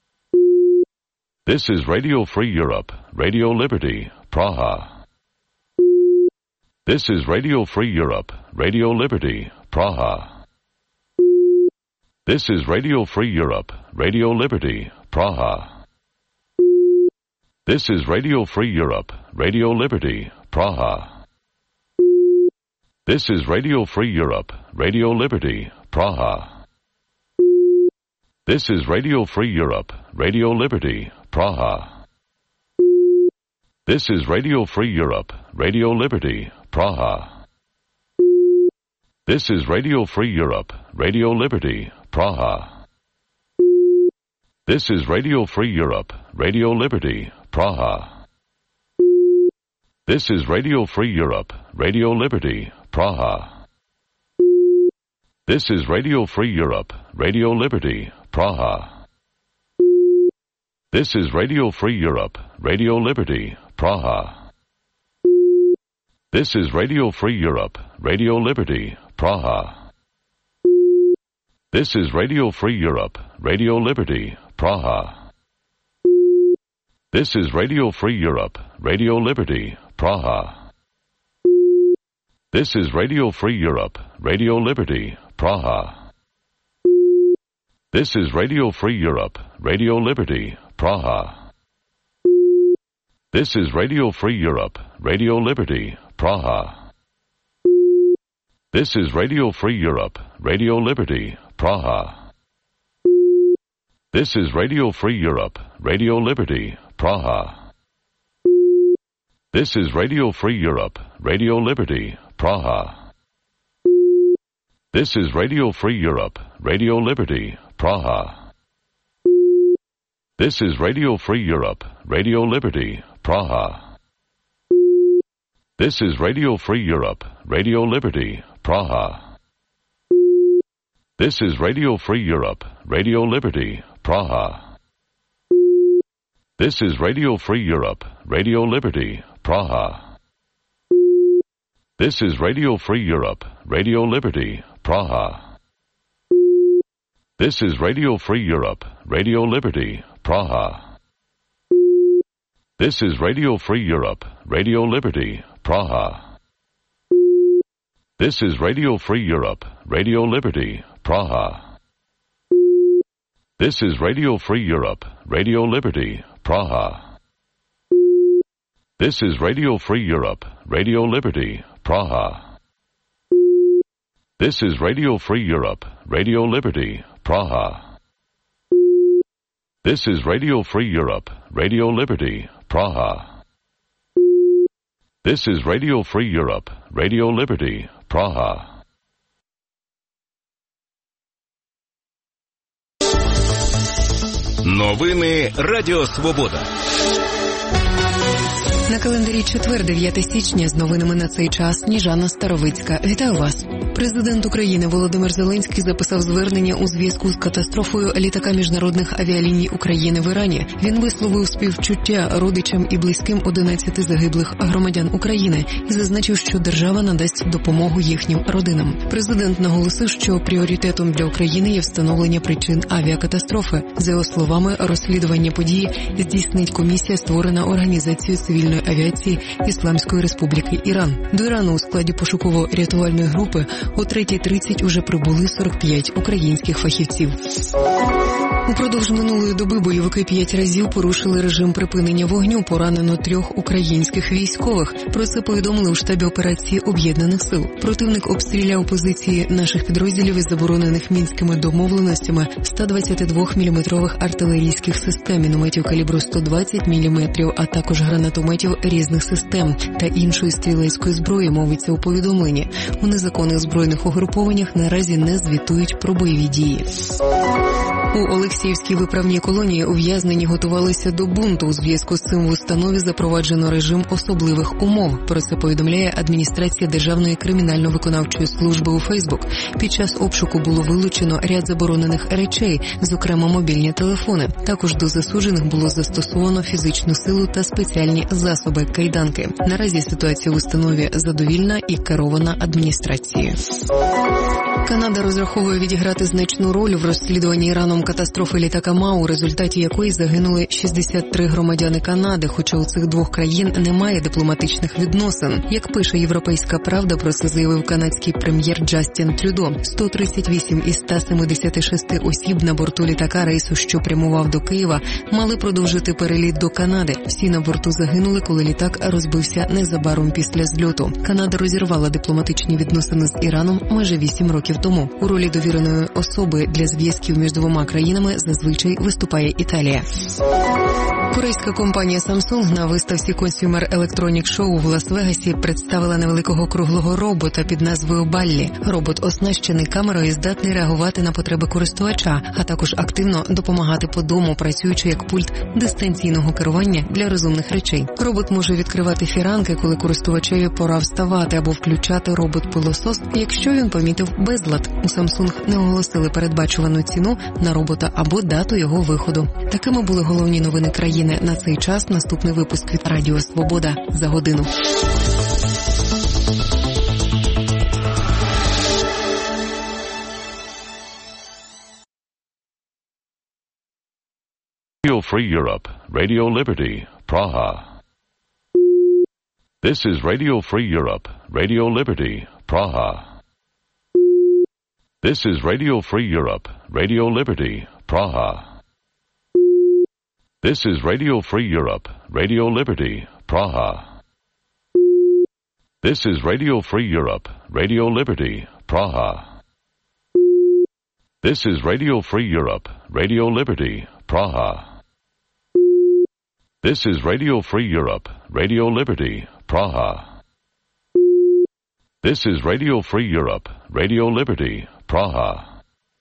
This is Radio Free Europe, Radio Liberty, Praha. This is Radio Free Europe, Radio Liberty, Praha. This is Radio Free Europe, Radio Liberty, Praha. This is Radio Free Europe, Radio Liberty, Praha. This is Radio Free Europe, Radio Liberty, Praha. This is Radio Free Europe, Radio Liberty, Praha. This is Radio Free Europe, Radio Liberty, Praha. This is Radio Free Europe, Radio Liberty, Praha. This is Radio Free Europe, Radio Liberty, Praha. This is Radio Free Europe, Radio Liberty, Praha. This is Radio Free Europe, Radio Liberty, Praha. This is Radio Free Europe, Radio Liberty, Praha. This is Radio Free Europe, Radio Liberty, Praha. This is Radio Free Europe, Radio Liberty, Praha. This is Radio Free Europe, Radio Liberty, Praha. This is Radio Free Europe, Radio Liberty, Praha. This is Radio Free Europe, Radio Liberty, Praha. This is Radio Free Europe, Radio Liberty, Praha. This is Radio Free Europe, Radio Liberty, Praha. This is Radio Free Europe, Radio Liberty, Praha. This is Radio Free Europe, Radio Liberty, Praha. This is Radio Free Europe, Radio Liberty, Praha. This is Radio Free Europe, Radio Liberty, Praha. This is Radio Free Europe, Radio Liberty, Praha. This is Radio Free Europe, Radio Liberty, Praha. This is Radio Free Europe, Radio Liberty, Praha. This is Radio Free Europe, Radio Liberty, Praha. This is Radio Free Europe, Radio Liberty, Praha. This is Radio Free Europe, Radio Liberty, Praha. This is Radio Free Europe, Radio Liberty, Praha. This is Radio Free Europe, Radio Liberty, Praha. This is Radio Free Europe, Radio Liberty, Praha. This is Radio Free Europe, Radio Liberty, Praha. This is Radio Free Europe, Radio Liberty, Praha. This is Radio Free Europe, Radio Liberty, Praha. Новини Радіо Свобода. На календарі четвер, дев'яте січня, з новинами на цей час Сніжана Старовицька. Вітаю вас. Президент України Володимир Зеленський записав звернення у зв'язку з катастрофою літака міжнародних авіаліній України в Ірані. Він висловив співчуття родичам і близьким одинадцяти загиблих громадян України і зазначив, що держава надасть допомогу їхнім родинам. Президент наголосив, що пріоритетом для України є встановлення причин авіакатастрофи. За його словами, розслідування події здійснить комісія, створена Організацією цивільної авіації Ісламської Республіки Іран. До Ірану у складі пошуково-рятувальної групи о третій тридцять уже прибули сорок п'ять українських фахівців. Упродовж минулої доби бойовики п'ять разів порушили режим припинення вогню, поранено трьох українських військових. Про це повідомили у штабі операції Об'єднаних сил. Противник обстріляв позиції наших підрозділів із заборонених мінськими домовленостями ста двадцятидвоміліметрових артилерійських систем, мінометів калібру сто двадцять міліметрів, а також гранатометів різних систем та іншої стрілецької зброї, мовиться у повідомленні. У незаконних збройних угрупованнях наразі не звітують про бойові дії. У Олексіївській виправній колонії ув'язнені готувалися до бунту. У зв'язку з цим в установі запроваджено режим особливих умов. Про це повідомляє адміністрація Державної кримінально-виконавчої служби у Фейсбук. Під час обшуку було вилучено ряд заборонених речей, зокрема мобільні телефони. Також до засуджених було застосовано фізичну силу та спеціальні засоби – кайданки. Наразі ситуація в установі задовільна і керована адміністрацією. Канада розраховує відіграти значну роль в розслідуванні Іраном катастрофи літака МАУ, у результаті якої загинули шістдесят три громадяни Канади, хоча у цих двох країн немає дипломатичних відносин. Як пише «Європейська правда», про це заявив канадський прем'єр Джастін Трюдо. сто тридцять вісім із ста сімдесяти шести осіб на борту літака рейсу, що прямував до Києва, мали продовжити переліт до Канади. Всі на борту загинули, коли літак розбився незабаром після зльоту. Канада розірвала дипломатичні відносини з Іраном майже вісім років тому. У ролі довіреної особи для зв'язків між двома країнами зазвичай виступає Італія. Корейська компанія Samsung на виставці Consumer Electronics Show в Лас-Вегасі представила невеликого круглого робота під назвою Баллі. Робот оснащений камерою і здатний реагувати на потреби користувача, а також активно допомагати по дому, працюючи як пульт дистанційного керування для розумних речей. Робот може відкривати фіранки, коли користувачеві пора вставати, або включати робот-пилосос, якщо він помітив безлад. У Samsung не оголосили передбачувану ціну на робота або дату його виходу. Такими були головні новини країни на цей час. Наступний випуск від Радіо Свобода за годину. Radio Free Europe, Radio Liberty, Praha. This is Radio Free Europe, Radio Liberty, Praha. This is Radio Free Europe, Radio Liberty, Praha. This is Radio Free Europe, Radio Liberty, Praha. This is Radio Free Europe, Radio Liberty, Praha. This is Radio Free Europe, Radio Liberty, Praha. This is Radio Free Europe, Radio Liberty, Praha. This is Radio Free Europe, Radio Liberty, Praha.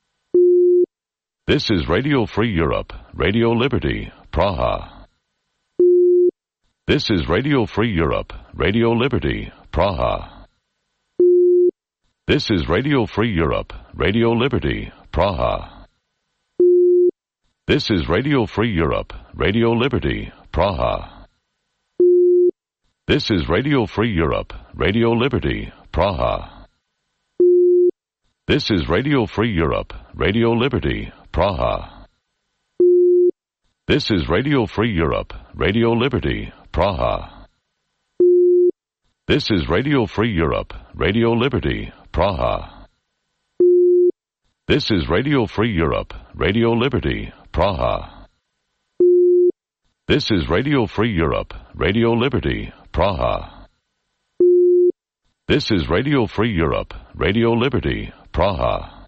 This is Radio Free Europe, Radio Liberty, Praha. This is Radio Free Europe, Radio Liberty, Praha. This is Radio Free Europe, Radio Liberty, Praha. This is Radio Free Europe, Radio Liberty, Praha. This is Radio Free Europe, Radio Liberty, Praha. This is Radio Free Europe, Radio Liberty, Praha. This is Radio Free Europe, Radio Liberty, Praha. This is Radio Free Europe, Radio Liberty, Praha. This is Radio Free Europe, Radio Liberty, Praha. This is Radio Free Europe, Radio Liberty, Praha. This is Radio Free Europe, Radio Liberty, Praha.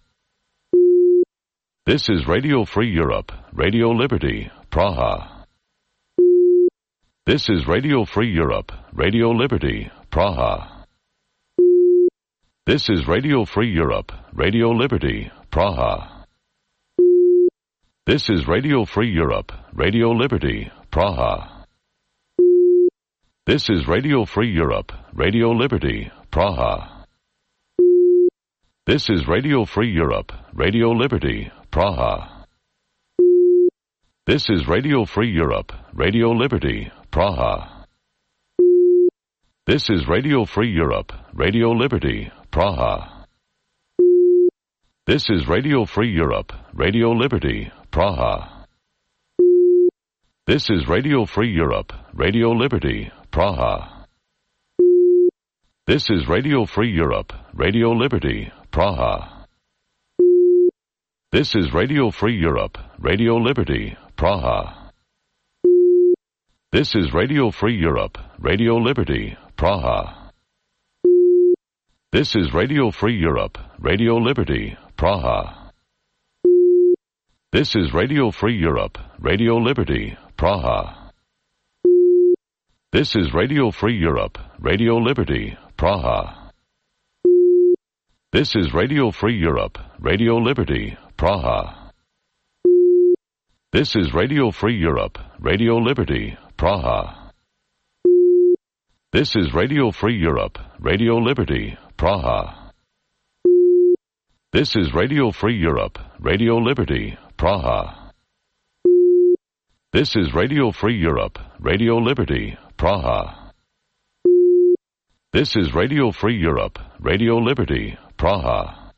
This is Radio Free Europe, Radio Liberty, Praha. This is Radio Free Europe, Radio Liberty, Praha. This is Radio Free Europe, Radio Liberty, Praha. This is Radio Free Europe, Radio Liberty, Praha. This is Radio Free Europe, Radio Liberty, Praha. This is Radio Free Europe, Radio Liberty, Praha. This is Radio Free Europe, Radio Liberty, Praha. This is Radio Free Europe, Radio Liberty, Praha. This is Radio Free Europe, Radio Liberty, Praha. This is Radio Free Europe, Radio Liberty, Praha. This is Radio Free Europe, Radio Liberty, Praha. This is Radio Free Europe, Radio Liberty, Praha. This is Radio Free Europe, Radio Liberty, Praha. This is Radio Free Europe, Radio Liberty, Praha. This is Radio Free Europe, Radio Liberty, Praha. This is Radio Free Europe, Radio Liberty, Praha. This is Radio Free Europe, Radio Liberty, Praha. This is Radio Free Europe, Radio Liberty, Praha. This is Radio Free Europe, Radio Liberty, Praha. This is Radio Free Europe, Radio Liberty, Praha. This is Radio Free Europe, Radio Liberty, Praha. This is Radio Free Europe, Radio Liberty, Praha.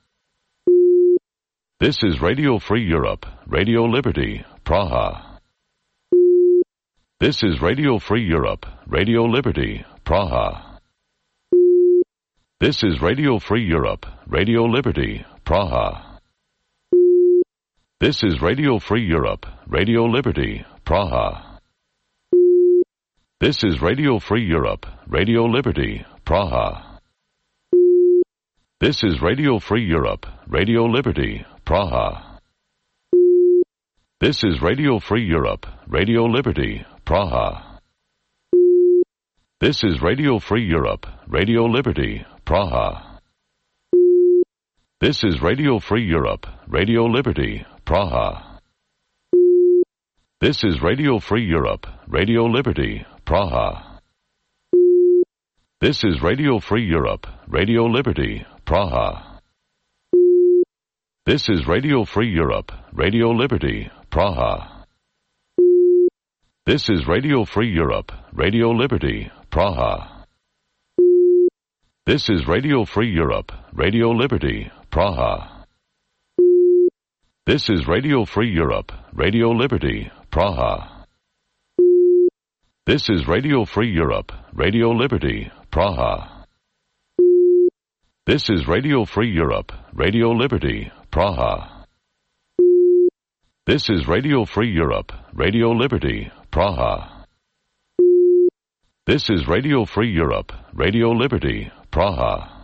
This is Radio Free Europe, Radio Liberty, Praha. This is Radio Free Europe, Radio Liberty, Praha. This is Radio Free Europe, Radio Liberty, Praha. This is Radio Free Europe, Radio Liberty, Praha. This is Radio Free Europe, Radio Liberty, Praha. This is Radio Free Europe, Radio Liberty, Praha. This is Radio Free Europe, Radio Liberty, Praha. This is Radio Free Europe, Radio Liberty, Praha. This is Radio Free Europe, Radio Liberty, Praha. This is Radio Free Europe, Radio Liberty, Praha. This is Radio Free Europe, Radio Liberty, Praha. This is Radio Free Europe, Radio Liberty, Praha. This is Radio Free Europe, Radio Liberty, Praha. This is Radio Free Europe, Radio Liberty, Praha. This is Radio Free Europe, Radio Liberty, Praha. This is Radio Free Europe, Radio Liberty, Praha. This is Radio Free Europe, Radio Liberty, Praha. This is Radio Free Europe, Radio Liberty, Praha. This is Radio Free Europe, Radio Liberty, Praha.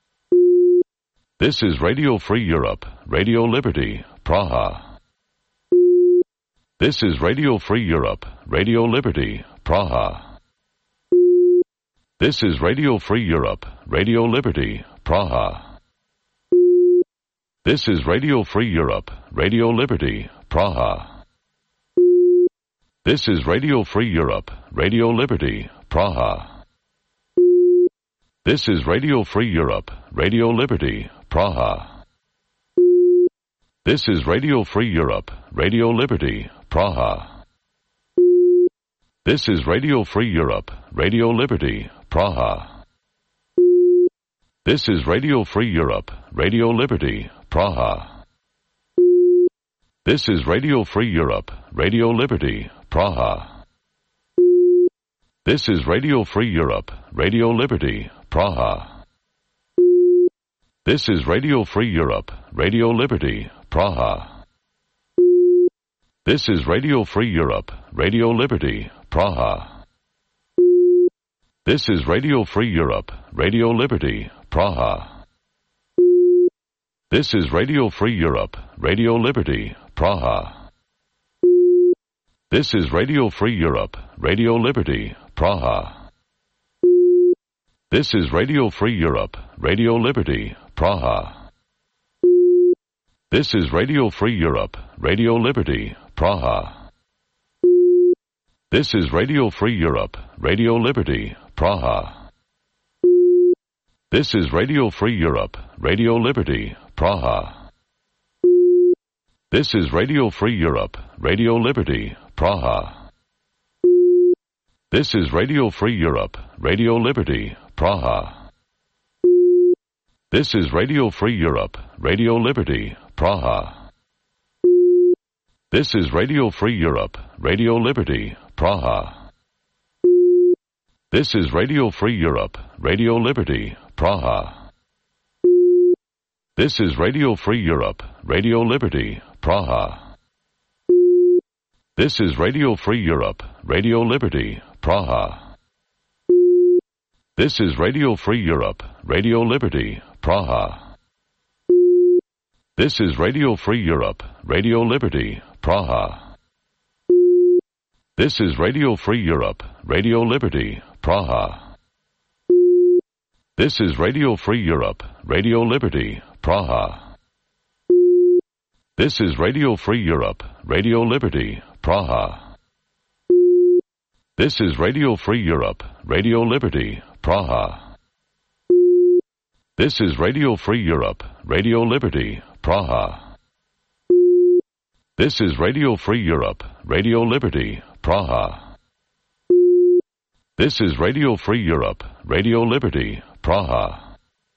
This is Radio Free Europe, Radio Liberty, Praha. This is Radio Free Europe, Radio Liberty, Praha. This is Radio Free Europe, Radio Liberty, Praha. This is Radio Free Europe, Radio Liberty, Praha. This is Radio Free Europe, Radio Liberty, Praha. This is Radio Free Europe, Radio Liberty, Praha. This is Radio Free Europe, Radio Liberty, Praha. This is Radio Free Europe, Radio Liberty, Praha. This is Radio Free Europe, Radio Liberty, Praha. This is Radio Free Europe, Radio Liberty, Praha. This is Radio Free Europe, Radio Liberty, Praha. This is Radio Free Europe, Radio Liberty, Praha. This is Radio Free Europe, Radio Liberty, Praha. This is Radio Free Europe, Radio Liberty, Praha. This is Radio Free Europe, Radio Liberty, Praha. This is Radio Free Europe, Radio Liberty, Praha. This is Radio Free Europe, Radio Liberty, Praha. This is Radio Free Europe, Radio Liberty, Praha. This is Radio Free Europe, Radio Liberty, Praha. This is Radio Free Europe, Radio Liberty, Praha. This is Radio Free Europe, Radio Liberty, Praha. This is Radio Free Europe, Radio Liberty, Praha. This is Radio Free Europe, Radio Liberty, Praha. This is Radio Free Europe, Radio Liberty, Praha. This is Radio Free Europe, Radio Liberty, Praha. This is Radio Free Europe, Radio Liberty, Praha. This is Radio Free Europe, Radio Liberty, Praha. This is Radio Free Europe, Radio Liberty, Praha. This is Radio Free Europe, Radio Liberty, Praha. This is Radio Free Europe, Radio Liberty, Praha. This is Radio Free Europe, Radio Liberty, Praha. This is Radio Free Europe, Radio Liberty, Praha. This is Radio Free Europe, Radio Liberty, Praha. This is Radio Free Europe, Radio Liberty, Praha. This is Radio Free Europe, Radio Liberty, Praha. This is Radio Free Europe, Radio Liberty, Praha.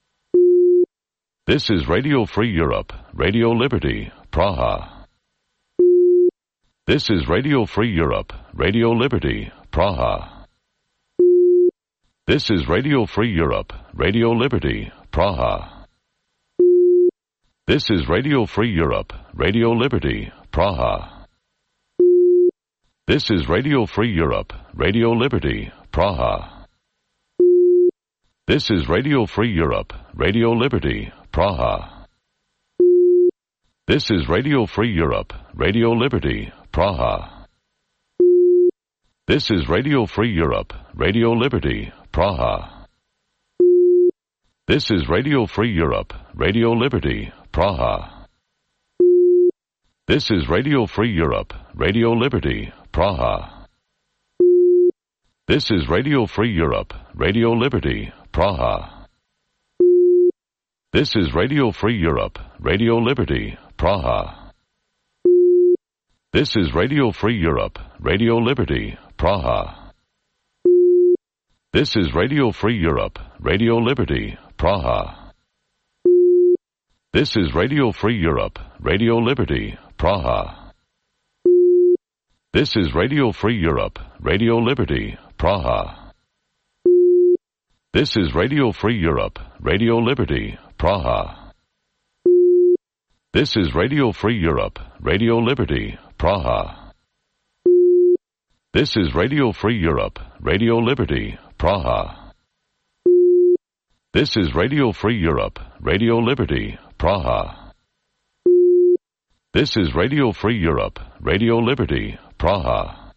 This is Radio Free Europe, Radio Liberty, Praha. This is Radio Free Europe, Radio Liberty, Praha. This is Radio Free Europe, Radio Liberty, Praha. This is Radio Free Europe, Radio Liberty, Praha. This is Radio Free Europe, Radio Liberty, Praha. This is Radio Free Europe, Radio Liberty, Praha. This is Radio Free Europe, Radio Liberty, Praha. This is Radio Free Europe, Radio Liberty, Praha. This is Radio Free Europe, Radio Liberty, Praha. This is Radio Free Europe, Radio Liberty, Praha. This is Radio Free Europe, Radio Liberty, Praha. This is Radio Free Europe, Radio Liberty, Praha. This is Radio Free Europe, Radio Liberty, Praha. This is Radio Free Europe, Radio Liberty, Praha. This is Radio Free Europe, Radio Liberty, Praha. This is Radio Free Europe, Radio Liberty, Praha. This is Radio Free Europe, Radio Liberty, Praha. This is Radio Free Europe, Radio Liberty, Praha. This is Radio Free Europe, Radio Liberty, Praha. This is Radio Free Europe, Radio Liberty, Praha. This is Radio Free Europe, Radio Liberty, Praha.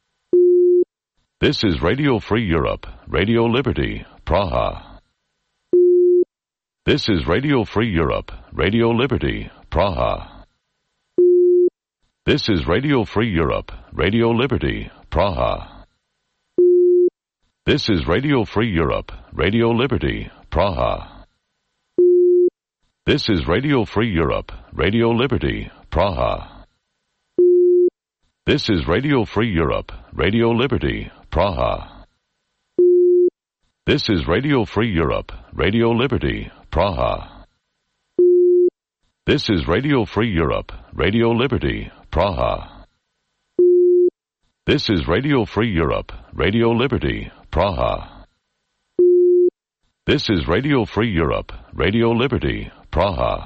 This is Radio Free Europe, Radio Liberty, Praha. This is Radio Free Europe, Radio Liberty, Praha. This is Radio Free Europe, Radio Liberty, Praha. This is Radio Free Europe, Radio Liberty, Praha. This is Radio Free Europe, Radio Liberty, Praha. This is Radio Free Europe, Radio Liberty, Praha. This is Radio Free Europe, Radio Liberty, Praha. This is Radio Free Europe, Radio Liberty, Praha. This is Radio Free Europe, Radio Liberty, Praha. This is Radio Free Europe, Radio Liberty, Praha.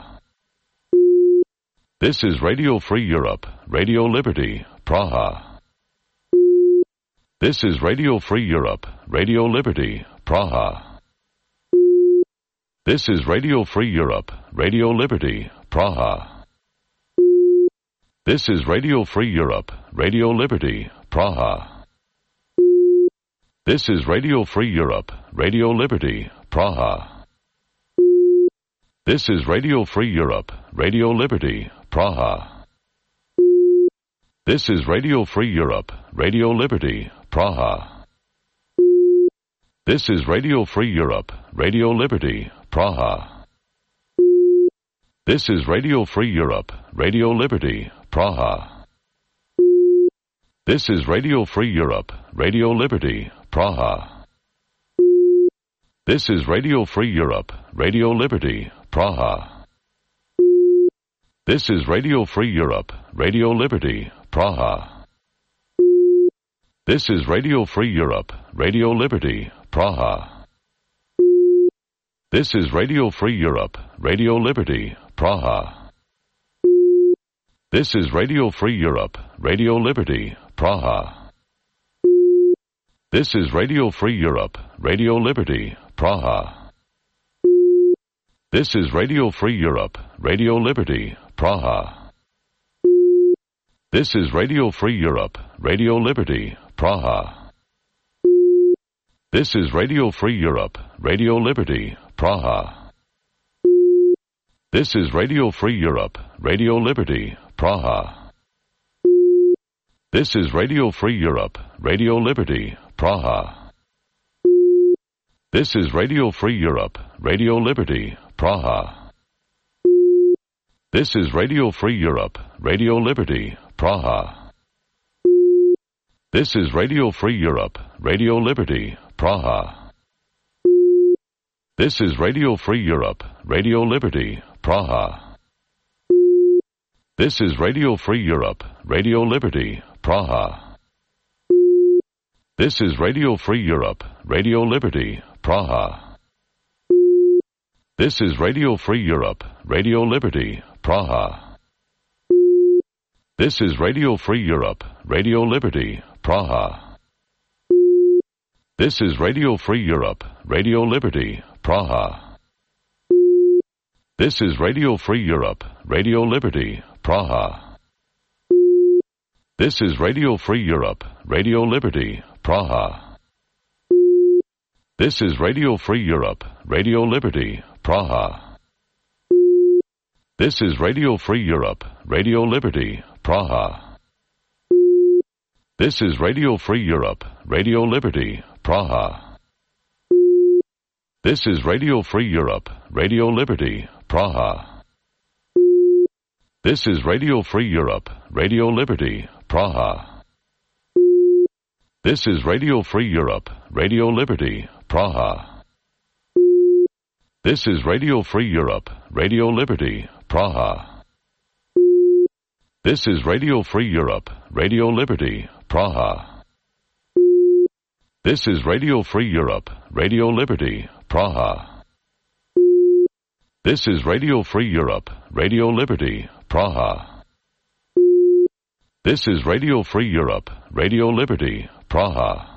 This is Radio Free Europe, Radio Liberty, Praha. This is Radio Free Europe, Radio Liberty, Praha. This is Radio Free Europe, Radio Liberty, Praha. This is Radio Free Europe, Radio Liberty, Praha. This is Radio Free Europe, Radio Liberty, Praha. This is Radio Free Europe, Radio Liberty, Praha. This is Radio Free Europe, Radio Liberty, Praha. This is Radio Free Europe, Radio Liberty, Praha. This is Radio Free Europe, Radio Liberty, Praha. This is Radio Free Europe, Radio Liberty, Praha. This is Radio Free Europe, Radio Liberty, Praha. This is Radio Free Europe, Radio Liberty, Praha. This is Radio Free Europe, Radio Liberty, Praha. This is Radio Free Europe, Radio Liberty, Praha. This is Radio Free Europe, Radio Liberty, Praha. This is Radio Free Europe, Radio Liberty, Praha. This is Radio Free Europe, Radio Liberty, Praha. This is Radio Free Europe, Radio Liberty, Praha. This is Radio Free Europe, Radio Liberty, Praha. This is Radio Free Europe, Radio Liberty, Praha. This is Radio Free Europe, Radio Liberty, Praha. This is Radio Free Europe, Radio Liberty, Praha. This is Radio Free Europe, Radio Liberty, Praha. This is Radio Free Europe, Radio Liberty, Praha. This is Radio Free Europe, Radio Liberty, Praha. This is Radio Free Europe, Radio Liberty, Praha. This is Radio Free Europe, Radio Liberty, Praha. This is Radio Free Europe, Radio Liberty, Praha. This is Radio Free Europe, Radio Liberty, Praha. This is Radio Free Europe, Radio Liberty, Praha. This is Radio Free Europe, Radio Liberty, Praha. This is Radio Free Europe, Radio Liberty, Praha. This is Radio Free Europe, Radio Liberty, Praha. This is Radio Free Europe, Radio Liberty, Praha. This is Radio Free Europe, Radio Liberty, Praha. This is Radio Free Europe, Radio Liberty, Praha. This is Radio Free Europe, Radio Liberty, Praha. This is Radio Free Europe, Radio Liberty, Praha. This is Radio Free Europe, Radio Liberty, Praha. This is Radio Free Europe, Radio Liberty, Praha. This is Radio Free Europe, Radio Liberty, Praha. This is Radio Free Europe, Radio Liberty, Praha. This is Radio Free Europe, Radio Liberty, Praha.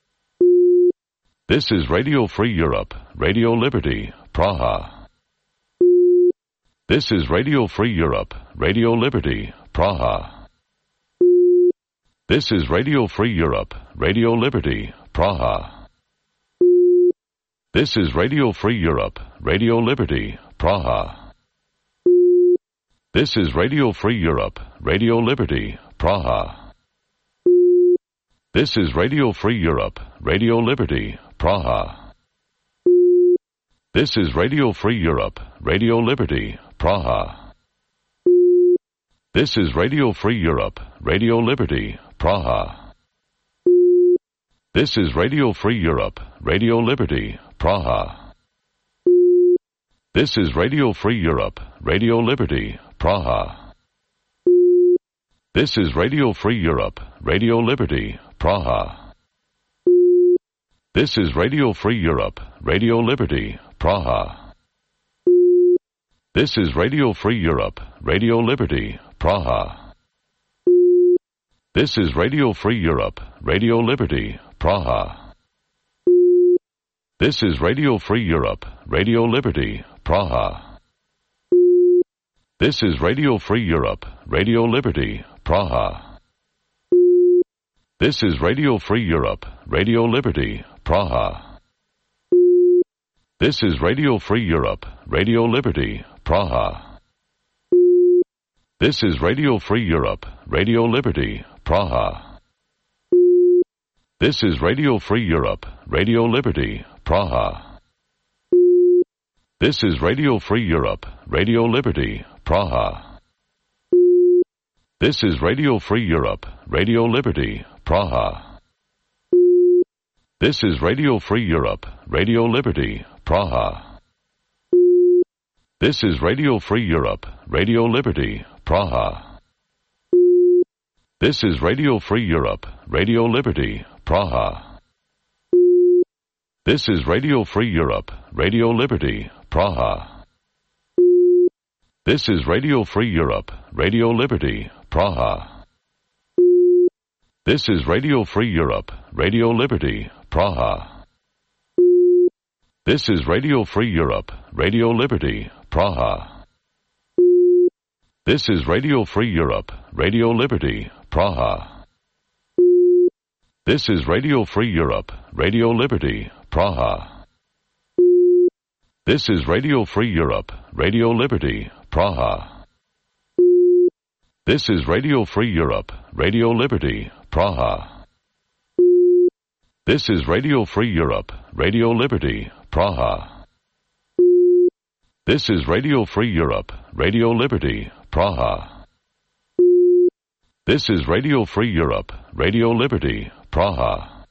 This is Radio Free Europe, Radio Liberty, Praha. This is Radio Free Europe, Radio Liberty, Praha. This is Radio Free Europe, Radio Liberty, Praha. This is Radio Free Europe, Radio Liberty, Praha. This is Radio Free Europe, Radio Liberty, Praha. This is Radio Free Europe, Radio Liberty, Praha. This is Radio Free Europe, Radio Liberty, Praha. This is Radio Free Europe, Radio Liberty, Praha. This is Radio Free Europe, Radio Liberty, Praha. This is Radio Free Europe, Radio Liberty, Praha. This is Radio Free Europe, Radio Liberty, Praha. This is Radio Free Europe, Radio Liberty, Praha. This is Radio Free Europe, Radio Liberty, Praha. This is Radio Free Europe, Radio Liberty, Praha. This is Radio Free Europe, Radio Liberty, Praha. This is Radio Free Europe, Radio Liberty, Praha. This is Radio Free Europe, Radio Liberty, Praha. This is Radio Free Europe, Radio Liberty, Praha. This is Radio Free Europe, Radio Liberty, Praha. This is Radio Free Europe, Radio Liberty, Praha. This is Radio Free Europe, Radio Liberty, Praha. This is Radio Free Europe, Radio Liberty, Praha. This is Radio Free Europe, Radio Liberty, Praha. This is Radio Free Europe, Radio Liberty, Praha. This is Radio Free Europe, Radio Liberty, Praha. This is Radio Free Europe, Radio Liberty, Praha. This is Radio Free Europe, Radio Liberty, Praha. This is Radio Free Europe, Radio Liberty, Praha. This is Radio Free Europe, Radio Liberty, Praha. This is Radio Free Europe, Radio Liberty, Praha. This is Radio Free Europe, Radio Liberty, Praha. This is Radio Free Europe, Radio Liberty, Praha. This is Radio Free Europe, Radio Liberty, Praha. This is Radio Free Europe, Radio Liberty, Praha. This is Radio Free Europe, Radio Liberty, Praha. This is Radio Free Europe, Radio Liberty, Praha.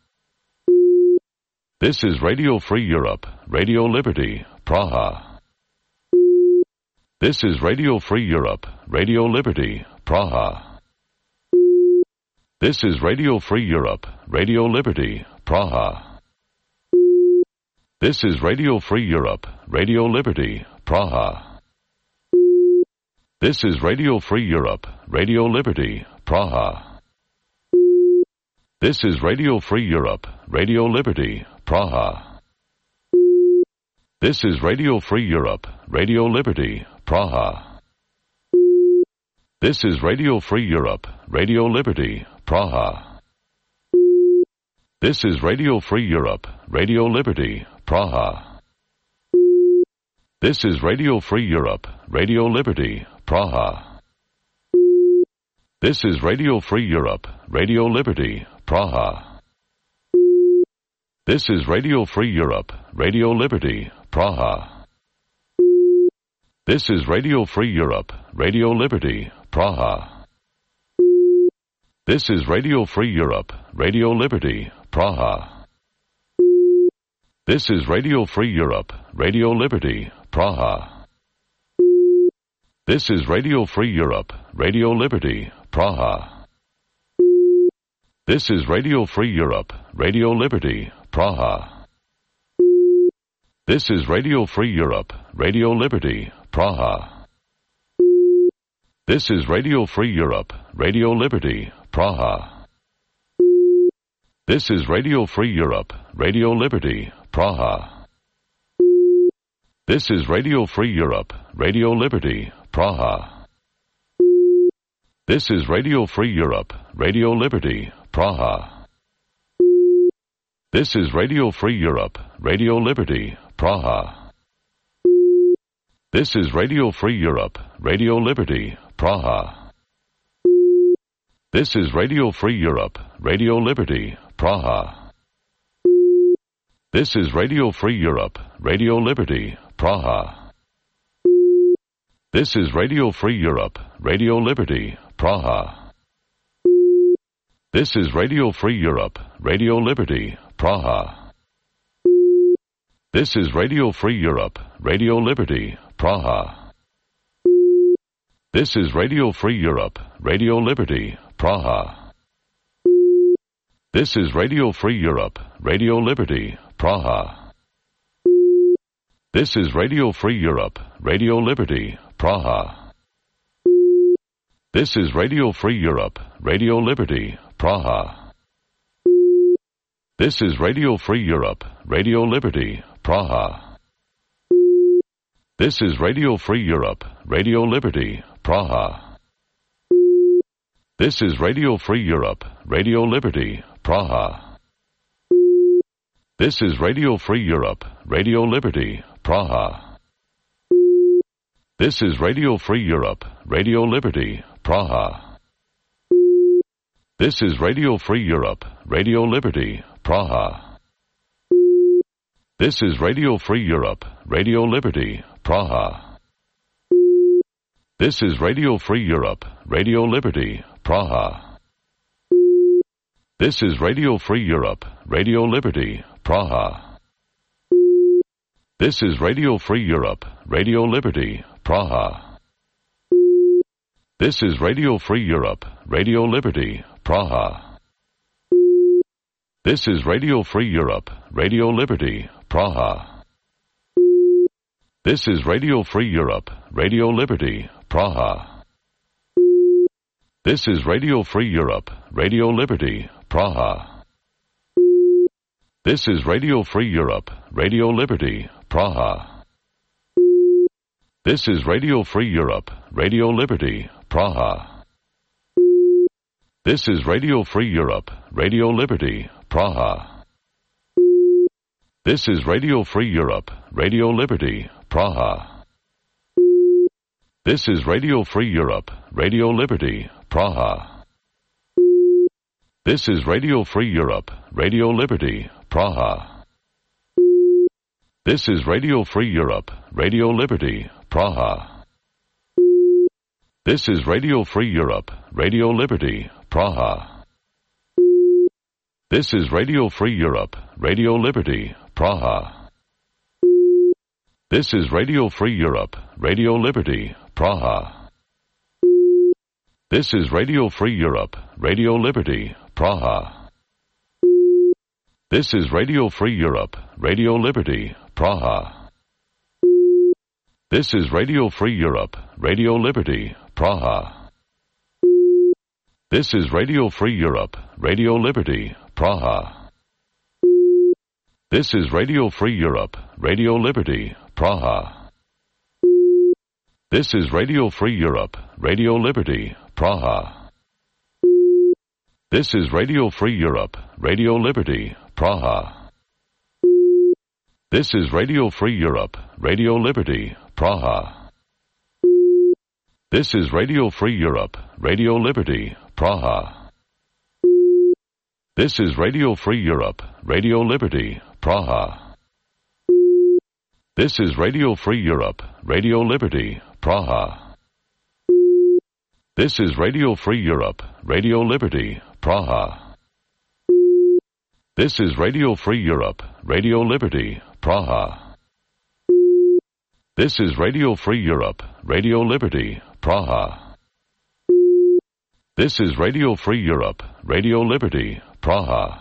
This is Radio Free Europe, Radio Liberty, Praha. This is Radio Free Europe, Radio Liberty, Praha. This is Radio Free Europe, Radio Liberty, Praha. This is Radio Free Europe, Radio Liberty, Praha. This is Radio Free Europe, Radio Liberty, Praha. This is Radio Free Europe, Radio Liberty, Praha. This is Radio Free Europe, Radio Liberty, Praha. This is Radio Free Europe, Radio Liberty, Praha. This is Radio Free Europe, Radio Liberty, Praha. This is Radio Free Europe, Radio Liberty, Praha. This is Radio Free Europe, Radio Liberty, Praha. This is Radio Free Europe, Radio Liberty, Praha. This is Radio Free Europe, Radio Liberty, Praha. This is Radio Free Europe, Radio Liberty, Praha. This is Radio Free Europe, Radio Liberty, Praha. This is Radio Free Europe, Radio Liberty, Praha. This is Radio Free Europe, Radio Liberty, Praha. This is Radio Free Europe, Radio Liberty, Praha. This is Radio Free Europe, Radio Liberty, Praha. This is Radio Free Europe, Radio Liberty, Praha. This is Radio Free Europe, Radio Liberty, Praha. This is Radio Free Europe, Radio Liberty, Praha. This is Radio Free Europe, Radio Liberty, Praha. This is Radio Free Europe, Radio Liberty, Praha. This is Radio Free Europe, Radio Liberty, Praha. This is Radio Free Europe, Radio Liberty, Praha. This is Radio Free Europe, Radio Liberty, Praha. This is Radio Free Europe, Radio Liberty, Praha. This is Radio Free Europe, Radio Liberty, Praha. This is Radio Free Europe, Radio Liberty, Praha. This is Radio Free Europe, Radio Liberty, Praha. This is Radio Free Europe, Radio Liberty, Praha. This is Radio Free Europe, Radio Liberty, Praha. This is Radio Free Europe, Radio Liberty, Praha. This is Radio Free Europe, Radio Liberty, Praha. This is Radio Free Europe, Radio Liberty, Praha. This is Radio Free Europe, Radio Liberty, Praha. This is Radio Free Europe, Radio Liberty, Praha. This is Radio Free Europe, Radio Liberty, Praha. This is Radio Free Europe, Radio Liberty, Praha. This is Radio Free Europe, Radio Liberty, Praha. This is Radio Free Europe, Radio Liberty, Praha. This is Radio Free Europe, Radio Liberty, Praha. This is Radio Free Europe, Radio Liberty, Praha. This is Radio Free Europe, Radio Liberty, Praha. This is Radio Free Europe, Radio Liberty, Praha. This is Radio Free Europe, Radio Liberty, Praha. This is Radio Free Europe, Radio Liberty, Praha. This is Radio Free Europe, Radio Liberty, Praha. This is Radio Free Europe, Radio Liberty, Praha. This is Radio Free Europe, Radio Liberty, Praha. This is Radio Free Europe, Radio Liberty, Praha. This is Radio Free Europe, Radio Liberty, Praha. This is Radio Free Europe, Radio Liberty, Praha. This is Radio Free Europe, Radio Liberty, Praha. This is Radio Free Europe, Radio Liberty, Praha. This is Radio Free Europe, Radio Liberty, Praha. This is Radio Free Europe, Radio Liberty, Praha. This is Radio Free Europe, Radio Liberty, Praha. This is Radio Free Europe, Radio Liberty, Praha. This is Radio Free Europe, Radio Liberty, Praha. This is Radio Free Europe, Radio Liberty, Praha. This is Radio Free Europe, Radio Liberty, Praha. This is Radio Free Europe, Radio Liberty, Praha. This is Radio Free Europe, Radio Liberty, Praha. This is Radio Free Europe, Radio Liberty, Praha. This is Radio Free Europe, Radio Liberty, Praha. This is Radio Free Europe, Radio Liberty, Praha. This is Radio Free Europe, Radio Liberty, Praha. This is Radio Free Europe, Radio Liberty, Praha. This is Radio Free Europe, Radio Liberty, Praha. This is Radio Free Europe, Radio Liberty, Praha.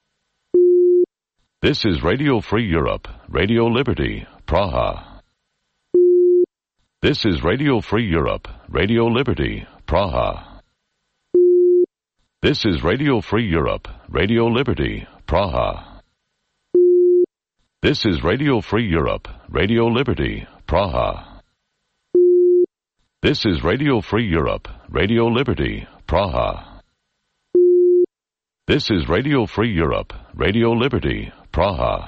This is Radio Free Europe, Radio Liberty, Praha. This is Radio Free Europe, Radio Liberty, Praha. This is Radio Free Europe, Radio Liberty, Praha. This is Radio Free Europe, Radio Liberty, Praha. This is Radio Free Europe, Radio Liberty, Praha. This is Radio Free Europe, Radio Liberty, Praha.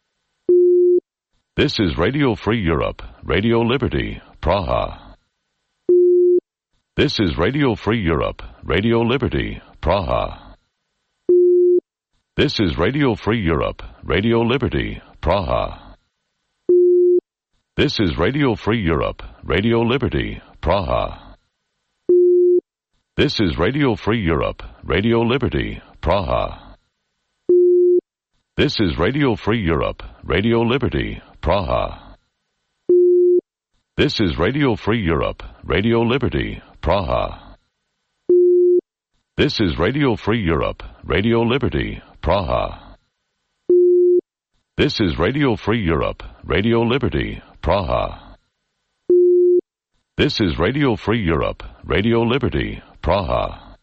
This is Radio Free Europe, Radio Liberty, Praha. This is Radio Free Europe, Radio Liberty, Praha. This is Radio Free Europe, Radio Liberty, Praha. This is Radio Free Europe, Radio Liberty, Praha. This is Radio Free Europe, Radio Liberty, Praha. This is Radio Free Europe, Radio Liberty, Praha. This is Radio Free Europe, Radio Liberty, Praha. This is Radio Free Europe, Radio Liberty, Praha. This is Radio Free Europe, Radio Liberty, Praha. This is Radio Free Europe, Radio Liberty, Praha.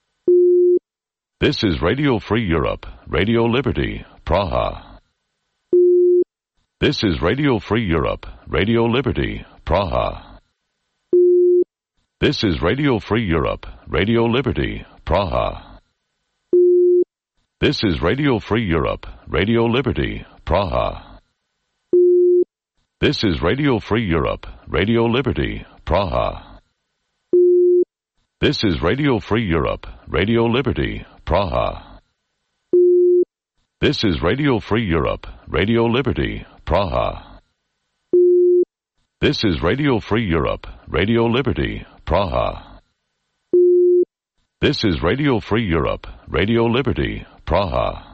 This is Radio Free Europe, Radio Liberty, Praha. This is Radio Free Europe, Radio Liberty, Praha. This is Radio Free Europe, Radio Liberty, Praha. This is Radio Free Europe, Radio Liberty, Praha. This is Radio Free Europe, Radio Liberty, Praha. This is Radio Free Europe, Radio Liberty, Praha. This is Radio Free Europe, Radio Liberty, Praha. This is Radio Free Europe, Radio Liberty, Praha. This is Radio Free Europe, Radio Liberty, Praha.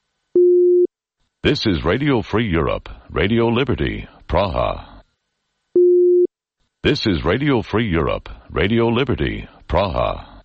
This is Radio Free Europe, Radio Liberty, Praha. This is Radio Free Europe, Radio Liberty, Praha.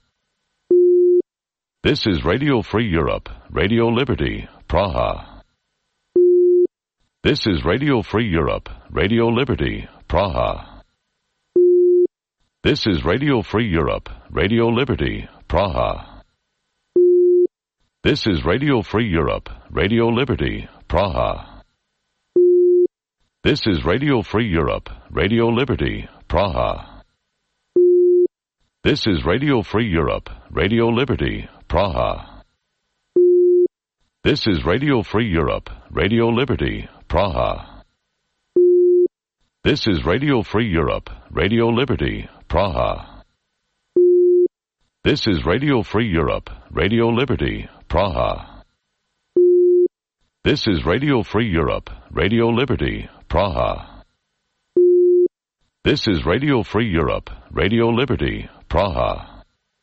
This is Radio Free Europe, Radio Liberty, Praha. This is Radio Free Europe, Radio Liberty, Praha. This is Radio Free Europe, Radio Liberty, Praha. This is Radio Free Europe, Radio Liberty, Praha. This is Radio Free Europe, Radio Liberty, Praha. This is Radio Free Europe, Radio Liberty, Praha. This is Radio Free Europe, Radio Liberty, Praha. This is Radio Free Europe, Radio Liberty, Praha. This is Radio Free Europe, Radio Liberty, Praha. This is Radio Free Europe, Radio Liberty, Praha. This is Radio Free Europe, Radio Liberty, Praha.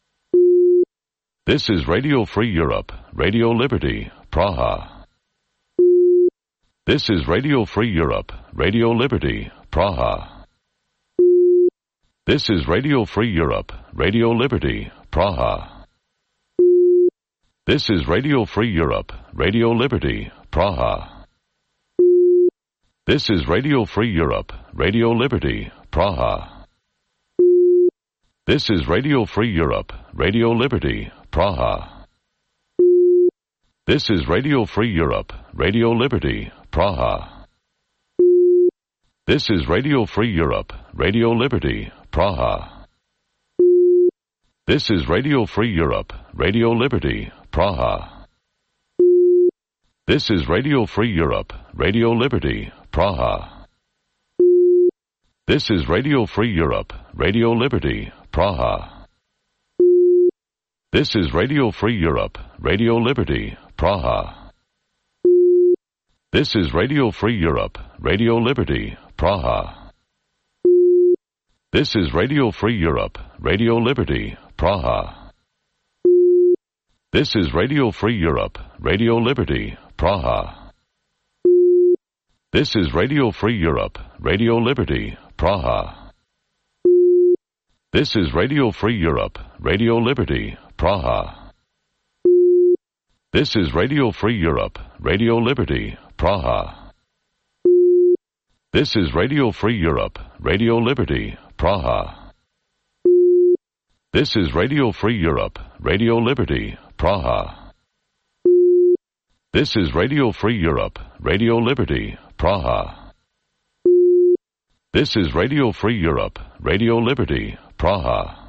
This is Radio Free Europe, Radio Liberty, Praha. This is Radio Free Europe, Radio Liberty, Praha. This is Radio Free Europe, Radio Liberty, Praha. This is Radio Free Europe, Radio Liberty, Praha. This is Radio Free Europe, Radio Liberty, Praha. This is Radio Free Europe, Radio Liberty, Praha. This is Radio Free Europe, Radio Liberty, Praha. This is Radio Free Europe, Radio Liberty, Praha. This is Radio Free Europe, Radio Liberty, Praha. This is Radio Free Europe, Radio Liberty, Praha. This is Radio Free Europe, Radio Liberty, Praha. This is Radio Free Europe, Radio Liberty, Praha. This is Radio Free Europe, Radio Liberty, Praha. This is Radio Free Europe, Radio Liberty, Praha. This is Radio Free Europe, Radio Liberty, Praha. This is Radio Free Europe, Radio Liberty, Praha. This is Radio Free Europe, Radio Liberty, Praha. This is Radio Free Europe, Radio Liberty, Praha. This is Radio Free Europe, Radio Liberty, Praha. This is Radio Free Europe, Radio Liberty, Praha. This is Radio Free Europe, Radio Liberty, Praha. This is Radio Free Europe, Radio Liberty, Praha.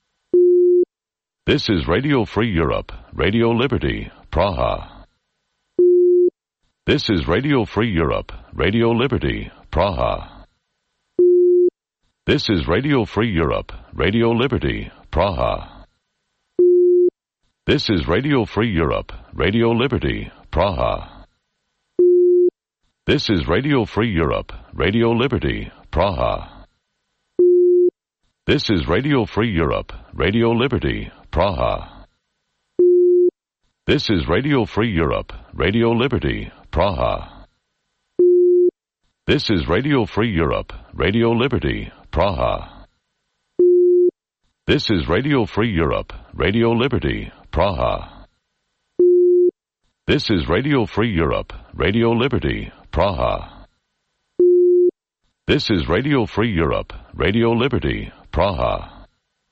This is Radio Free Europe, Radio Liberty, Praha. This is Radio Free Europe, Radio Liberty, Praha. This is Radio Free Europe, Radio Liberty, Praha. This is Radio Free Europe, Radio Liberty, Praha. This is Radio Free Europe, Radio Liberty, Praha. This is Radio Free Europe, Radio Liberty, Praha. This is Radio Free Europe, Radio Liberty, Praha. This is Radio Free Europe, Radio Liberty, Praha. This is Radio Free Europe, Radio Liberty, Praha. This is Radio Free Europe, Radio Liberty, Praha. This is Radio Free Europe, Radio Liberty, Praha.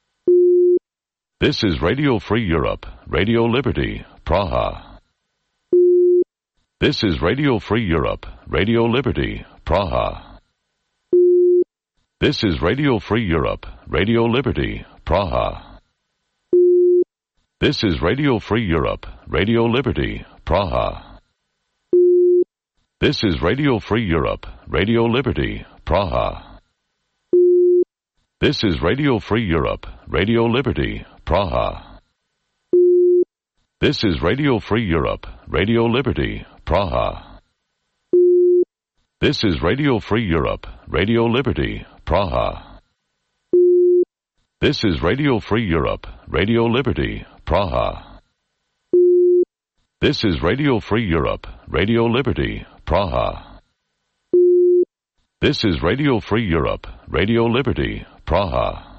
This is Radio Free Europe, Radio Liberty, Praha. This is Radio Free Europe, Radio Liberty, Praha. This is Radio Free Europe, Radio Liberty, Praha. This is Radio Free Europe, Radio Liberty, Praha. This is Radio Free Europe, Radio Liberty, Praha. This is Radio Free Europe, Radio Liberty, Praha. This is Radio Free Europe, Radio Liberty, Praha. This is Radio Free Europe, Radio Liberty, Praha. This is Radio Free Europe, Radio Liberty, Praha. This is Radio Free Europe, Radio Liberty, Praha. This is Radio Free Europe, Radio Liberty, Praha.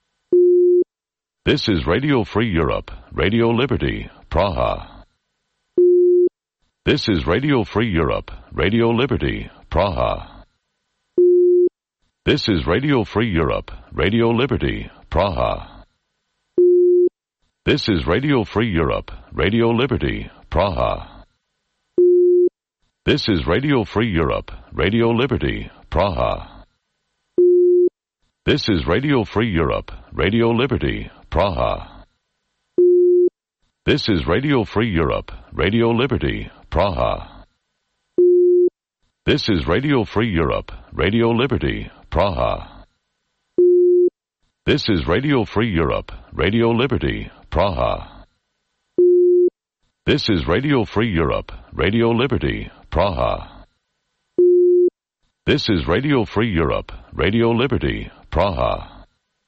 This is Radio Free Europe, Radio Liberty, Praha. This is Radio Free Europe, Radio Liberty, Praha. This is Radio Free Europe, Radio Liberty, Praha. This is Radio Free Europe, Radio Liberty, Praha. This is Radio Free Europe, Radio Liberty, Praha. This is Radio Free Europe, Radio Liberty, Praha. This is Radio Free Europe, Radio Liberty, Praha. This is Radio Free Europe, Radio Liberty, Praha. This is Radio Free Europe, Radio Liberty, Praha. This is Radio Free Europe, Radio Liberty, Praha. This is Radio Free Europe, Radio Liberty, Praha.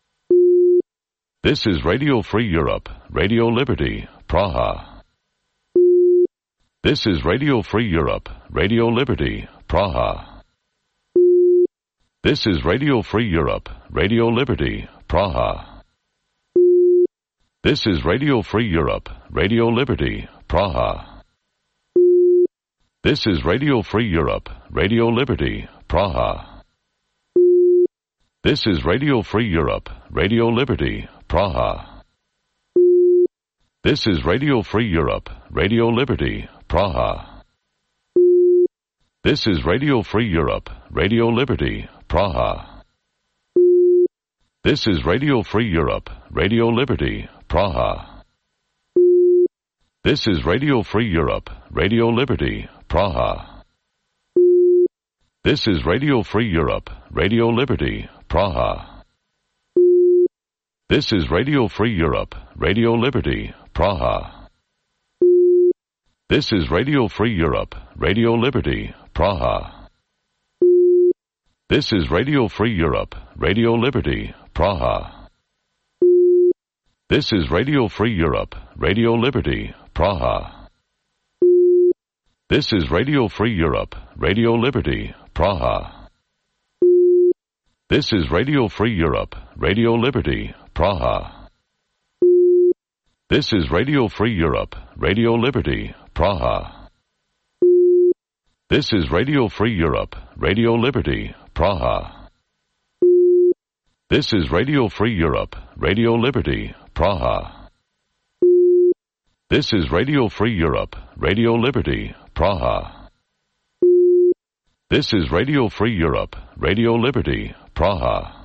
This is Radio Free Europe, Radio Liberty, Praha. This is Radio Free Europe, Radio Liberty, Praha. This is Radio Free Europe, Radio Liberty, Praha. This is Radio Free Europe, Radio Liberty, Praha. This is Radio Free Europe, Radio Liberty, Praha. This is Radio Free Europe, Radio Liberty, Praha. This is Radio Free Europe, Radio Liberty, Praha. This is Radio Free Europe, Radio Liberty, Praha. This is Radio Free Europe, Radio Liberty, Praha. This is Radio Free Europe, Radio Liberty, Praha. This is Radio Free Europe, Radio Liberty, Praha. This is Radio Free Europe, Radio Liberty, Praha. This is Radio Free Europe, Radio Liberty, Praha. This is Radio Free Europe, Radio Liberty, Praha. This is Radio Free Europe, Radio Liberty, Praha. This is Radio Free Europe, Radio Liberty, Praha. This is Radio Free Europe, Radio Liberty, Praha. This is Radio Free Europe, Radio Liberty, Praha. This is Radio Free Europe, Radio Liberty, Praha. This is Radio Free Europe, Radio Liberty, Praha. This is Radio Free Europe, Radio Liberty, Praha. This is Radio Free Europe, Radio Liberty, Praha.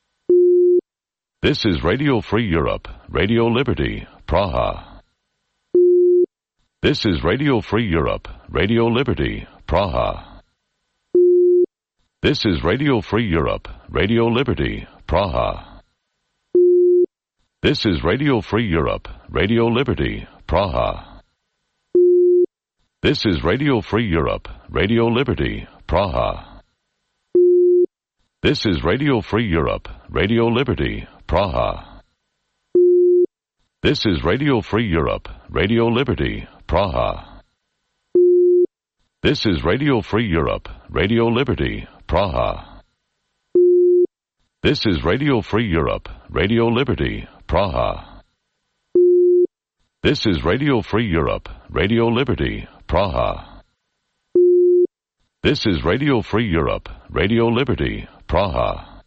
This is Radio Free Europe, Radio Liberty, Praha. This is Radio Free Europe, Radio Liberty, Praha. This is Radio Free Europe, Radio Liberty, Praha. This is Radio Free Europe, Radio Liberty, Praha. This is Radio Free Europe, Radio Liberty, Praha. This is Radio Free Europe, Radio Liberty, Praha. This is Radio Free Europe, Radio Liberty, Praha. This is Radio Free Europe, Radio Liberty, Praha. This is Radio Free Europe, Radio Liberty, Praha. This is Radio Free Europe, Radio Liberty, Praha. This is Radio Free Europe, Radio Liberty, Praha.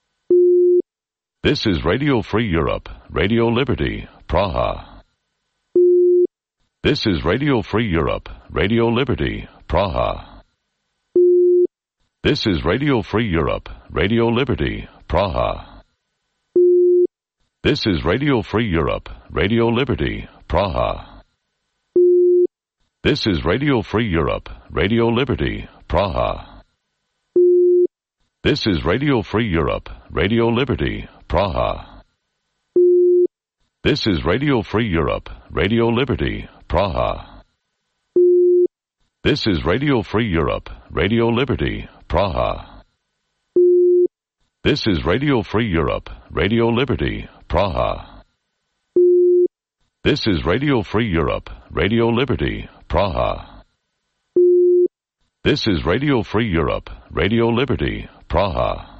This is Radio Free Europe, Radio Liberty, Praha. This is Radio Free Europe, Radio Liberty, Praha. This is Radio Free Europe, Radio Liberty, Praha. This is Radio Free Europe, Radio Liberty, Praha. This is Radio Free Europe, Radio Liberty, Praha. This is Radio Free Europe, Radio Liberty, Praha. This is Radio Free Europe, Radio Liberty, Praha. This is Radio Free Europe, Radio Liberty, Praha. This is Radio Free Europe, Radio Liberty, Praha. This is Radio Free Europe, Radio Liberty, Praha. This is Radio Free Europe, Radio Liberty, Praha.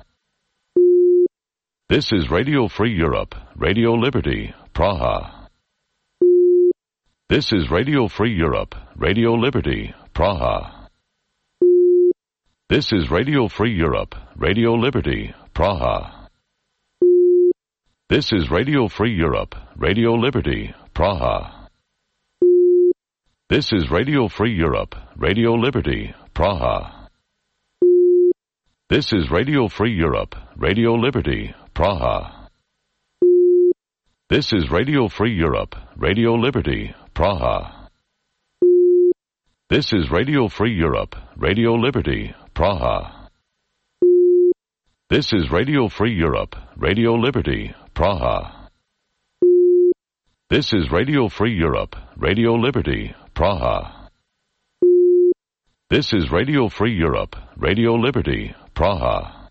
This is Radio Free Europe, Radio Liberty, Praha. This is Radio Free Europe, Radio Liberty, Praha. This is Radio Free Europe, Radio Liberty, Praha. This is Radio Free Europe, Radio Liberty, Praha. This is Radio Free Europe, Radio Liberty, Praha. This is Radio Free Europe, Radio Liberty, Praha. This is Radio Free Europe, Radio Liberty, Praha. This is Radio Free Europe, Radio Liberty, Praha. This is Radio Free Europe, Radio Liberty, Praha. This is Radio Free Europe, Radio Liberty, Praha. This is Radio Free Europe, Radio Liberty, Praha.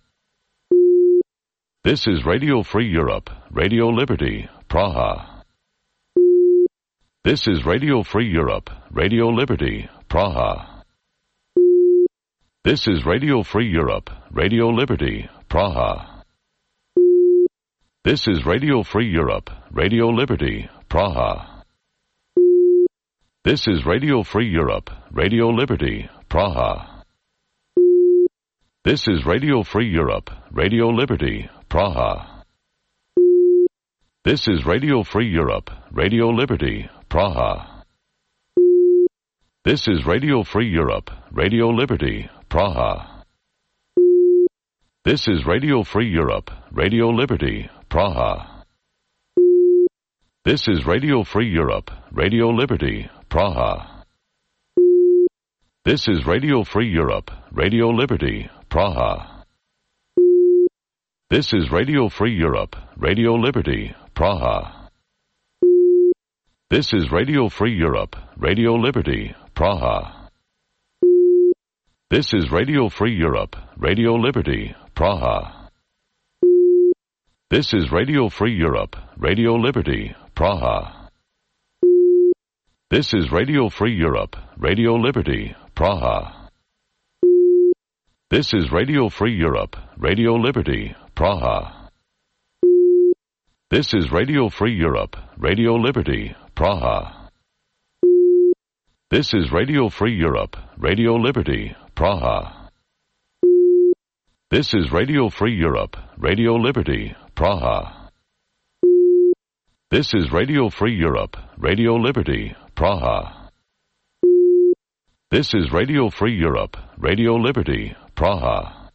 This is Radio Free Europe, Radio Liberty, Praha. This is Radio Free Europe, Radio Liberty, Praha. This is Radio Free Europe, Radio Liberty, Praha. This is Radio Free Europe, Radio Liberty, Praha. This is Radio Free Europe, Radio Liberty, Praha. This is Radio Free Europe, Radio Liberty, Praha. This is Radio Free Europe, Radio Liberty, Praha. This is Radio Free Europe, Radio Liberty, Praha. This is Radio Free Europe, Radio Liberty, Praha. This is Radio Free Europe, Radio Liberty, Praha. This is Radio Free Europe, Radio Liberty, Praha. This is Radio Free Europe, Radio Liberty, Praha. This is Radio Free Europe, Radio Liberty, Praha. This is Radio Free Europe, Radio Liberty, Praha. This is Radio Free Europe, Radio Liberty, Praha. This is Radio Free Europe, Radio Liberty, Praha. This is Radio Free Europe, Radio Liberty, Praha. This is Radio Free Europe, Radio Liberty, Praha. This is Radio Free Europe, Radio Liberty, Praha. This is Radio Free Europe, Radio Liberty, Praha. This is Radio Free Europe, Radio Liberty, Praha. This is Radio Free Europe, Radio Liberty, Praha.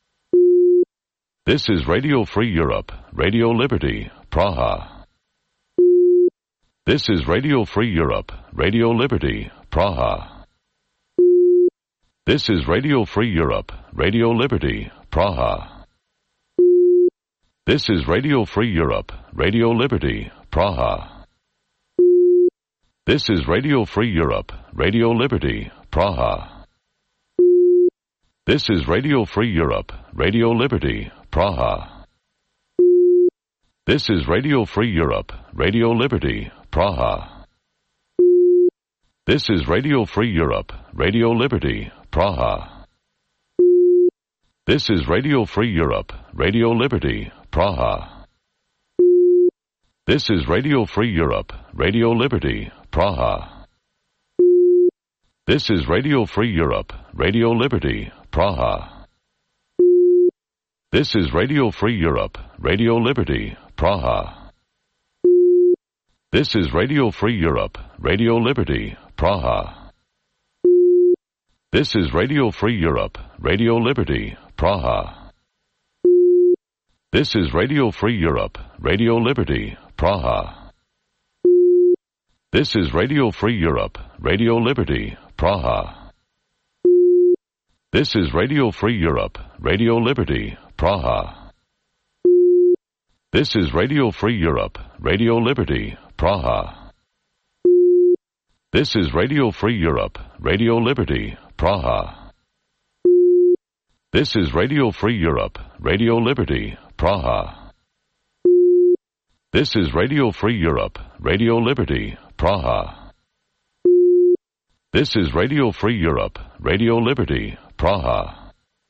This is Radio Free Europe, Radio Liberty, Praha. This is Radio Free Europe, Radio Liberty, Praha. This is Radio Free Europe, Radio Liberty, Praha. This is Radio Free Europe, Radio Liberty, Praha. This is Radio Free Europe, Radio Liberty, Praha. This is Radio Free Europe, Radio Liberty, Praha. This is Radio Free Europe, Radio Liberty, Praha. This is Radio Free Europe, Radio Liberty, Praha. This is Radio Free Europe, Radio Liberty, Praha. This is Radio Free Europe, Radio Liberty, Praha. This is Radio Free Europe, Radio Liberty, Praha. This is Radio Free Europe, Radio Liberty, Praha. This is Radio Free Europe, Radio Liberty, Praha. This is Radio Free Europe, Radio Liberty, Praha. This is Radio Free Europe, Radio Liberty, Praha. This is Radio Free Europe, Radio Liberty, Praha. This is Radio Free Europe, Radio Liberty, Praha. This is Radio Free Europe, Radio Liberty, Praha. This is Radio Free Europe, Radio Liberty, Praha. This is Radio Free Europe, Radio Liberty, Praha. This is Radio Free Europe, Radio Liberty, Praha. This is Radio Free Europe, Radio Liberty, Praha.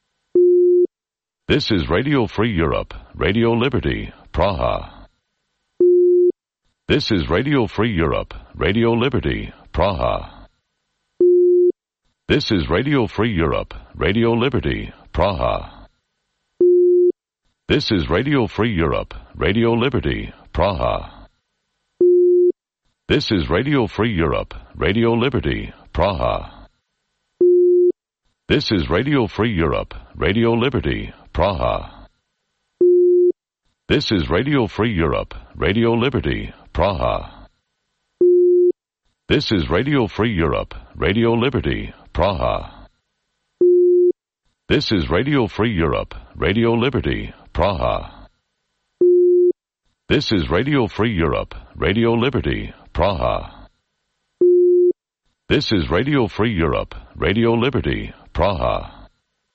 This is Radio Free Europe, Radio Liberty, Praha. This is Radio Free Europe, Radio Liberty, Praha. This is Radio Free Europe, Radio Liberty, Praha. This is Radio Free Europe, Radio Liberty, Praha. This is Radio Free Europe, Radio Liberty, Praha. This is Radio Free Europe, Radio Liberty, Praha. This is Radio Free Europe, Radio Liberty, Praha. This is Radio Free Europe, Radio Liberty, Praha. This is Radio Free Europe, Radio Liberty, Praha. This is Radio Free Europe, Radio Liberty, Praha. This is Radio Free Europe, Radio Liberty, Praha.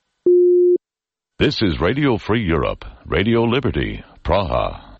This is Radio Free Europe, Radio Liberty, Praha.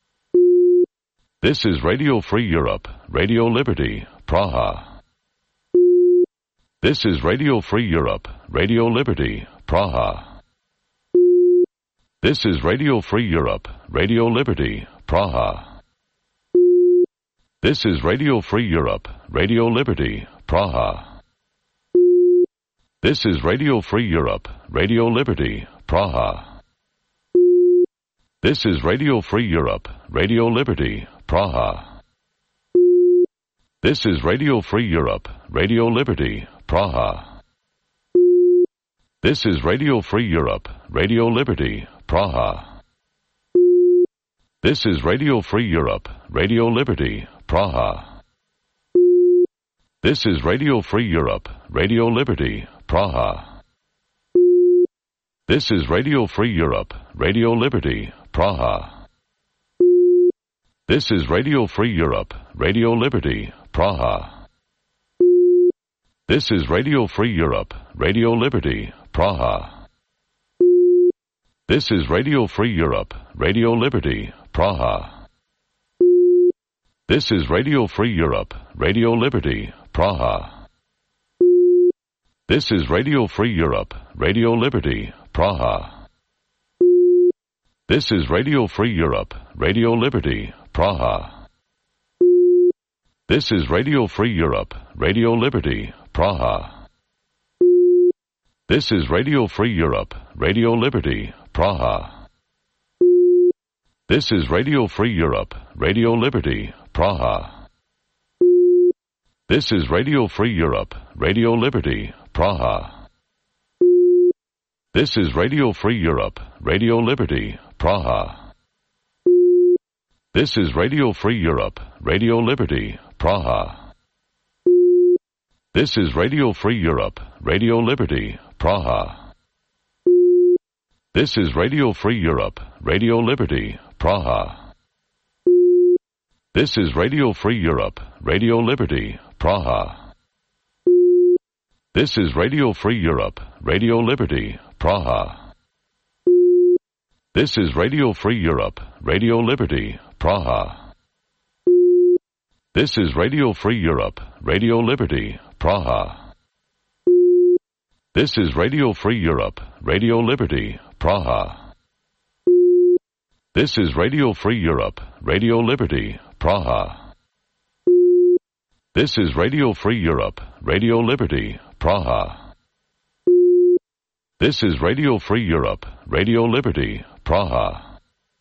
This is Radio Free Europe, Radio Liberty, Praha. This is Radio Free Europe, Radio Liberty, Praha. This is Radio Free Europe, Radio Liberty, Praha. This is Radio Free Europe, Radio Liberty, Praha. This is Radio Free Europe, Radio Liberty, Praha. This is Radio Free Europe, Radio Liberty, Praha. This is Radio Free Europe, Radio Liberty, Praha. This is Radio Free Europe, Radio Liberty, Praha. This is Radio Free Europe, Radio Liberty, Praha. This is Radio Free Europe, Radio Liberty, Praha. This is Radio Free Europe, Radio Liberty, Praha. This is Radio Free Europe, Radio Liberty, Praha. This is Radio Free Europe, Radio Liberty, Praha. This is Radio Free Europe, Radio Liberty, Praha. This is Radio Free Europe, Radio Liberty, Praha. This is Radio Free Europe, Radio Liberty, Praha. This is Radio Free Europe, Radio Liberty, Praha. This is Radio Free Europe, Radio Liberty, Praha. This is Radio Free Europe, Radio Liberty, Praha. This is Radio Free Europe, Radio Liberty, Praha. This is Radio Free Europe, Radio Liberty, Praha. This is Radio Free Europe, Radio Liberty, Praha. This is Radio Free Europe, Radio Liberty, Praha. This is Radio Free Europe, Radio Liberty, Praha. This is Radio Free Europe, Radio Liberty, Praha. This is Radio Free Europe, Radio Liberty, Praha. This is Radio Free Europe, Radio Liberty, Praha. This is Radio Free Europe, Radio Liberty, Praha. This is Radio Free Europe, Radio Liberty, Praha. This is Radio Free Europe, Radio Liberty, Praha. This is Radio Free Europe, Radio Liberty, Praha. This is Radio Free Europe, Radio Liberty, Praha. This is Radio Free Europe, Radio Liberty, Praha.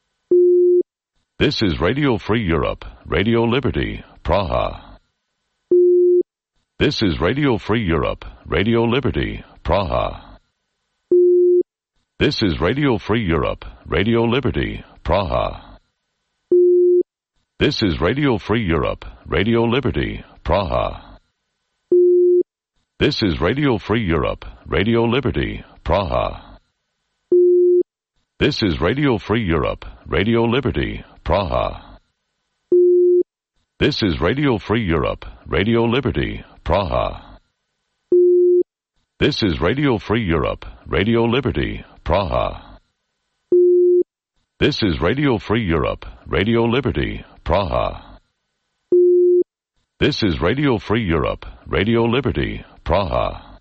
This is Radio Free Europe, Radio Liberty, Praha. This is Radio Free Europe, Radio Liberty, Praha. This is Radio Free Europe, Radio Liberty, Praha. This is Radio Free Europe, Radio Liberty, Praha. This is Radio Free Europe, Radio Liberty, Praha. This is Radio Free Europe, Radio Liberty, Praha. This is Radio Free Europe, Radio Liberty, Praha. This is Radio Free Europe, Radio Liberty, Praha. This is Radio Free Europe, Radio Liberty, Praha. This is Radio Free Europe, Radio Liberty, Praha.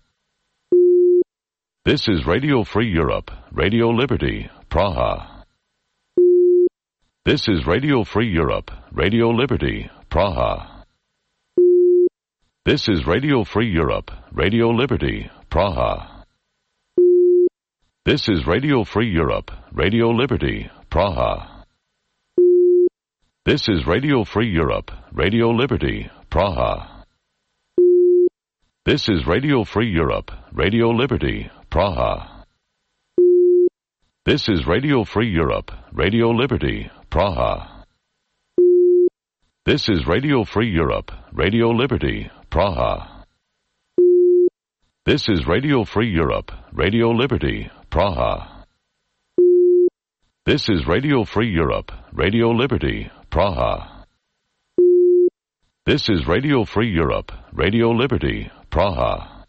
This is Radio Free Europe, Radio Liberty, Praha. This is Radio Free Europe, Radio Liberty, Praha. This is Radio Free Europe, Radio Liberty, Praha. This is Radio Free Europe, Radio Liberty, Praha. This is Radio Free Europe, Radio Liberty, Praha. This is Radio Free Europe, Radio Liberty, Praha. This is Radio Free Europe, Radio Liberty, Praha. This is Radio Free Europe, Radio Liberty, Praha. This is Radio Free Europe, Radio Liberty, Praha. This is Radio Free Europe, Radio Liberty, Praha. This is Radio Free Europe, Radio Liberty, Praha.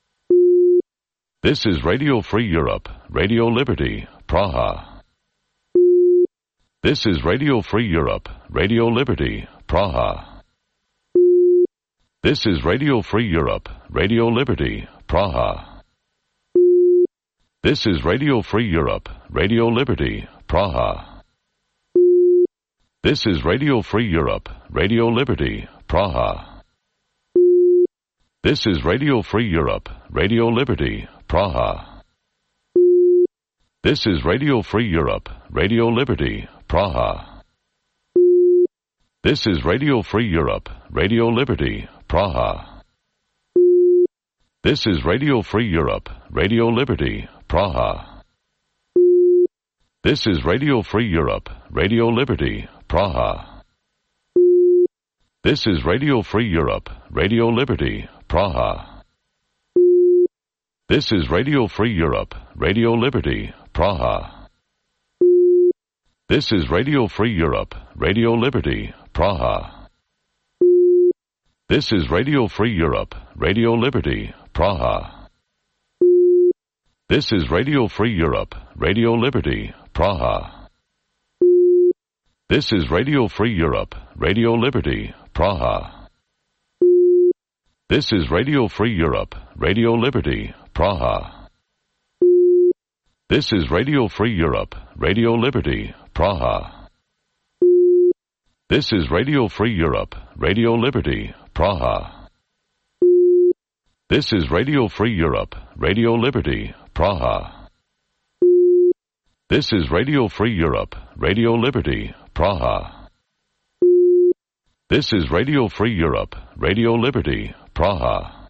This is Radio Free Europe, Radio Liberty, Praha. This is Radio Free Europe, Radio Liberty, Praha. This is Radio Free Europe, Radio Liberty, Praha. This is Radio Free Europe, Radio Liberty, Praha. This is Radio Free Europe, Radio Liberty, Praha. This is Radio Free Europe, Radio Liberty, Praha. This is Radio Free Europe, Radio Liberty, Praha. This is Radio Free Europe, Radio Liberty, Praha. This is Radio Free Europe, Radio Liberty, Praha. This is Radio Free Europe, Radio Liberty, Praha. This is Radio Free Europe, Radio Liberty, Praha. This is Radio Free Europe, Radio Liberty, Praha. This is Radio Free Europe, Radio Liberty, Praha. This is Radio Free Europe, Radio Liberty, Praha. This is Radio Free Europe, Radio Liberty, Praha. This is Radio Free Europe, Radio Liberty, Praha. This is Radio Free Europe, Radio Liberty, Praha. This is Radio Free Europe, Radio Liberty, Praha. This is Radio Free Europe, Radio Liberty, Praha. This is Radio Free Europe, Radio Liberty, Praha. This is Radio Free Europe, Radio Liberty, Praha. This is Radio Free Europe, Radio Liberty, Praha.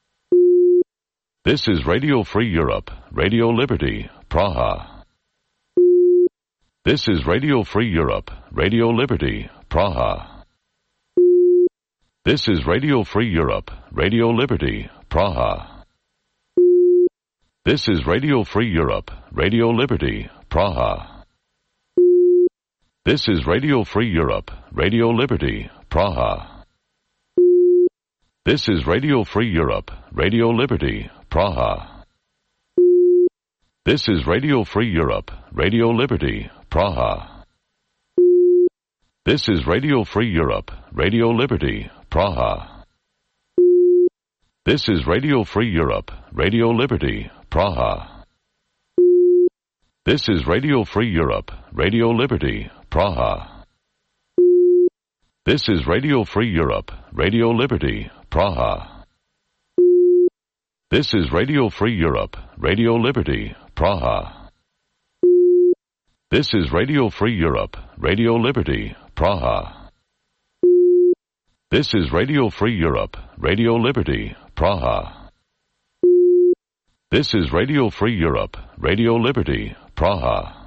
This is Radio Free Europe, Radio Liberty, Praha. This is Radio Free Europe, Radio Liberty, Praha. This is Radio Free Europe, Radio Liberty, Praha. This is Radio Free Europe, Radio Liberty, Praha. This is Radio Free Europe, Radio Liberty, Praha. This is Radio Free Europe, Radio Liberty, Praha. This is Radio Free Europe, Radio Liberty, Praha. This is Radio Free Europe, Radio Liberty, Praha. This is Radio Free Europe, Radio Liberty, Praha. This is Radio Free Europe, Radio Liberty, Praha. This is Radio Free Europe, Radio Liberty, Praha. This is Radio Free Europe, Radio Liberty, Praha. This is Radio Free Europe, Radio Liberty, Praha. This is Radio Free Europe, Radio Liberty, Praha. This is Radio Free Europe, Radio Liberty, Praha.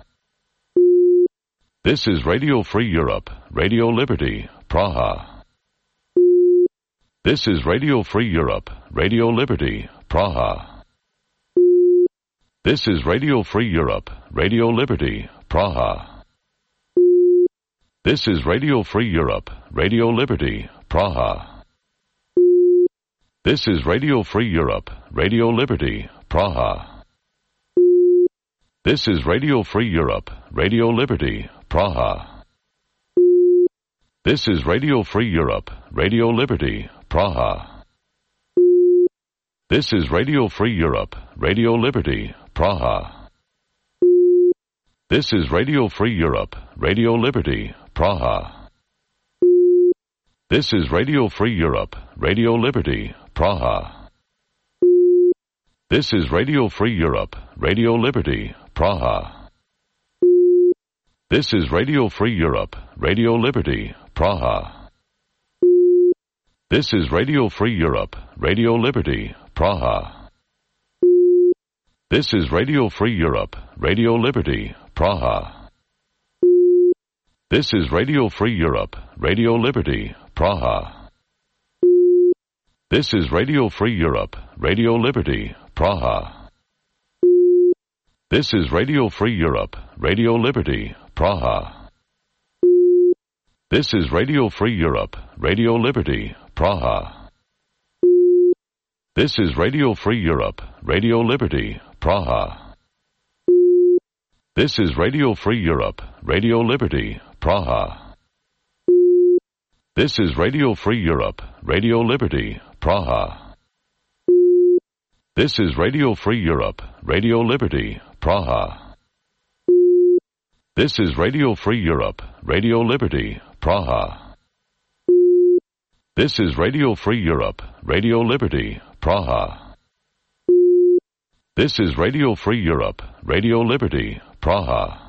This is Radio Free Europe, Radio Liberty, Praha. This is Radio Free Europe, Radio Liberty, Praha. This is Radio Free Europe, Radio Liberty, Praha. This is Radio Free Europe, Radio Liberty, Praha. This is Radio Free Europe, Radio Liberty, Praha. This is Radio Free Europe, Radio Liberty, Praha. This is Radio Free Europe, Radio Liberty, Praha. This is Radio Free Europe, Radio Liberty, Praha. This is Radio Free Europe, Radio Liberty, Praha. This is Radio Free Europe, Radio Liberty, Praha. This is Radio Free Europe, Radio Liberty, Praha. This is Radio Free Europe, Radio Liberty, Praha. This is Radio Free Europe, Radio Liberty, Praha. This is Radio Free Europe, Radio Liberty, Praha. This is Radio Free Europe, Radio Liberty, Praha. This is Radio Free Europe, Radio Liberty, Praha. This is Radio Free Europe, Radio Liberty, Praha. This is Radio Free Europe, Radio Liberty, Praha. This is Radio Free Europe, Radio Liberty, Praha. This is Radio Free Europe, Radio Liberty, Praha. This is Radio Free Europe, Radio Liberty, Praha. This is Radio Free Europe, Radio Liberty, Praha. This is Radio Free Europe, Radio Liberty, Praha. This is Radio Free Europe, Radio Liberty, Praha. This is Radio Free Europe, Radio Liberty, Praha.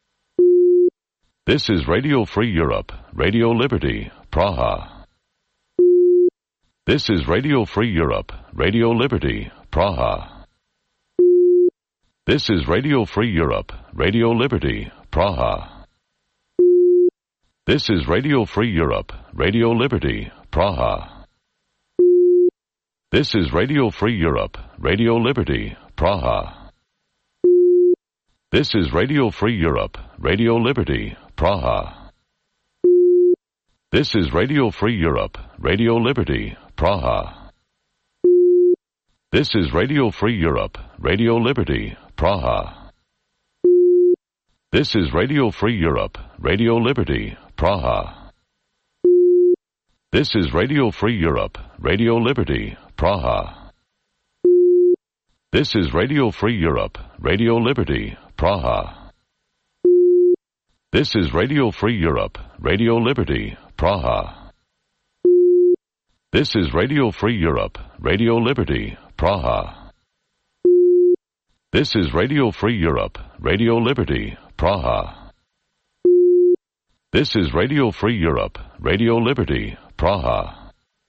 This is Radio Free Europe, Radio Liberty, Praha. This is Radio Free Europe, Radio Liberty, Praha. This is Radio Free Europe, Radio Liberty, Praha. This is Radio Free Europe, Radio Liberty, Praha. This is Radio Free Europe, Radio Liberty, Praha. This is Radio Free Europe, Radio Liberty, Praha. This is Radio Free Europe, Radio Liberty, Praha. This is Radio Free Europe, Radio Liberty, Praha. This is Radio Free Europe, Radio Liberty, Praha. This is Radio Free Europe, Radio Liberty, Praha. This is Radio Free Europe, Radio Liberty, Praha. This is Radio Free Europe, Radio Liberty, Praha. This is Radio Free Europe, Radio Liberty, Praha. This is Radio Free Europe, Radio Liberty, Praha. This is Radio Free Europe, Radio Liberty, Praha.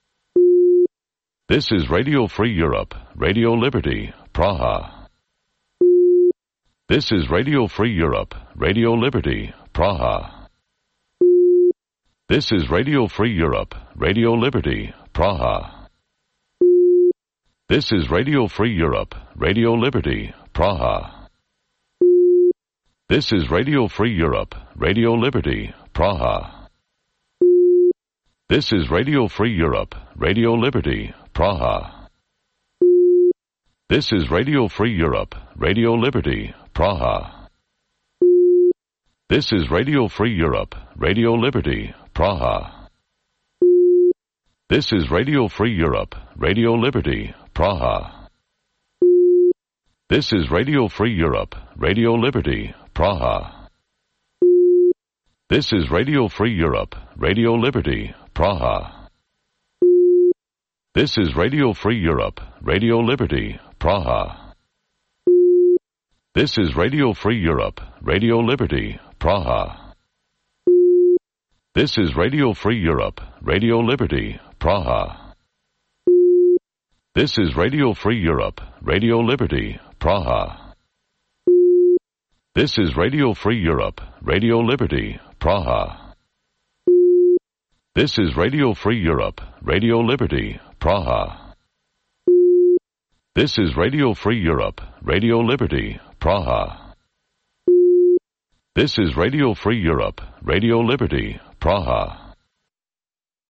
This is Radio Free Europe, Radio Liberty, Praha. This is Radio Free Europe, Radio Liberty, Praha. This is Radio Free Europe, Radio Liberty, Praha. This is Radio Free Europe, Radio Liberty, Praha. This is Radio Free Europe, Radio Liberty, Praha. This is Radio Free Europe, Radio Liberty, Praha. This is Radio Free Europe, Radio Liberty, Praha. This is Radio Free Europe, Radio Liberty, Praha. This is Radio Free Europe, Radio Liberty, Praha. This is Radio Free Europe, Radio Liberty, Praha. This is Radio Free Europe, Radio Liberty, Praha. This is Radio Free Europe, Radio Liberty, Praha. This is Radio Free Europe, Radio Liberty, Praha. This is Radio Free Europe, Radio Liberty, Praha. This is Radio Free Europe, Radio Liberty, Praha. This is Radio Free Europe, Radio Liberty, Praha. This is Radio Free Europe, Radio Liberty, Praha. This is Radio Free Europe, Radio Liberty, Praha. This is Radio Free Europe, Radio Liberty, Praha.